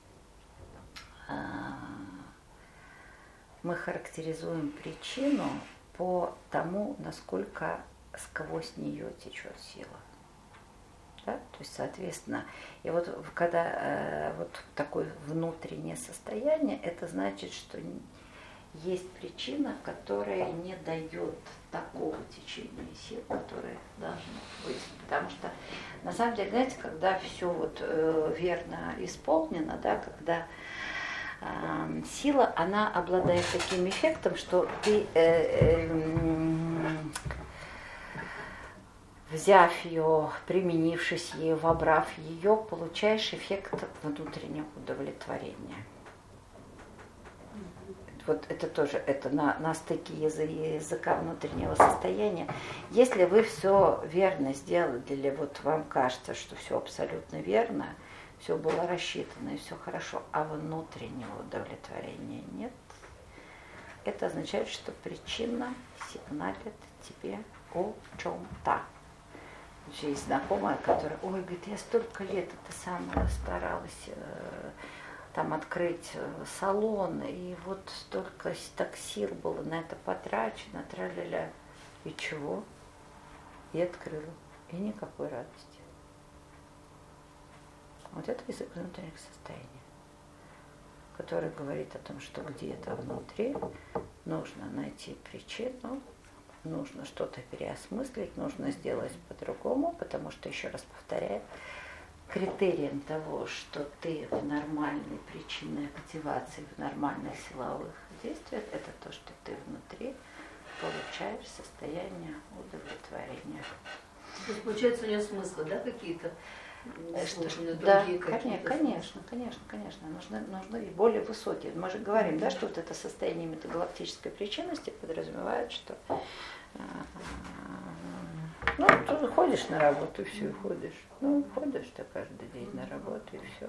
мы характеризуем причину по тому, насколько сквозь нее течет сила. Да? То есть, соответственно, и вот когда вот такое внутреннее состояние, это значит, что есть причина, которая не дает такого течения сил, которое должно быть. Потому что, на самом деле, знаете, когда все вот верно исполнено, да, когда сила, она обладает таким эффектом, что ты, взяв ее, применившись ей, вобрав ее, получаешь эффект внутреннего удовлетворения. Вот это тоже это на стыке языка внутреннего состояния. Если вы все верно сделали, или вот вам кажется, что все абсолютно верно, все было рассчитано и все хорошо, а внутреннего удовлетворения нет, это означает, что причина сигналит тебе о чем-то. Есть знакомая, которая, ой, говорит, я столько лет это самое старалась там открыть салон, и вот столько так сил было на это потрачено, тра-ля-ля. И чего? И открыла. И никакой радости. Вот это язык внутренних состояний, который говорит о том, что где-то внутри нужно найти причину, нужно что-то переосмыслить, нужно сделать по-другому, потому что, еще раз повторяю, критерием того, что ты в нормальной причинной активации, в нормальных силовых действиях, это то, что ты внутри получаешь состояние удовлетворения. То есть, получается, у нее смыслы, да, какие-то? Да, конечно. Нужны и более высокие. Мы же говорим, да, что вот это состояние метагалактической причинности подразумевает, что ну, ты ходишь на работу, и все, и ходишь. Ну, ходишь ты каждый день на работу, и все.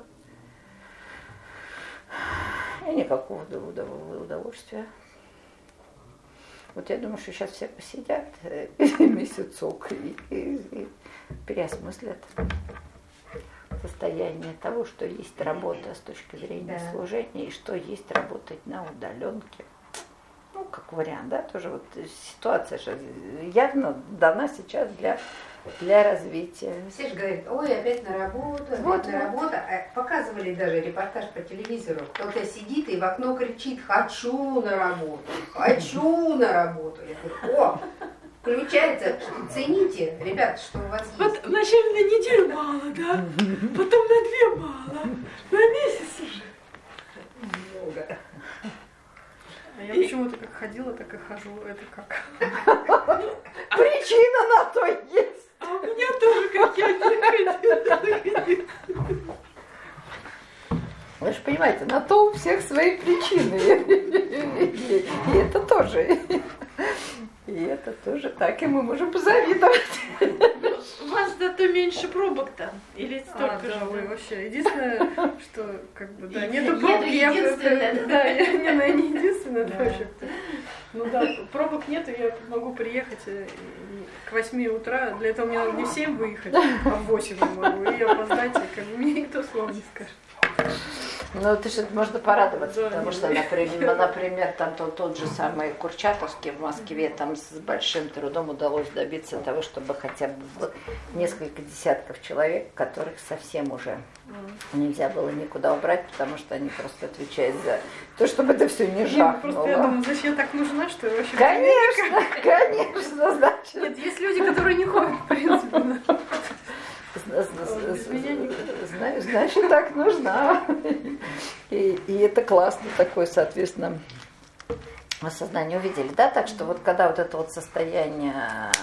И никакого удовольствия. Вот я думаю, что сейчас все посидят месяцок и переосмыслят. состояние того, что есть работа с точки зрения служения, и что есть работать на удаленке. Ну, как вариант, да, тоже вот ситуация же явно дана сейчас для развития. Все же говорят, ой, опять на работу, опять на работу. Показывали даже репортаж по телевизору. Кто-то сидит и в окно кричит, хочу на работу, хочу на работу. Я говорю, о, включается, цените, ребята, что у вас есть. Вот вначале на неделю мало, да? Потом на 2 мало, на месяц уже. Много. А я почему-то как ходила, так и хожу. Это как? Причина на то есть. А у меня тоже, как я не ходила. Вы же понимаете, на то у всех свои причины. И это тоже. И это тоже так, и мы можем позавидовать. У вас зато меньше пробок-то? Или столько же? Да, вы вообще. Единственное, что как бы, да, нету Еду пробок. единственное. Да, я не единственная, да, вообще. Ну да, пробок нету, я могу приехать к 8 утра. Для этого мне надо не в 7 выехать, а в 8 я могу. И опоздать, и как бы мне никто слова не скажет. Ну, ты же можно порадоваться, Да, потому что, например, там тот же самый Курчатовский в Москве, там с большим трудом удалось добиться того, чтобы хотя бы несколько десятков человек, которых совсем уже нельзя было никуда убрать, потому что они просто отвечают за то, чтобы это все не жахнуло. Просто я думаю, зачем я так нужна, что я вообще... Конечно, значит. Нет, есть люди, которые не ходят, в принципе. Значит, так нужна. И это классно такое, соответственно, осознание увидели, да, так что вот когда вот это вот состояние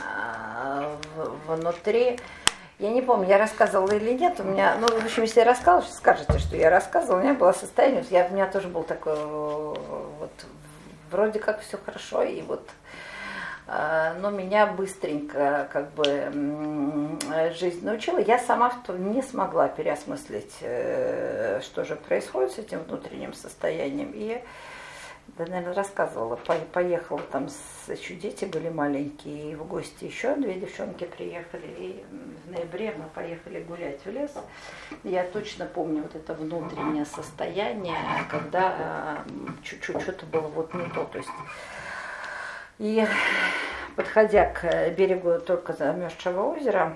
внутри, я не помню, я рассказывала или нет, у меня, ну, в общем, если я рассказывала, скажете, что я рассказывала, у меня было состояние, у меня тоже был такой вот, вроде как все хорошо, и вот, но меня быстренько как бы жизнь научила. Я сама не смогла переосмыслить, что же происходит с этим внутренним состоянием. И, да, наверное, рассказывала, поехала там, еще дети были маленькие, и в гости еще 2 девчонки приехали. И в ноябре мы поехали гулять в лес. Я точно помню вот это внутреннее состояние, когда чуть-чуть что-то было вот не то. То есть, и подходя к берегу только замерзшего озера,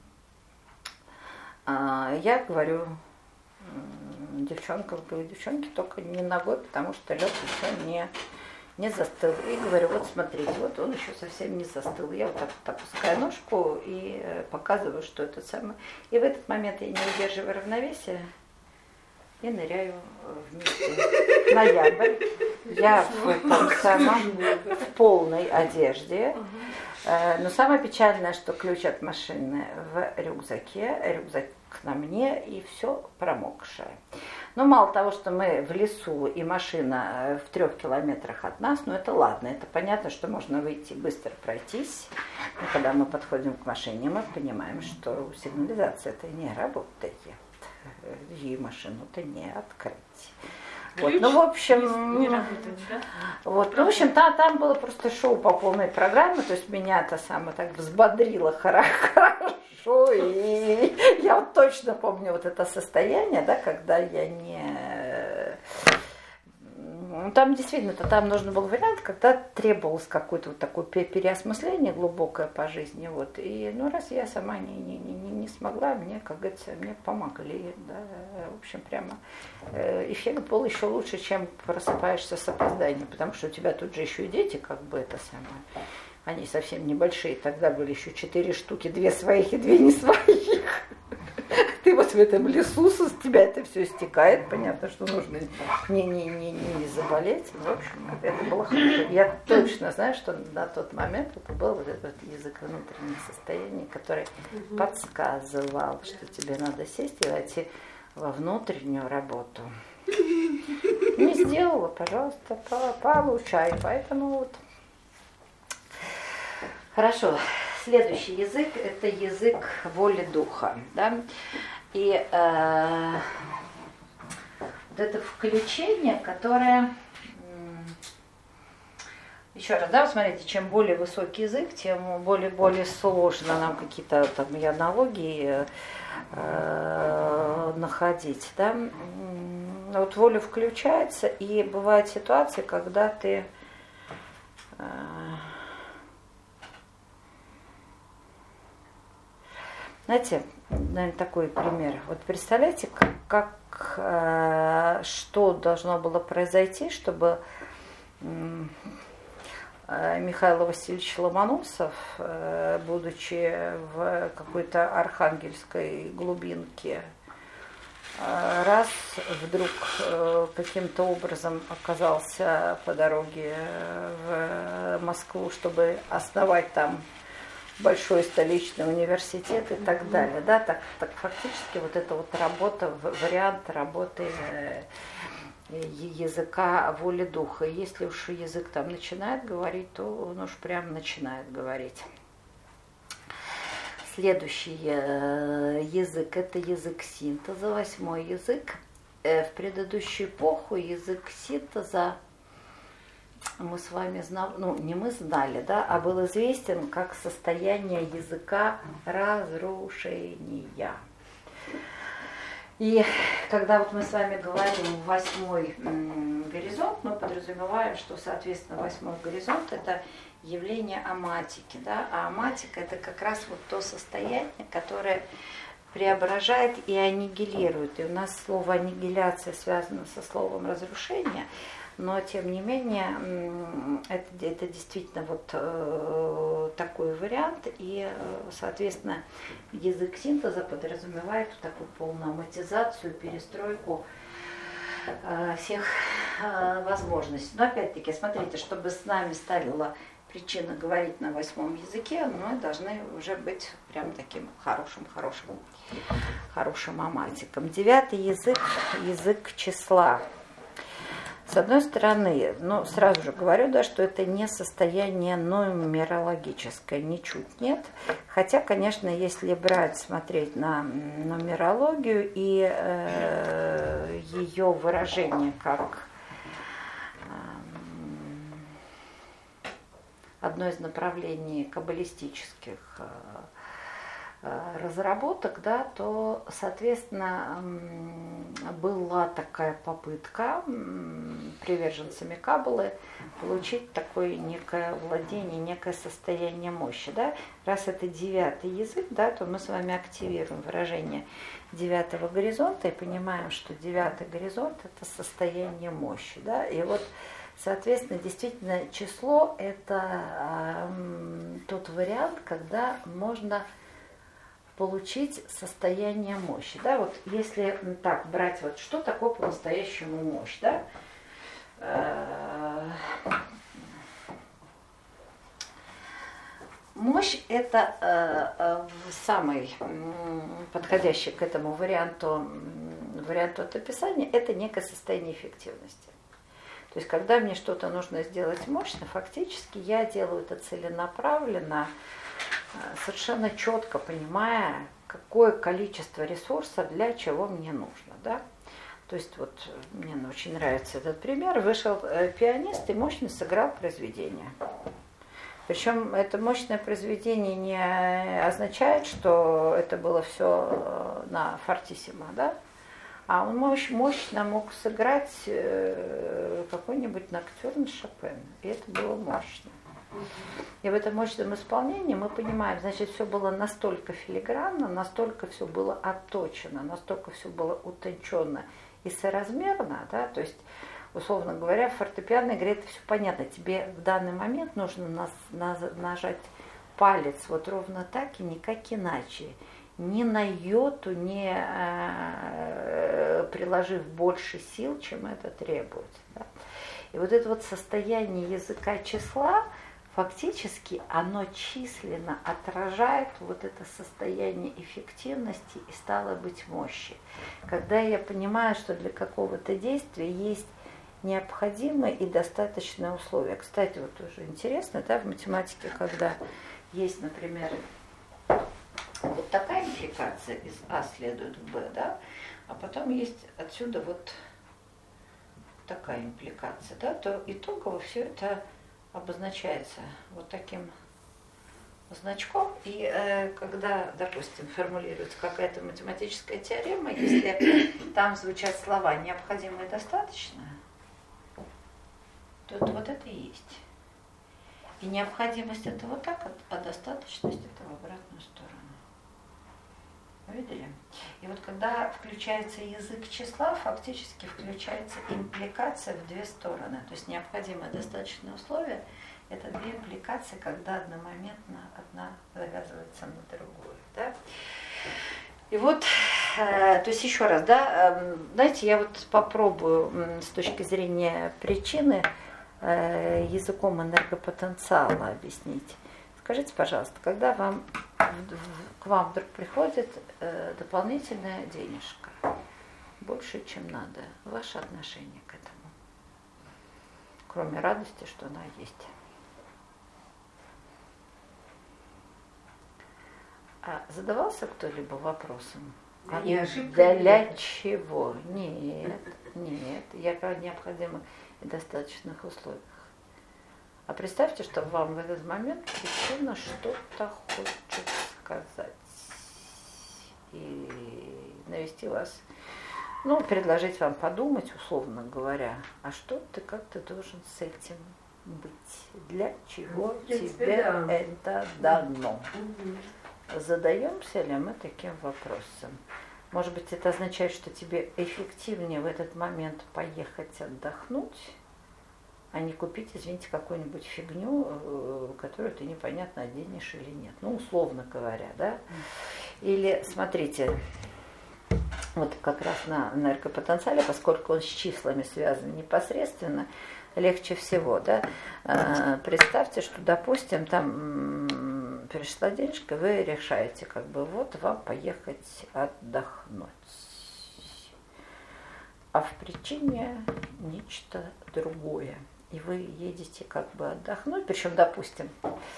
я говорю девчонкам, девчонки, только не ногой, потому что лед еще не застыл. И говорю, вот смотрите, вот он еще совсем не застыл. Я вот так вот опускаю ножку и показываю, что это самое. И в этот момент я не удерживаю равновесия и ныряю вместе. Ноябрь. Я в полной одежде. Но самое печальное, что ключ от машины в рюкзаке, рюкзак на мне, и все промокшее. Но мало того, что мы в лесу и машина в 3 километрах от нас, ну это ладно, это понятно, что можно выйти быстро пройтись. Но когда мы подходим к машине, мы понимаем, что сигнализация-то не работает, и машину-то не открыть. Вот, ну, в общем, не работает, да? Вот, ну, в общем, там было просто шоу по полной программе, то есть меня это самое так взбодрило хорошо, и я вот точно помню вот это состояние, да, когда я не... Там действительно, там нужен был вариант, когда требовалось какое-то вот такое переосмысление глубокое по жизни, вот, и, ну, раз я сама не смогла, мне, как говорится, мне помогли, да, в общем, прямо эффект был еще лучше, чем просыпаешься с опозданием, потому что у тебя тут же еще и дети, как бы, это самое, они совсем небольшие, тогда были еще 4 штуки, 2 своих и 2 не своих. Ты вот в этом лесу, с тебя это все стекает, понятно, что нужно не заболеть. В общем, это было хорошо. Я точно знаю, что на тот момент это был вот этот язык внутреннего состояния, который подсказывал, что тебе надо сесть и войти во внутреннюю работу. Не сделала, пожалуйста, получай. Поэтому вот. Хорошо. Следующий язык – это язык воли духа. Да? И вот это включение, которое Еще раз, да, смотрите, чем более высокий язык, тем более сложно нам какие-то там и аналогии находить, да. Вот воля включается, и бывают ситуации, когда ты знаете, наверное, такой пример. Вот представляете, что должно было произойти, чтобы Михаил Васильевич Ломоносов, будучи в какой-то архангельской глубинке, раз вдруг каким-то образом оказался по дороге в Москву, чтобы основать там большой столичный университет и так далее. Да? Так фактически вот эта вот работа, вариант работы языка воли духа. Если уж язык там начинает говорить, то он уж прям начинает говорить. Следующий язык – это язык синтеза, 8-й язык. В предыдущую эпоху язык синтеза мы с вами знали, ну не мы знали, да, а был известен как состояние языка разрушения. И когда вот мы с вами говорим 8-й горизонт, мы подразумеваем, что, соответственно, 8-й горизонт – это явление аматики. Да? А аматика – это как раз вот то состояние, которое преображает и аннигилирует. И у нас слово аннигиляция связано со словом разрушение, но тем не менее это действительно вот такой вариант, и, соответственно, язык синтеза подразумевает такую полную аматизацию, перестройку всех возможностей. Но опять-таки, смотрите, чтобы с нами стала причина говорить на 8-м языке, мы должны уже быть прям таким хорошим аматиком. 9-й язык – язык числа. С одной стороны, ну, сразу же говорю, да, что это не состояние нумерологическое, ничуть нет. Хотя, конечно, если смотреть на нумерологию и ее выражение как одно из направлений каббалистических разработок, да, то, соответственно, была такая попытка приверженцами Каббалы получить такое некое владение, некое состояние мощи. Да. Раз это 9-й язык, да, то мы с вами активируем выражение 9-го горизонта и понимаем, что 9-й горизонт – это состояние мощи. Да. И вот, соответственно, действительно число – это тот вариант, когда можно получить состояние мощи. Да? Вот если так брать, вот, что такое по-настоящему мощь? Да? Мощь – это самый подходящий к этому варианту от описания, это некое состояние эффективности. То есть, когда мне что-то нужно сделать мощно, фактически я делаю это целенаправленно, совершенно четко понимая, какое количество ресурса для чего мне нужно. Да? То есть вот мне очень нравится этот пример. Вышел пианист и мощно сыграл произведение. Причем это мощное произведение не означает, что это было все на фортиссимо, да? А он мощно мог сыграть какой-нибудь ноктюрн Шопена. И это было мощно. И в этом мощном исполнении мы понимаем, значит, все было настолько филигранно, настолько все было отточено, настолько все было утонченно и соразмерно, да, то есть, условно говоря, в фортепианной игре это все понятно. Тебе в данный момент нужно нажать палец вот ровно так и никак иначе. Ни на йоту, не приложив больше сил, чем это требуется. Да. И вот это вот состояние языка числа, фактически оно численно отражает вот это состояние эффективности и, стало быть, мощи. Когда я понимаю, что для какого-то действия есть необходимые и достаточные условия. Кстати, вот тоже интересно, да, в математике, когда есть, например, вот такая импликация, из А следует в Б, да, а потом есть отсюда вот такая импликация, да, то итогово все это обозначается вот таким значком, и когда, допустим, формулируется какая-то математическая теорема, если там звучат слова «необходимо» и «достаточно», то вот это и есть. И необходимость это вот так, а достаточность это в обратную сторону. Видели? И вот когда включается язык числа, фактически включается импликация в две стороны. То есть необходимое достаточное условие – это две импликации, когда одномоментно одна завязывается на другую. Да? И вот, то есть еще раз, да, знаете, я вот попробую с точки зрения причины языком энергопотенциала объяснить. Скажите, пожалуйста, когда к вам вдруг приходит дополнительная денежка, больше, чем надо, ваше отношение к этому, кроме радости, что она есть? А задавался кто-либо вопросом? А не ошибка для чего? Нет, я про необходимых и достаточных условиях. А представьте, что вам в этот момент причина что-то хочет сказать и навести вас, ну, предложить вам подумать, условно говоря, а что ты, как ты должен с этим быть? Для чего тебе это дано? Задаемся ли мы таким вопросом? Может быть, это означает, что тебе эффективнее в этот момент поехать отдохнуть, а не купить, извините, какую-нибудь фигню, которую ты непонятно оденешь или нет. Ну, условно говоря, да? Или, смотрите, вот как раз на энергопотенциале, поскольку он с числами связан непосредственно, легче всего, да? Представьте, что, допустим, там пришла денежка, вы решаете, как бы, вот вам поехать отдохнуть. А в причине нечто другое. И вы едете как бы отдохнуть, причем, допустим,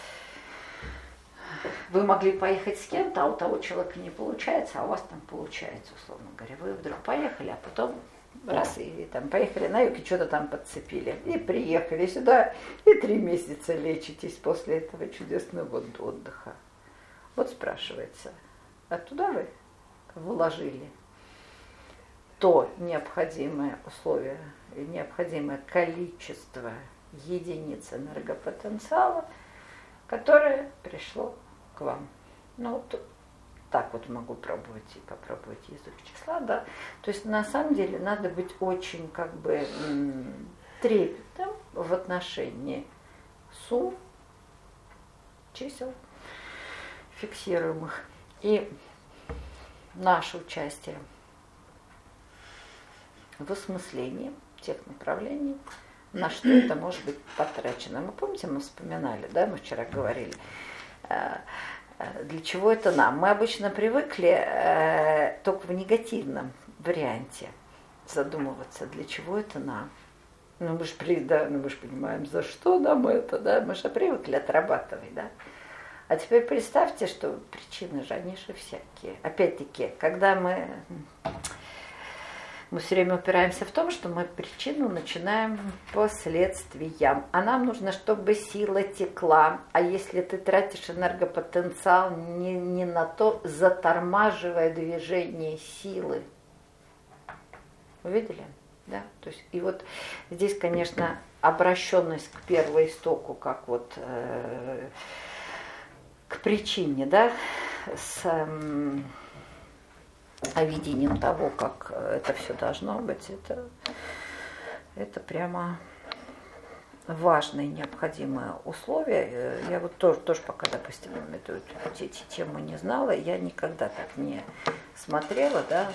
вы могли поехать с кем-то, а у того человека не получается, а у вас там получается, условно говоря. Вы вдруг поехали, а потом раз и там поехали на юг и что-то там подцепили. И приехали сюда, и 3 месяца лечитесь после этого чудесного отдыха. Вот спрашивается, а туда вы вложили то необходимое условие, необходимое количество единиц энергопотенциала, которое пришло к вам. Ну, вот так вот могу пробовать и попробовать язык числа, да. То есть на самом деле надо быть очень как бы трепетным в отношении сумм, чисел фиксируемых. И наше участие в осмыслении тех направлений, на что это может быть потрачено. Мы помните, мы вспоминали, да, мы вчера говорили, для чего это нам. Мы обычно привыкли только в негативном варианте задумываться, для чего это нам. Ну мы же понимаем, за что нам это, да, мы же привыкли отрабатывать, да. А теперь представьте, что причины же, они же всякие. Опять-таки, когда мы все время упираемся в том, что мы причину начинаем последствиям. А нам нужно, чтобы сила текла. А если ты тратишь энергопотенциал не на то, затормаживая движение силы. Увидели? Да? То есть, и вот здесь, конечно, обращенность к первоистоку, как вот к причине, да, с видением того, как это все должно быть, это прямо важное и необходимое условие. Я вот тоже пока, допустим, эту тему не знала, я никогда так не смотрела, да,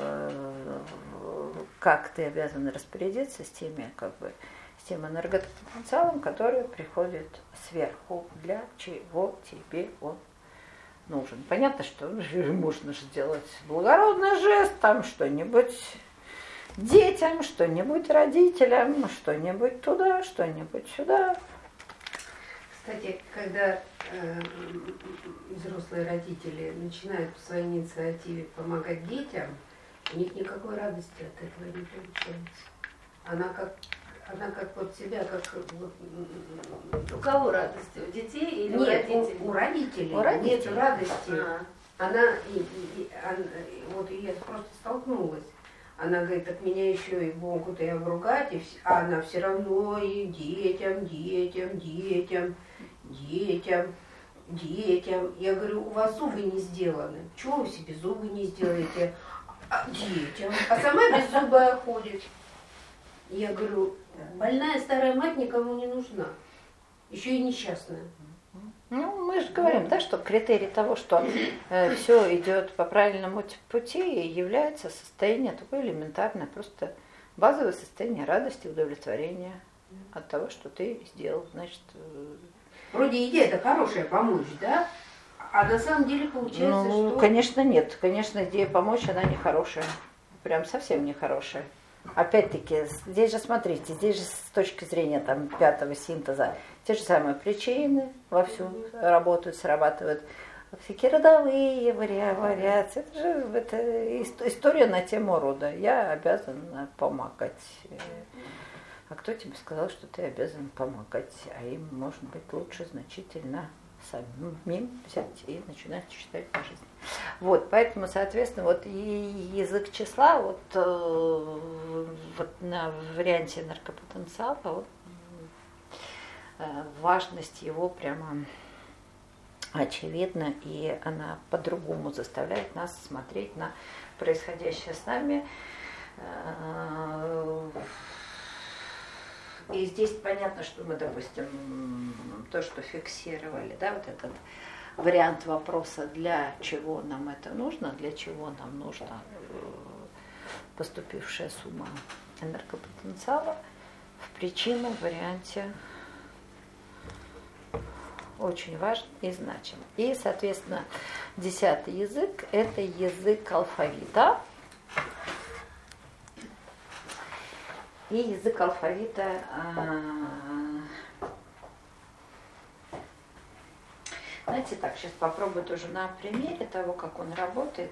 как ты обязан распорядиться с теми, как бы, с тем энергопотенциалом, который приходит сверху, для чего тебе он нужен. Понятно, что можно сделать благородный жест, там что-нибудь детям, что-нибудь родителям, что-нибудь туда, что-нибудь сюда. Кстати, когда взрослые родители начинают по своей инициативе помогать детям, у них никакой радости от этого не получается. Она как она как вот себя, как вот, У кого радости? У детей или у нет, родителей? у родителей. У родителей. Нет радости. А. Она, вот я просто столкнулась. Она говорит, от меня еще и могут и обругать, а она все равно и детям. Я говорю, у вас зубы не сделаны. Чего вы себе зубы не сделаете? Детям. А сама беззубая ходит. Я говорю, больная старая мать никому не нужна. Еще и несчастная. Ну, мы же говорим, да, что критерий того, что все идет по правильному пути, является состояние такое элементарное, просто базовое состояние радости, удовлетворения от того, что ты сделал. Значит, Вроде идея-то хорошая, помочь, да? А на самом деле получается, ну, что... конечно, нет. Конечно, идея помочь, она нехорошая. Прям совсем нехорошая. Опять-таки, здесь же, смотрите, здесь же с точки зрения там, пятого синтеза, те же самые причины вовсю работают, срабатывают. Всякие родовые вариации. Это история на тему рода. Я обязана помогать. А кто тебе сказал, что ты обязан помогать? А им, может быть, лучше значительно самим взять и начинать читать по жизни. Вот, поэтому, соответственно, вот и язык числа, вот на варианте энергопотенциала, вот, важность его прямо очевидна, и она по-другому заставляет нас смотреть на происходящее с нами. И здесь понятно, что мы, допустим, то, что фиксировали, да, вот этот вариант вопроса, для чего нам это нужно, для чего нам нужна поступившая сумма энергопотенциала, в причинном варианте очень важен и значим. И, соответственно, 10-й язык – это язык алфавита. И язык алфавита, знаете, так, сейчас попробую тоже на примере того, как он работает.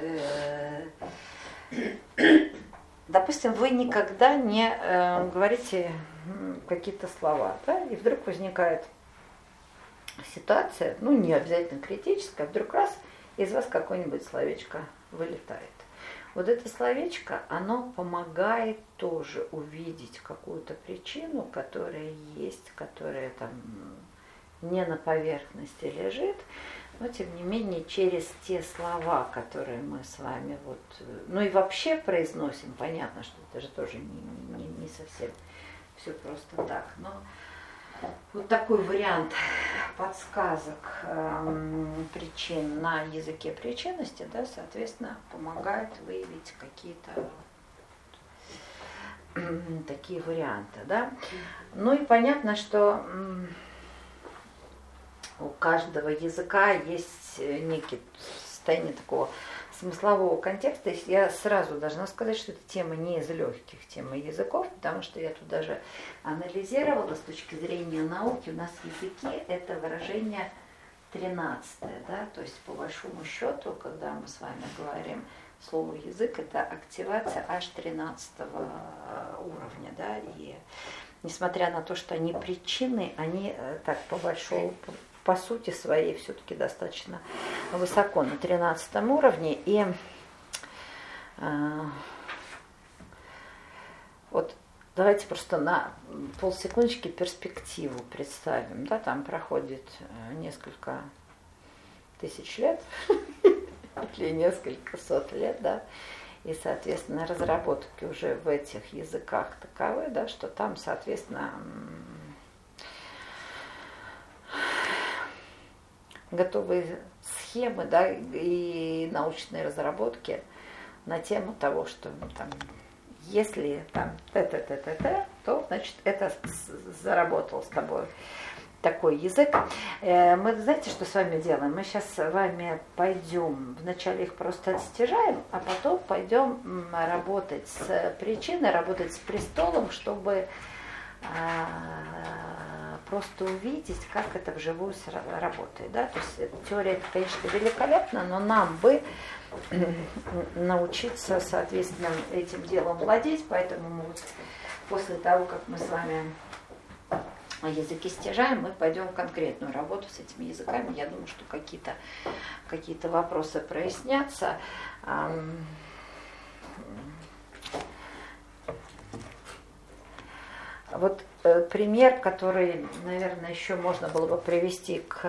Допустим, вы никогда не говорите какие-то слова, да, и вдруг возникает ситуация, ну не обязательно критическая, вдруг раз из вас какое-нибудь словечко вылетает. Вот это словечко, оно помогает тоже увидеть какую-то причину, которая есть, которая там не на поверхности лежит, но тем не менее через те слова, которые мы с вами вот, ну и вообще произносим, понятно, что это же тоже не совсем все просто так, но вот такой вариант подсказок причин на языке причинности, да, соответственно, помогает выявить какие-то такие варианты, да. Ну и понятно, что у каждого языка есть некий состояние такого смыслового контекста. Я сразу должна сказать, что эта тема не из легких, тема языков, потому что я тут даже анализировала с точки зрения науки. У нас языки – это выражение 13-е, да, то есть по большому счету, когда мы с вами говорим слово язык, это активация аж 13-го уровня, да, и несмотря на то, что они причины, они так по сути своей все-таки достаточно высоко на 13 уровне. И вот давайте просто на полсекундочки перспективу представим. Да, там проходит несколько тысяч лет или несколько сот лет, да, и, соответственно, разработки уже в этих языках таковы, да, что там, соответственно, готовые схемы, да, и научные разработки на тему того, что там, если там то, значит, это заработал с тобой такой язык. Мы, знаете, что с вами делаем? Мы сейчас с вами пойдем, вначале их просто отстижаем, а потом пойдем работать с причиной, работать с престолом, чтобы просто увидеть, как это вживую работает. Да? То есть теория, это, конечно, великолепна, но нам бы научиться, соответственно, этим делом владеть, поэтому мы вот после того, как мы с вами языки стяжаем, мы пойдем в конкретную работу с этими языками. Я думаю, что какие-то вопросы прояснятся. Вот пример, который, наверное, еще можно было бы привести к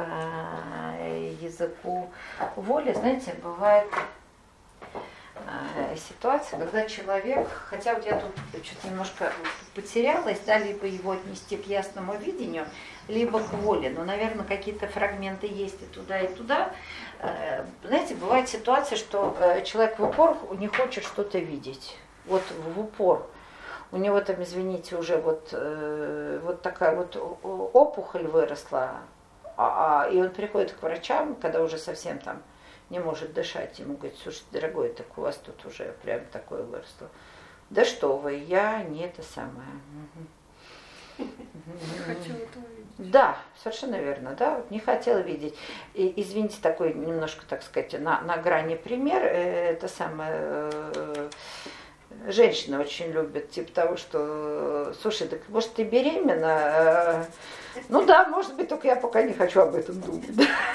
языку воли. Знаете, бывает ситуация, когда человек, хотя вот я тут что-то немножко потерялась, да, либо его отнести к ясному видению, либо к воле, но, наверное, какие-то фрагменты есть и туда. Знаете, бывает ситуация, что человек в упор не хочет что-то видеть, вот в упор. У него там, извините, уже вот такая вот опухоль выросла, и он приходит к врачам, когда уже совсем там не может дышать. Ему говорит: слушай, дорогой, так у вас тут уже прям такое выросло. Да что вы, я не это самое. Не хотела этого видеть. Да, совершенно верно, да, не хотела видеть. И, извините, такой немножко, так сказать, на грани пример, это самое... Женщины очень любят, типа того, что, слушай, так может ты беременна? Ну да, может быть, только я пока не хочу об этом думать.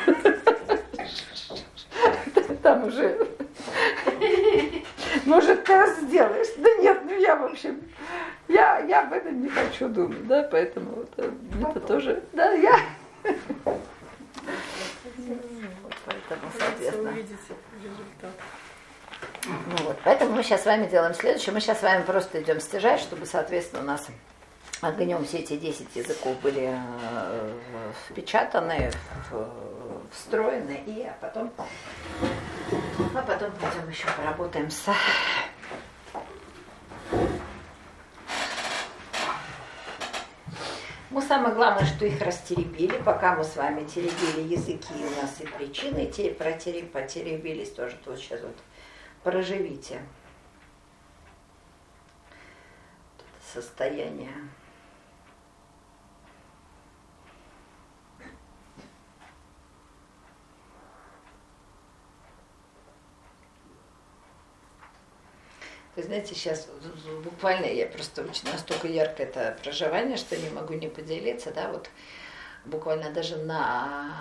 Там уже, может, ты сделаешь. Да нет, ну я, в общем, я об этом не хочу думать, да, поэтому вот, это тоже, да, я. Поэтому, соответственно. Увидите результат. Ну вот, поэтому мы сейчас с вами делаем следующее. Мы сейчас с вами просто идем стяжать, чтобы, соответственно, у нас огнем все эти 10 языков были впечатаны, встроены, а потом пойдем еще поработаем с... Мы самое главное, что их растеребили, пока мы с вами теребили языки, у нас и причины потеребились тоже, то сейчас вот проживите состояние. Вы знаете, сейчас буквально я просто очень настолько ярко это проживание, что не могу не поделиться, да, вот буквально даже на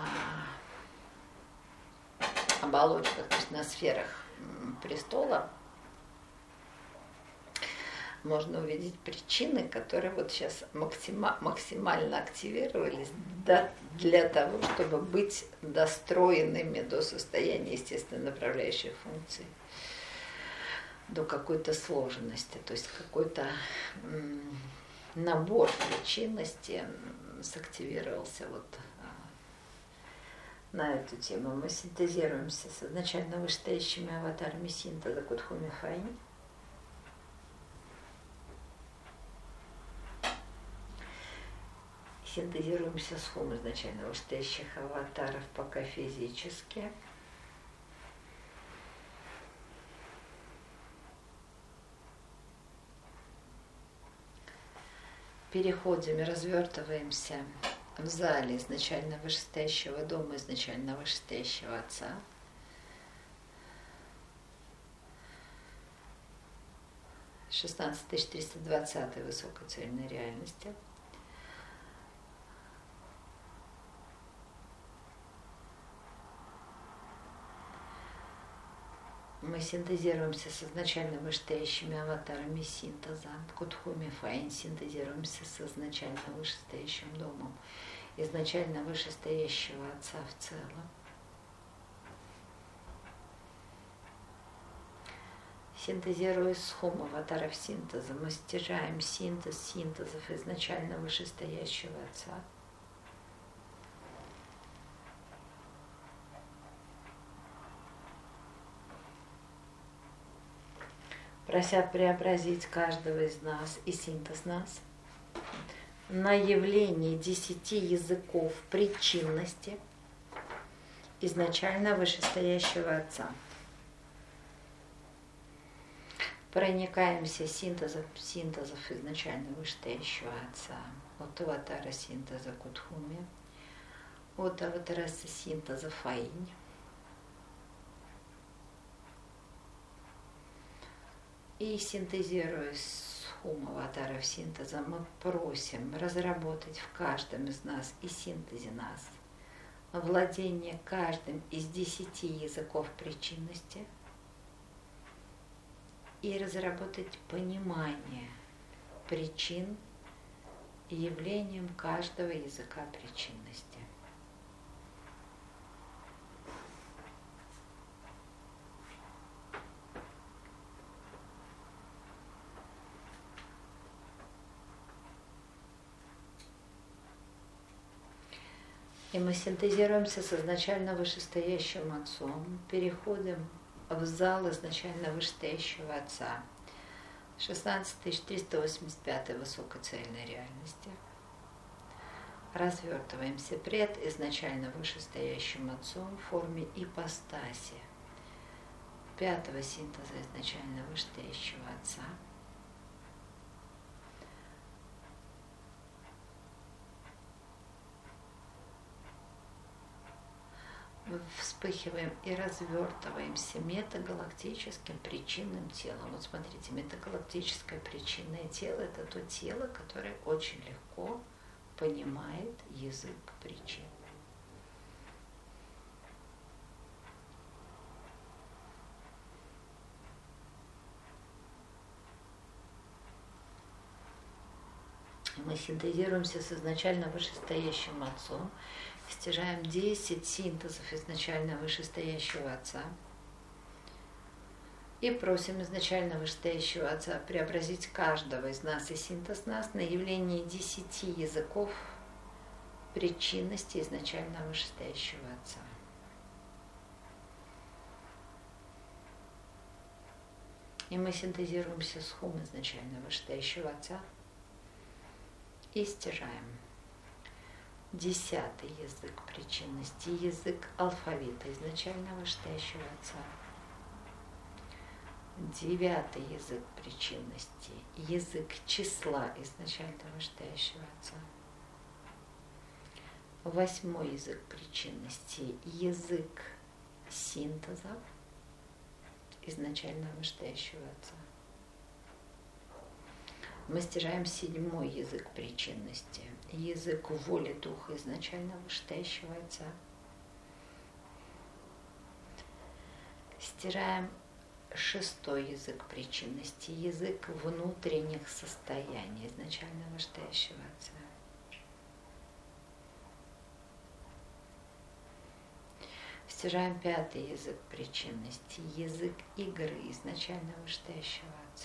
оболочках, то есть на сферах престола можно увидеть причины, которые вот сейчас максимально активировались для того, чтобы быть достроенными до состояния естественно направляющих функций, до какой-то сложности, то есть какой-то набор причинности сактивировался вот на эту тему. Мы синтезируемся с изначально вышестоящими аватарами синтеза Кутхуми Фаинь. Синтезируемся с Хум изначально вышестоящих аватаров пока физически. Переходим и развертываемся в зале изначально вышестоящего дома, изначально вышестоящего Отца. — 16320 высокой цельной реальности. Мы синтезируемся с изначально вышестоящими аватарами синтеза. Кутхуми Фаинь синтезируемся с изначально вышестоящим домом, изначально вышестоящего Отца в целом. Синтезируясь с Хум аватаров синтеза, мы стяжаем синтез синтезов изначально вышестоящего Отца. Прося преобразить каждого из нас и синтез нас на явление 10 языков причинности изначально вышестоящего Отца. Проникаемся синтезов изначально вышестоящего Отца, от аватара синтеза Кутхуми, от аватара синтеза Фаинь, и синтезируясь с схума аватаров синтеза мы просим разработать в каждом из нас и синтезе нас владение каждым из 10 языков причинности и разработать понимание причин и явлением каждого языка причинности. И мы синтезируемся с изначально вышестоящим Отцом, переходим в зал изначально вышестоящего Отца, 16385 высокой цельной реальности. Развертываемся пред изначально вышестоящим Отцом в форме ипостаси, 5-го синтеза изначально вышестоящего Отца. Вспыхиваем и развертываемся метагалактическим причинным телом. Вот смотрите, метагалактическое причинное тело – это то тело, которое очень легко понимает язык причин. Мы синтезируемся с изначально вышестоящим Отцом, стяжаем 10 синтезов изначально вышестоящего Отца и просим изначально вышестоящего Отца преобразить каждого из нас и синтез нас на явление 10 языков причинности изначально вышестоящего Отца. И мы синтезируемся с хум изначально вышестоящего Отца и стяжаем 10-й язык причинности, язык алфавита изначально вышестоящего Отца. 9-й язык причинности, язык числа изначально вышестоящего Отца. 8-й язык причинности, язык синтеза изначально вышестоящего Отца. Мы стяжаем 7-й язык причинности, язык воли Духа изначально вышестоящего Отца. Стираем 6-й язык причинности, язык внутренних состояний изначально вышестоящего Отца. Стираем 5-й язык причинности, язык игры изначально вышестоящего Отца.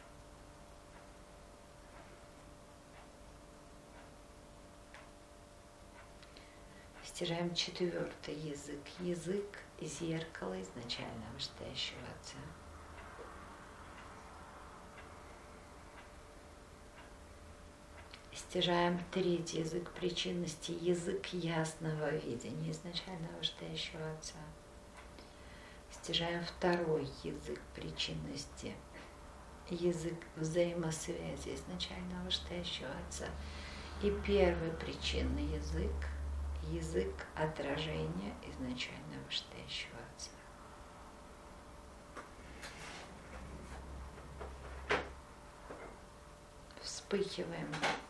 Стираем 4-й язык, язык зеркала изначально вышестоящего Отца. Стяжаем 3-й язык причинности, язык ясного видения изначально вышестоящего Отца. Стяжаем 2-й язык причинности, язык взаимосвязи изначально вышестоящего Отца. И 1-й причинный язык, язык отражения изначально вышестоящего Отца. Вспыхиваем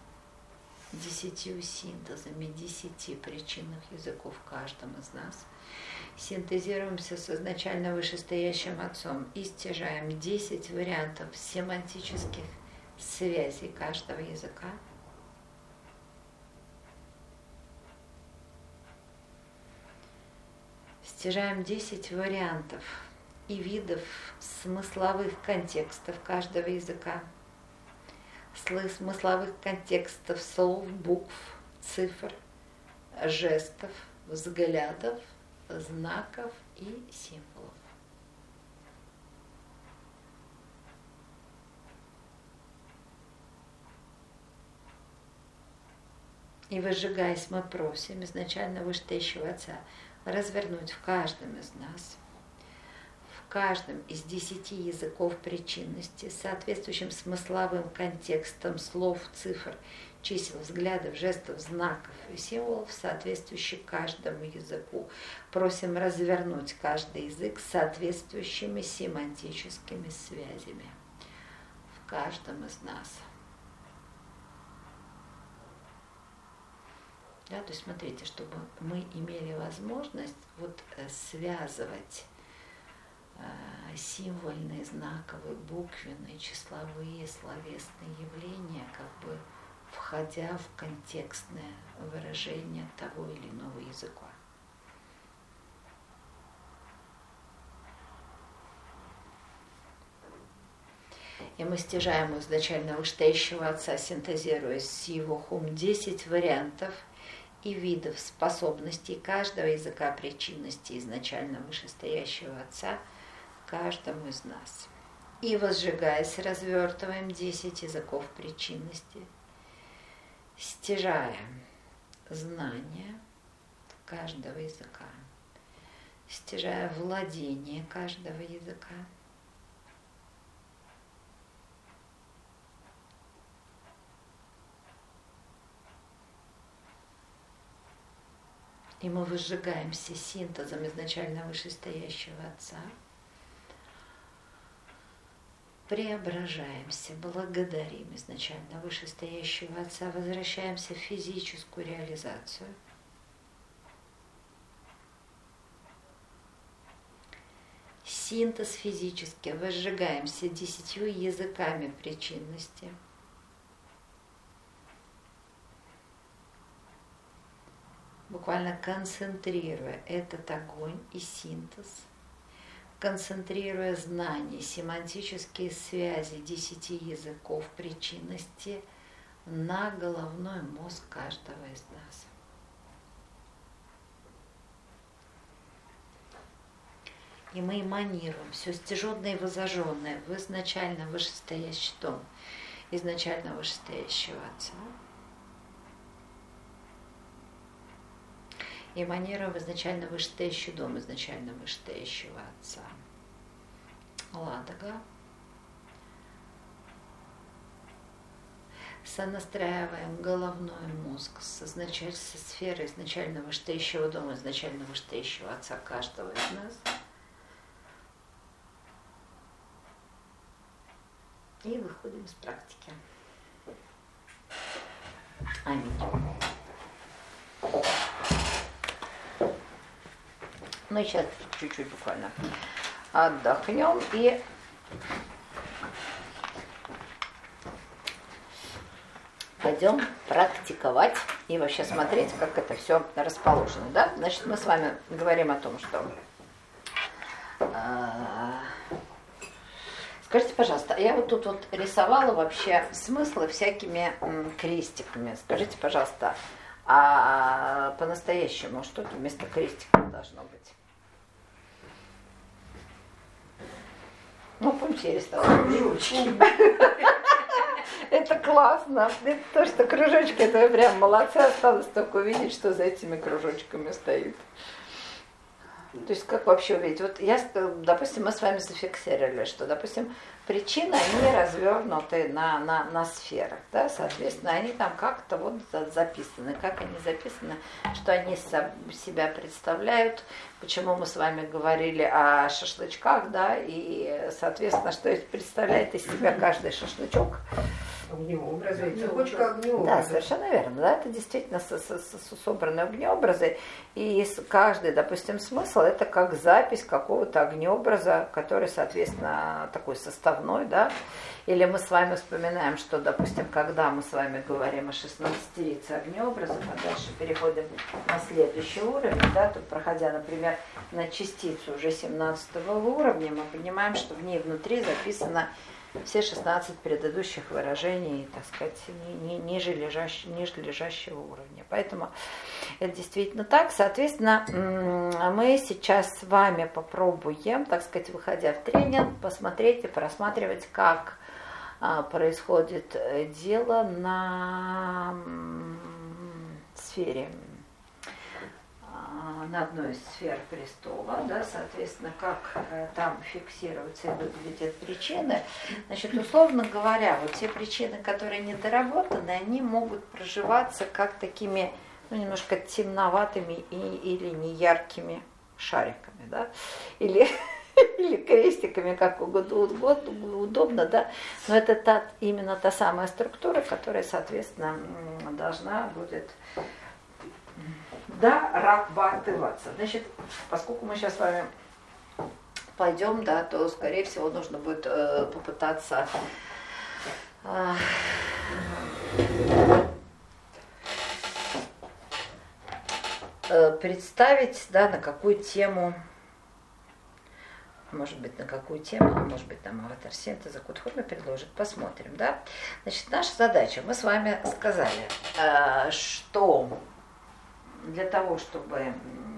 10 синтезами 10 причинных языков в каждом из нас. Синтезируемся с изначально вышестоящим Отцом и стяжаем 10 вариантов семантических связей каждого языка. Стяжаем 10 вариантов и видов смысловых контекстов каждого языка, смысловых контекстов слов, букв, цифр, жестов, взглядов, знаков и символов. И выжигаясь, мы просим изначально вышестоящего Отца развернуть в каждом из нас, в каждом из 10 языков причинности, соответствующим смысловым контекстом слов, цифр, чисел, взглядов, жестов, знаков и символов, соответствующих каждому языку. Просим развернуть каждый язык с соответствующими семантическими связями. В каждом из нас. Да, то есть смотрите, чтобы мы имели возможность вот связывать символьные, знаковые, буквенные, числовые, словесные явления, как бы входя в контекстное выражение того или иного языка. И мы стяжаем изначально вышестоящего Отца, синтезируя с его хум 10 вариантов и видов способностей каждого языка причинности изначально вышестоящего Отца каждому из нас. И, возжигаясь, развертываем 10 языков причинности, стяжая знания каждого языка, стяжая владение каждого языка, и мы выжигаемся синтезом изначально вышестоящего Отца, преображаемся, благодарим изначально вышестоящего Отца, возвращаемся в физическую реализацию. Синтез физически, возжигаемся 10 языками причинности. Буквально концентрируя этот огонь и синтез, концентрируя знания, семантические связи 10 языков причинности на головной мозг каждого из нас. И мы эманируем все стяженное и возожженное в изначально вышестоящий дом, изначально вышестоящего Отца. Эманируем изначально вышестоящий дом, изначально вышестоящего Отца. Ладога. Сонастраиваем головной мозг со сферой изначально вышестоящего дома, изначально вышестоящего Отца каждого из нас. И выходим из практики. Аминь. Ну и сейчас чуть-чуть буквально отдохнем и пойдем практиковать и вообще смотреть, как это все расположено. Да? Значит, мы с вами говорим о том, что... Скажите, пожалуйста, я вот тут вот рисовала вообще смыслы всякими крестиками. Скажите, пожалуйста, а по-настоящему что вместо крестика должно быть? Ну, помните, я рисовала кружочки. Это классно. Это то, что кружочки, это прям молодцы. Осталось только увидеть, что за этими кружочками стоит. То есть как вообще увидеть? Вот я, допустим, мы с вами зафиксировали, что, допустим, причины, они развернуты на сферах, да, соответственно, они там как-то вот записаны. Как они записаны, что они себя представляют, почему мы с вами говорили о шашлычках, да, и, соответственно, что представляет из себя каждый шашлычок. Огнеобразы, цепочка огнеобразов. Да, совершенно верно. Да, это действительно собранные огнеобразы. И каждый, допустим, смысл это как запись какого-то огнеобраза, который, соответственно, такой составной, да. Или мы с вами вспоминаем, что, допустим, когда мы с вами говорим о 16-рице огнеобразов, а дальше переходим на следующий уровень, да, тут проходя, например, на частицу уже 17 уровня, мы понимаем, что в ней внутри записано все 16 предыдущих выражений, так сказать, ниже лежащего уровня. Поэтому это действительно так. Соответственно, мы сейчас с вами попробуем, так сказать, выходя в тренинг, посмотреть и просматривать, как происходит дело на сфере, на одной из сфер престола, да, соответственно, как там фиксируются и выглядят причины. Значит, условно говоря, вот те причины, которые недоработаны, они могут проживаться как такими, ну, немножко темноватыми или неяркими шариками, да, или или крестиками, как удобно, да, но это именно та самая структура, которая, соответственно, должна будет дорабатываться. Значит, поскольку мы сейчас с вами пойдем, да, то, скорее всего, нужно будет попытаться представить, да, на какую тему, может быть, на какую тему, может быть, нам аватар синтеза Кутхуми предложит, посмотрим, да. Значит, наша задача, мы с вами сказали, что для того, чтобы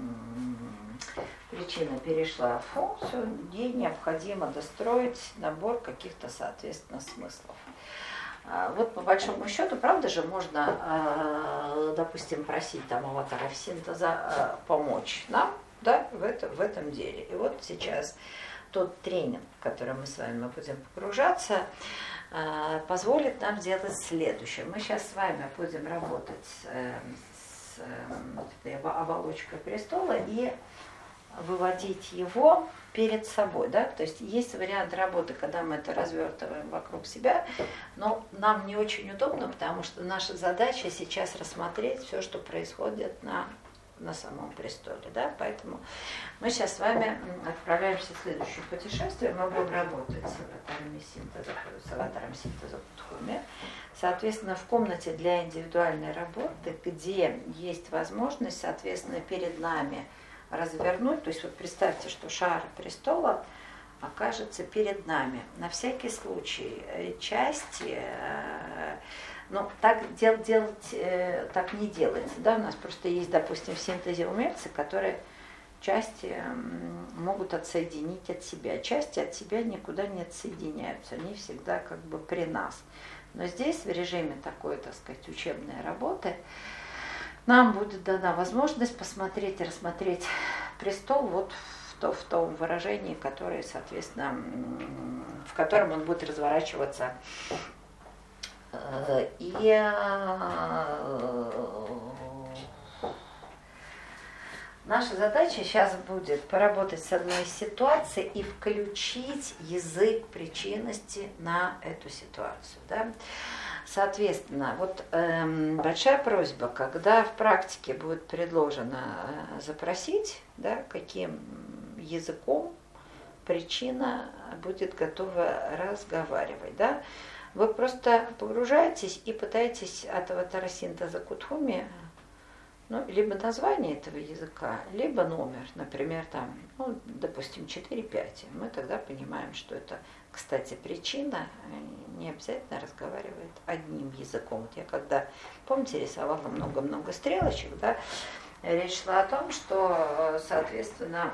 причина перешла в функцию, ей необходимо достроить набор каких-то, соответственно, смыслов. Вот по большому счету, правда же, можно, допустим, просить там аватаров синтеза помочь нам, да, в этом деле. И вот сейчас тот тренинг, в который мы с вами будем погружаться, позволит нам сделать следующее. Мы сейчас с вами будем работать с этой оболочкой престола и выводить его перед собой, да, то есть есть вариант работы, когда мы это развертываем вокруг себя, но нам не очень удобно, потому что наша задача сейчас рассмотреть все, что происходит на самом престоле, да, поэтому мы сейчас с вами отправляемся в следующее путешествие, мы будем работать с аватаром синтеза Кутхуми, соответственно, в комнате для индивидуальной работы, где есть возможность, соответственно, перед нами развернуть, то есть вот представьте, что шар престола окажется перед нами. На всякий случай части, ну, так делать, так не делается, да, у нас просто есть, допустим, в синтезе умельцы, которые части могут отсоединить от себя. Части от себя никуда не отсоединяются, они всегда как бы при нас. Но здесь в режиме такой, так сказать, учебной работы нам будет дана возможность посмотреть и рассмотреть престол вот в том выражении, которое, соответственно, в котором он будет разворачиваться. И наша задача сейчас будет поработать с одной из ситуаций и включить язык причинности на эту ситуацию. Да? Соответственно, вот большая просьба, когда в практике будет предложено запросить, да, каким языком причина будет готова разговаривать, да, вы просто погружаетесь и пытаетесь от аватара синтеза Кутхуми, ну, либо название этого языка, либо номер, например, там, ну, допустим, 4-5. Мы тогда понимаем, что это, кстати, причина не обязательно разговаривает одним языком. Вот я когда, помните, рисовала много-много стрелочек, да, речь шла о том, что, соответственно,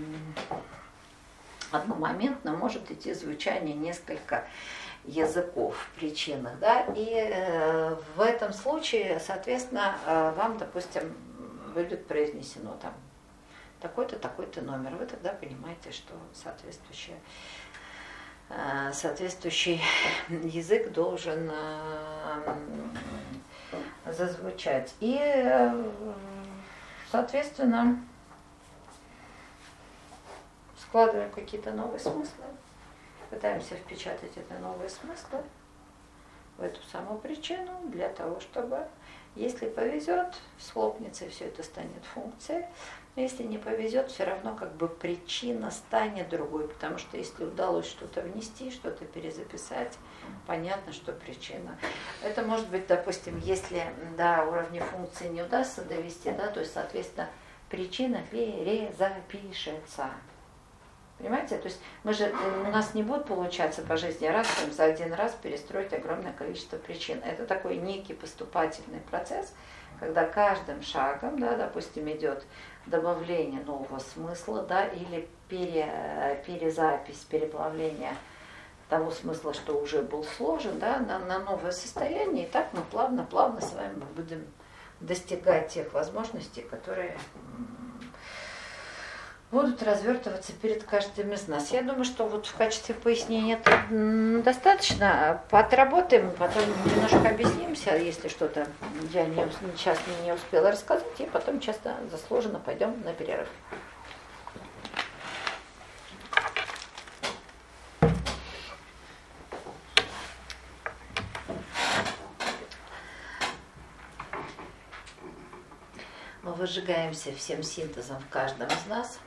одномоментно может идти звучание несколько языков в причинах, да, и в этом случае, соответственно, вам, допустим, будет произнесено там такой-то, такой-то номер, вы тогда понимаете, что соответствующий язык должен зазвучать. И, соответственно, складываем какие-то новые смыслы, пытаемся впечатать эти новые смыслы в эту самую причину, для того, чтобы, если повезет, схлопнется и все это станет функцией. Но если не повезет, все равно как бы причина станет другой, потому что если удалось что-то внести, что-то перезаписать, понятно, что причина. Это может быть, допустим, если до уровня функции не удастся довести, да, то есть, соответственно, причина перезапишется. Понимаете? То есть у нас не будет получаться по жизни раз за один раз перестроить огромное количество причин. Это такой некий поступательный процесс, когда каждым шагом, да, допустим, идет добавление нового смысла, да, или перезапись, переплавление того смысла, что уже был сложен, да, на новое состояние. И так мы плавно с вами будем достигать тех возможностей, которые будут развертываться перед каждым из нас. Я думаю, что вот в качестве пояснения это достаточно. Отработаем, потом немножко объяснимся, если что-то я сейчас не успела рассказать, и потом часто заслуженно пойдем на перерыв. выжигаемся всем синтезом в каждом из нас.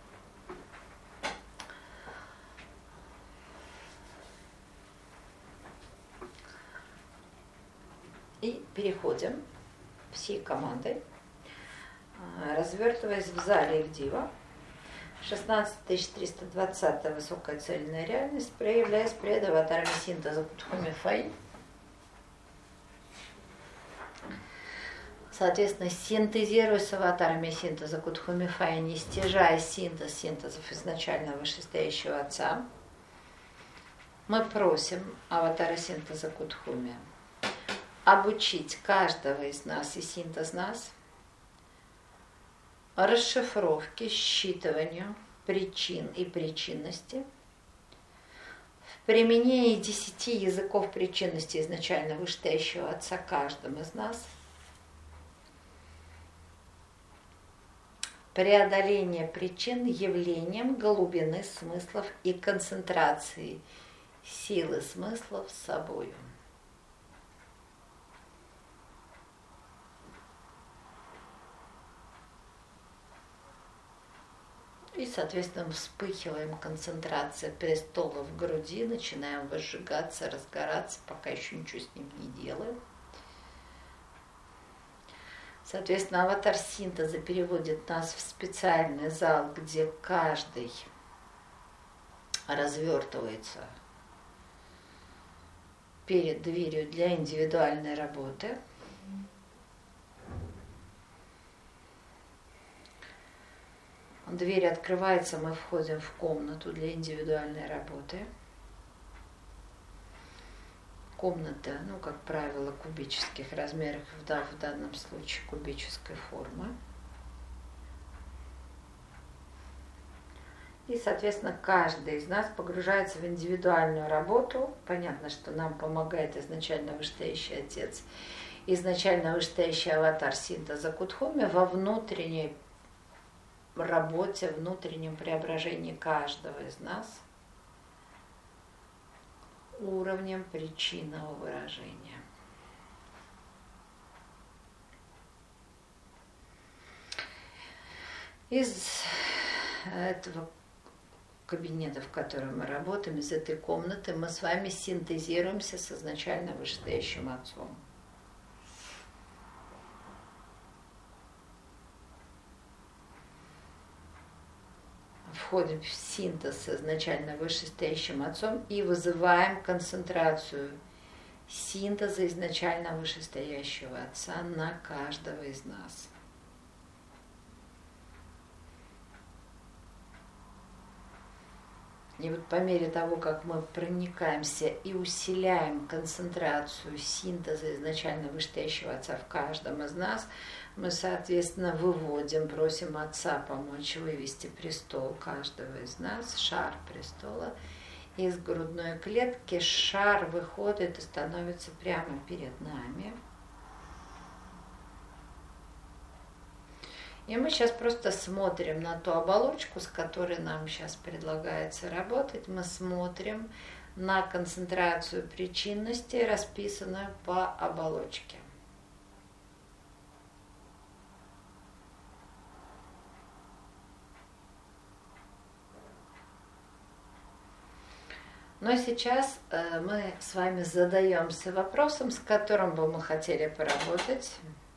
И переходим всей командой, развертываясь в зале Ивдива. 16320 высокая цельная реальность, проявляясь пред аватарами синтеза Кутхуми Фай. Соответственно, синтезируясь с аватарами синтеза Кутхуми Фай, не стяжая синтезов изначально вышестоящего Отца, мы просим аватара синтеза Кутхуми обучить каждого из нас и синтез нас расшифровке, считыванию причин и причинности, в применении 10 языков причинности изначально вышестоящего Отца каждым из нас, преодоление причин явлением глубины смыслов и концентрации силы смыслов с собою. И, соответственно, вспыхиваем, концентрация престола в груди, начинаем выжигаться, разгораться, пока еще ничего с ним не делаем. Соответственно, аватар синтеза переводит нас в специальный зал, где каждый развертывается перед дверью для индивидуальной работы. Дверь открывается, мы входим в комнату для индивидуальной работы. Комната, как правило, кубических размеров, в данном случае кубической формы. И, соответственно, каждый из нас погружается в индивидуальную работу. Понятно, что нам помогает изначально вышестоящий Отец, изначально вышестоящий аватар синтеза Кутхуми во внутренней работе, внутреннем преображении каждого из нас уровнем причинного выражения. Из этого кабинета, в котором мы работаем, из этой комнаты, мы с вами синтезируемся с изначально вышестоящим Отцом. Входим в синтез с изначально вышестоящим Отцом и вызываем концентрацию синтеза изначально вышестоящего Отца на каждого из нас. И вот по мере того, как мы проникаемся и усиляем концентрацию синтеза изначально вышестоящего Отца в каждом из нас, мы, соответственно, выводим, просим Отца помочь вывести престол каждого из нас, шар престола, из грудной клетки. Шар выходит и становится прямо перед нами. И мы сейчас просто смотрим на ту оболочку, с которой нам сейчас предлагается работать. Мы смотрим на концентрацию причинности, расписанную по оболочке. Но сейчас мы с вами задаемся вопросом, с которым бы мы хотели поработать.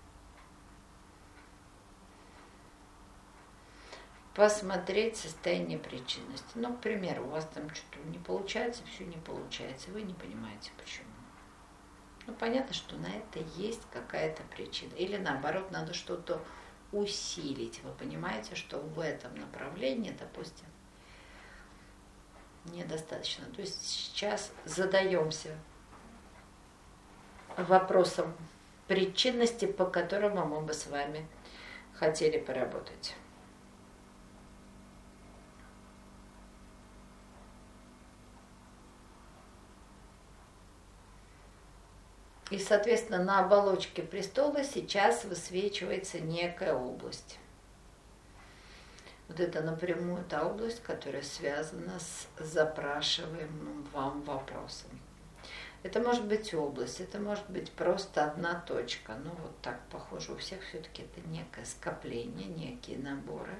Посмотреть состояние причинности. К примеру, у вас там что-то не получается, все не получается, вы не понимаете почему. Понятно, что на это есть какая-то причина. Или наоборот, надо что-то усилить. Вы понимаете, что в этом направлении, допустим, недостаточно. То есть сейчас задаемся вопросом причинности, по которому мы бы с вами хотели поработать. И, соответственно, на оболочке престола сейчас высвечивается некая область. Вот это напрямую та область, которая связана с запрашиваемым вам вопросом. Это может быть область, это может быть просто одна точка. Ну вот так похоже, у всех все-таки это некое скопление, некие наборы.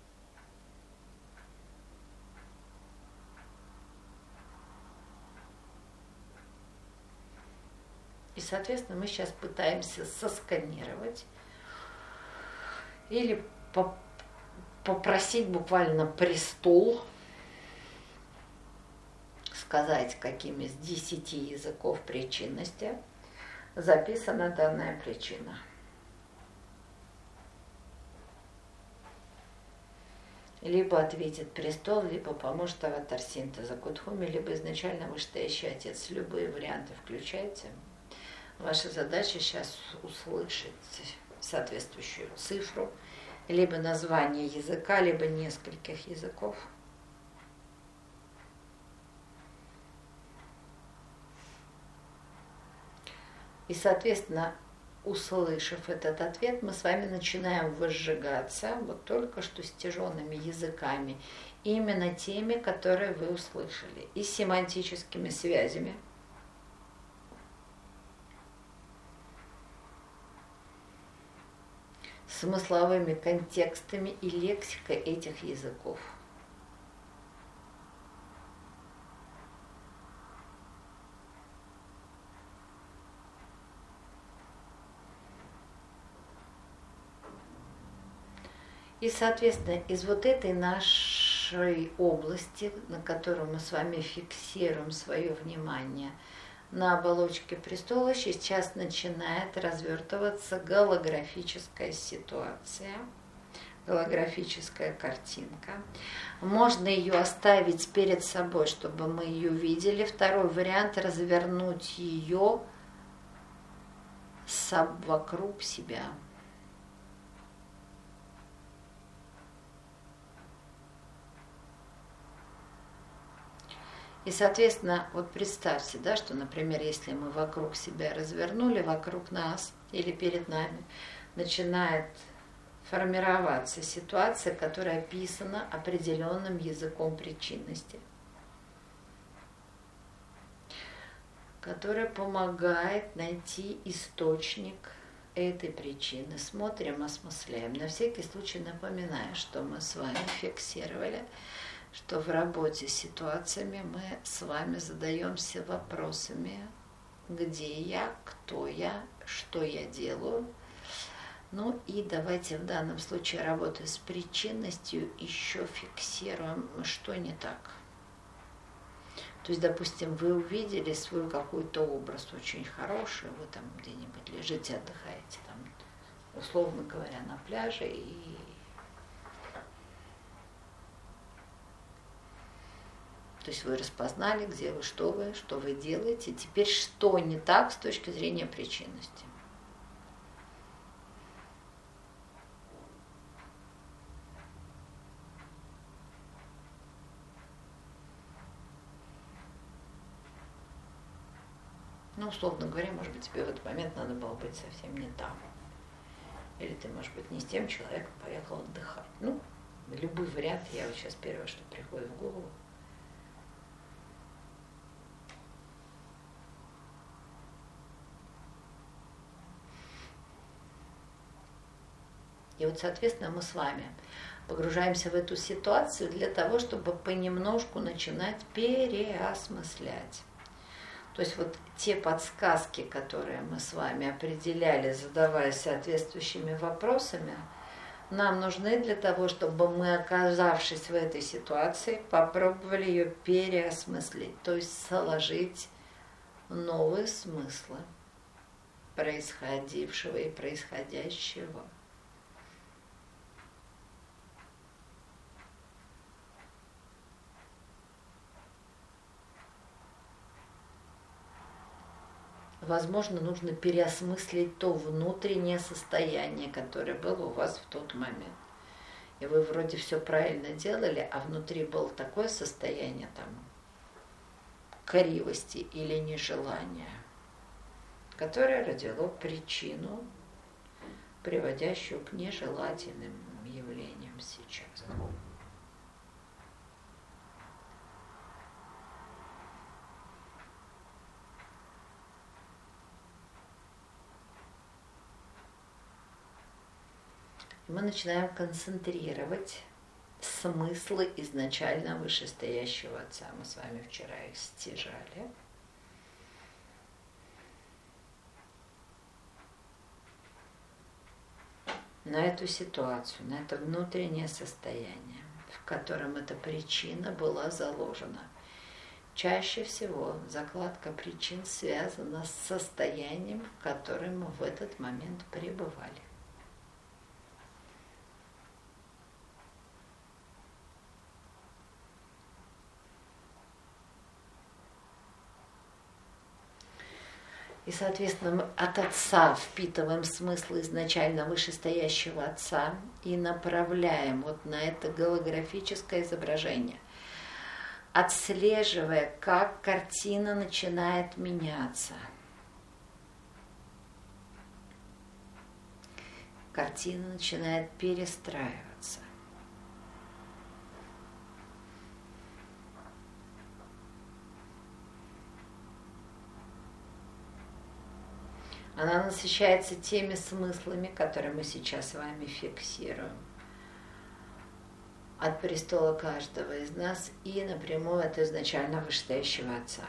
И, соответственно, мы сейчас пытаемся сосканировать или попросить буквально престол сказать, каким из 10 языков причинности записана данная причина. Либо ответит престол, либо поможет аватар синтеза Кудхуми, либо изначально вышестоящий отец. Любые варианты включайте. Ваша задача сейчас услышать соответствующую цифру, либо название языка, либо нескольких языков. И, соответственно, услышав этот ответ, мы с вами начинаем возжигаться вот только что стяженными языками, именно теми, которые вы услышали, и семантическими связями. Смысловыми контекстами и лексикой этих языков. И, соответственно, из вот этой нашей области, на которую мы с вами фиксируем свое внимание, на оболочке престола сейчас начинает развертываться голографическая ситуация, голографическая картинка. Можно ее оставить перед собой, чтобы мы ее видели. Второй вариант – развернуть ее вокруг себя. И, соответственно, вот представьте, да, что, например, если мы вокруг себя развернули, вокруг нас или перед нами начинает формироваться ситуация, которая описана определенным языком причинности, которая помогает найти источник этой причины. Смотрим, осмысляем. На всякий случай напоминаю, что мы с вами фиксировали, что в работе с ситуациями мы с вами задаемся вопросами: где я, кто я, что я делаю. Ну и давайте в данном случае, работая с причинностью, еще фиксируем, что не так. То есть, допустим, вы увидели свой какой-то образ очень хороший, вы там где-нибудь лежите, отдыхаете, там, условно говоря, на пляже, и то есть вы распознали, где вы, что вы делаете. Теперь что не так с точки зрения причинности? Ну, условно говоря, может быть, тебе в этот момент надо было быть совсем не там. Или ты, может быть, не с тем человеком поехал отдыхать. Ну, любой вариант, я вот сейчас первое, что приходит в голову. И вот, соответственно, мы с вами погружаемся в эту ситуацию для того, чтобы понемножку начинать переосмыслять. То есть вот те подсказки, которые мы с вами определяли, задавая соответствующими вопросами, нам нужны для того, чтобы мы, оказавшись в этой ситуации, попробовали ее переосмыслить, то есть сложить новые смыслы происходившего и происходящего. Возможно, нужно переосмыслить то внутреннее состояние, которое было у вас в тот момент. И вы вроде все правильно делали, а внутри было такое состояние там кривости или нежелания, которое родило причину, приводящую к нежелательным явлениям сейчас. мы начинаем концентрировать смыслы изначально вышестоящего Отца. Мы с вами вчера их стяжали. На эту ситуацию, на это внутреннее состояние, в котором эта причина была заложена. Чаще всего закладка причин связана с состоянием, в котором мы в этот момент пребывали. И, соответственно, мы от Отца впитываем смысл изначально вышестоящего Отца и направляем вот на это голографическое изображение, отслеживая, как картина начинает меняться. Картина начинает перестраиваться. Она насыщается теми смыслами, которые мы сейчас с вами фиксируем. От престола каждого из нас и напрямую от изначально вышестоящего Отца.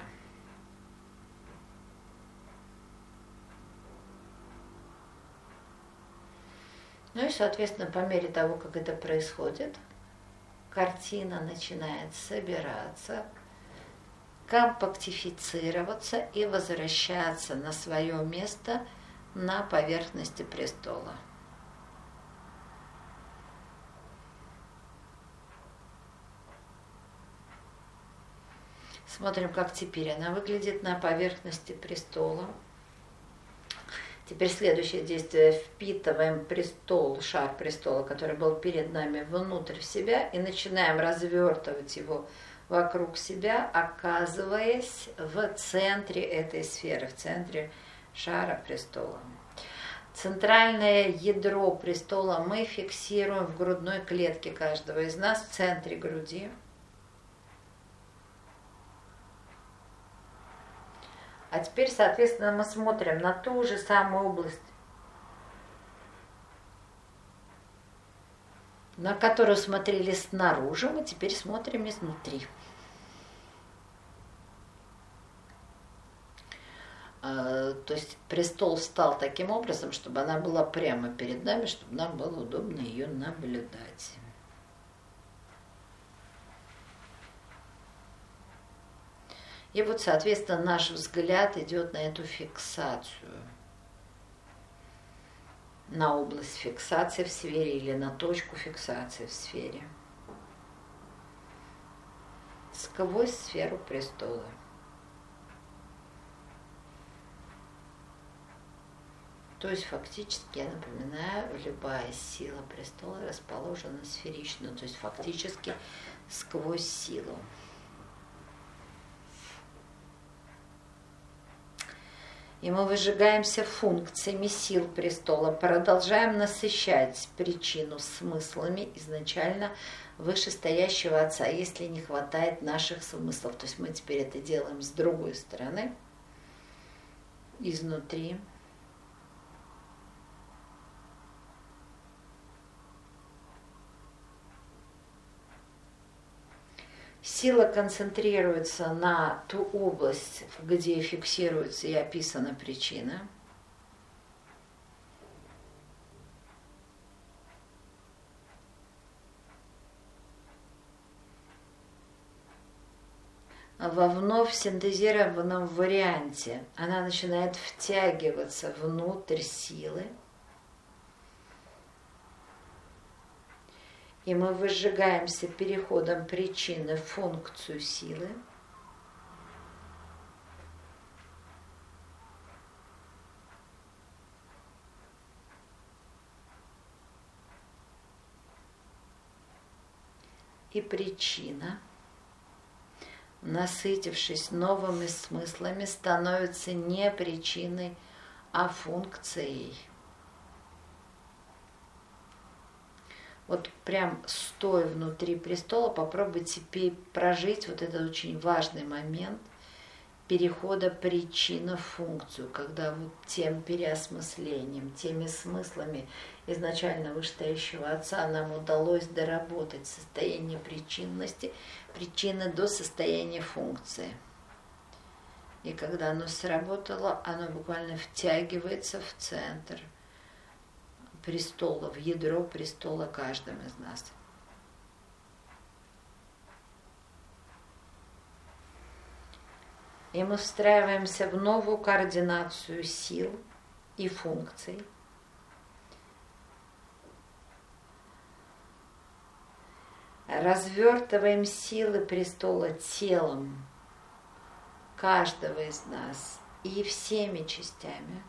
Ну и, соответственно, по мере того, как это происходит, картина начинает собираться, компактифицироваться и возвращаться на свое место на поверхности престола. Смотрим, как теперь она выглядит на поверхности престола. Теперь следующее действие. Впитываем престол, шар престола, который был перед нами, внутрь в себя и начинаем развертывать его вокруг себя, оказываясь в центре этой сферы, в центре шара престола. Центральное ядро престола мы фиксируем в грудной клетке каждого из нас, в центре груди. А теперь, соответственно, мы смотрим на ту же самую область, на которую смотрели снаружи, мы теперь смотрим изнутри. То есть престол встал таким образом, чтобы она была прямо перед нами, чтобы нам было удобно ее наблюдать. И вот, соответственно, наш взгляд идет на эту фиксацию, на область фиксации в сфере или на точку фиксации в сфере, сквозь сферу престола. То есть фактически, я напоминаю, любая сила престола расположена сферично, то есть фактически сквозь силу. И мы выжигаемся функциями сил престола, продолжаем насыщать причину смыслами изначально вышестоящего Отца, если не хватает наших смыслов. То есть мы теперь это делаем с другой стороны, изнутри. Сила концентрируется на ту область, где фиксируется и описана причина. Во вновь синтезированном варианте она начинает втягиваться внутрь силы. И мы выжигаемся переходом причины в функцию силы. И причина, насытившись новыми смыслами, становится не причиной, а функцией. Вот прям стоя внутри престола, попробуйте прожить вот этот очень важный момент перехода причины в функцию, когда вот тем переосмыслением, теми смыслами изначально вышестоящего Отца нам удалось доработать состояние причинности, причины до состояния функции. И когда оно сработало, оно буквально втягивается в центр престола, в ядро престола каждым из нас. И мы встраиваемся в новую координацию сил и функций. Развертываем силы престола телом каждого из нас и всеми частями.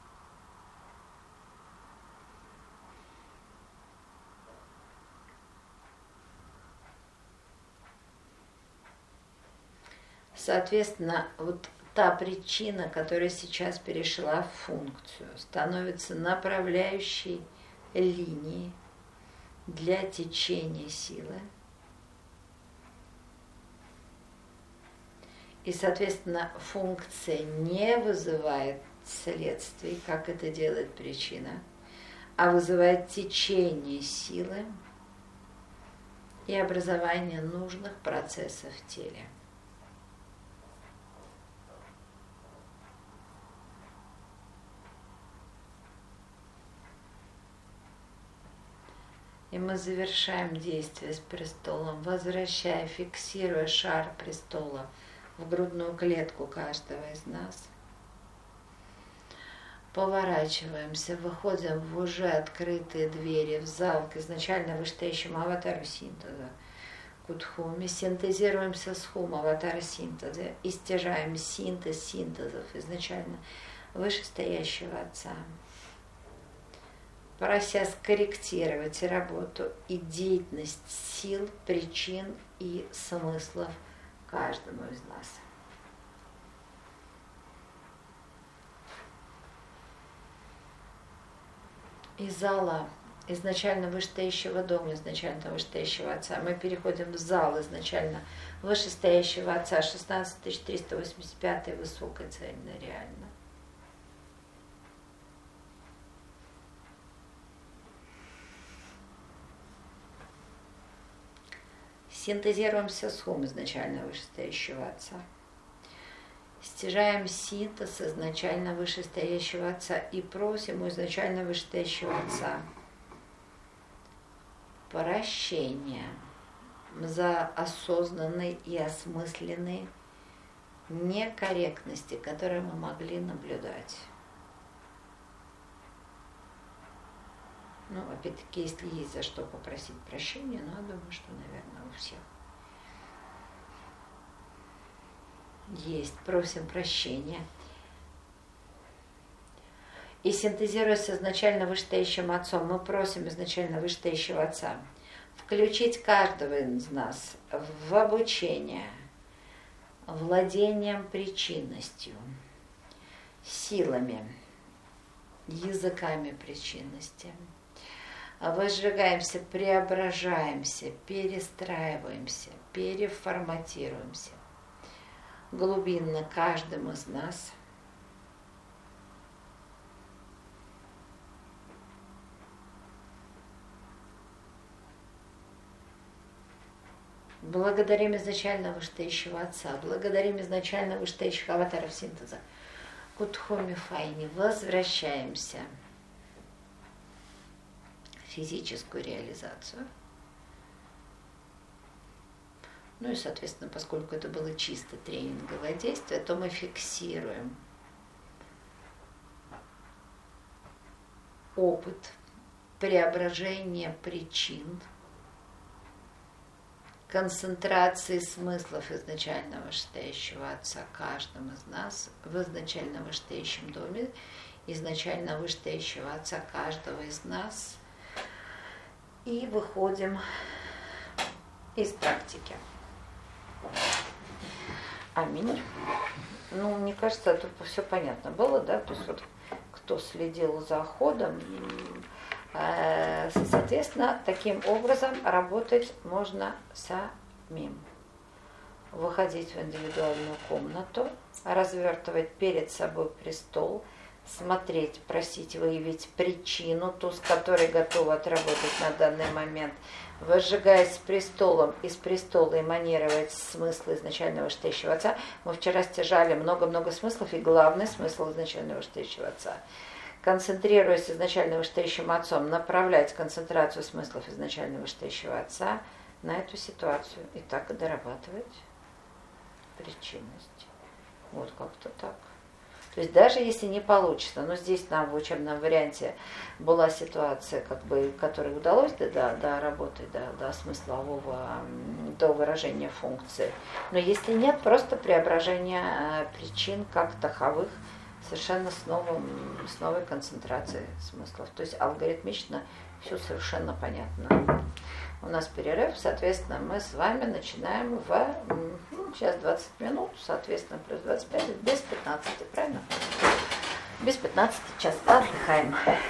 Соответственно, вот та причина, которая сейчас перешла в функцию, становится направляющей линией для течения силы. И, соответственно, функция не вызывает следствий, как это делает причина, а вызывает течение силы и образование нужных процессов в теле. И мы завершаем действие с престолом, возвращая, фиксируя шар престола в грудную клетку каждого из нас. Поворачиваемся, выходим в уже открытые двери в зал к изначально вышестоящему аватару синтеза, Кудхуми, синтезируемся с Хум, аватара синтеза, и стяжаем синтез синтезов изначально вышестоящего Отца, прося скорректировать работу и деятельность сил, причин и смыслов каждому из нас. Из зала изначально вышестоящего дома, изначально вышестоящего Отца, мы переходим в зал изначально вышестоящего Отца, 16385 высокой цельной реально. Синтезируемся с Хум изначально вышестоящего Отца. Стяжаем синтез изначально вышестоящего Отца и просим у изначально вышестоящего Отца прощения за осознанные и осмысленные некорректности, которые мы могли наблюдать. Ну, опять-таки, если есть за что попросить прощения, но я думаю, что, наверное, у всех есть. Просим прощения. И синтезируясь изначально вышестоящим Отцом, мы просим изначально вышестоящего Отца включить каждого из нас в обучение, владением причинностью, силами, языками причинности. Возжигаемся, преображаемся, перестраиваемся, переформатируемся глубинно каждым из нас. Благодарим изначально вышестоящего Отца, благодарим изначально вышестоящих аватаров синтеза. Кудхуми Файни, возвращаемся в физическую реализацию. Ну и, соответственно, поскольку это было чисто тренинговое действие, то мы фиксируем опыт преображения причин, концентрации смыслов изначально вышестоящего Отца каждым из нас в изначально вышестоящем доме, изначально вышестоящего Отца каждого из нас, и выходим из практики. Аминь. Ну, мне кажется, тут все понятно было, да? То есть вот кто следил за ходом, соответственно, таким образом работать можно самим. Выходить в индивидуальную комнату, развертывать перед собой престол, смотреть, просить выявить причину, ту, с которой готовы отработать на данный момент, возжигаясь с престолом, из престола эманировать смысл изначального вышестоящего Отца. Мы вчера стяжали много-много смыслов, и главный смысл изначального вышестоящего Отца. Концентрируясь изначально вышестоящим Отцом, направлять концентрацию смыслов изначально вышестоящего Отца на эту ситуацию. И так и дорабатывать причинность. Вот как-то так. То есть даже если не получится, но здесь нам в учебном варианте была ситуация, как бы, которой удалось доработать до смыслового, до выражения функции. Но если нет, просто преображение причин как таковых совершенно с новой концентрацией смыслов. То есть алгоритмично все совершенно понятно. У нас перерыв, соответственно, мы с вами начинаем сейчас 20 минут, соответственно, плюс 25, без 15, правильно? Без 15 час отдыхаем.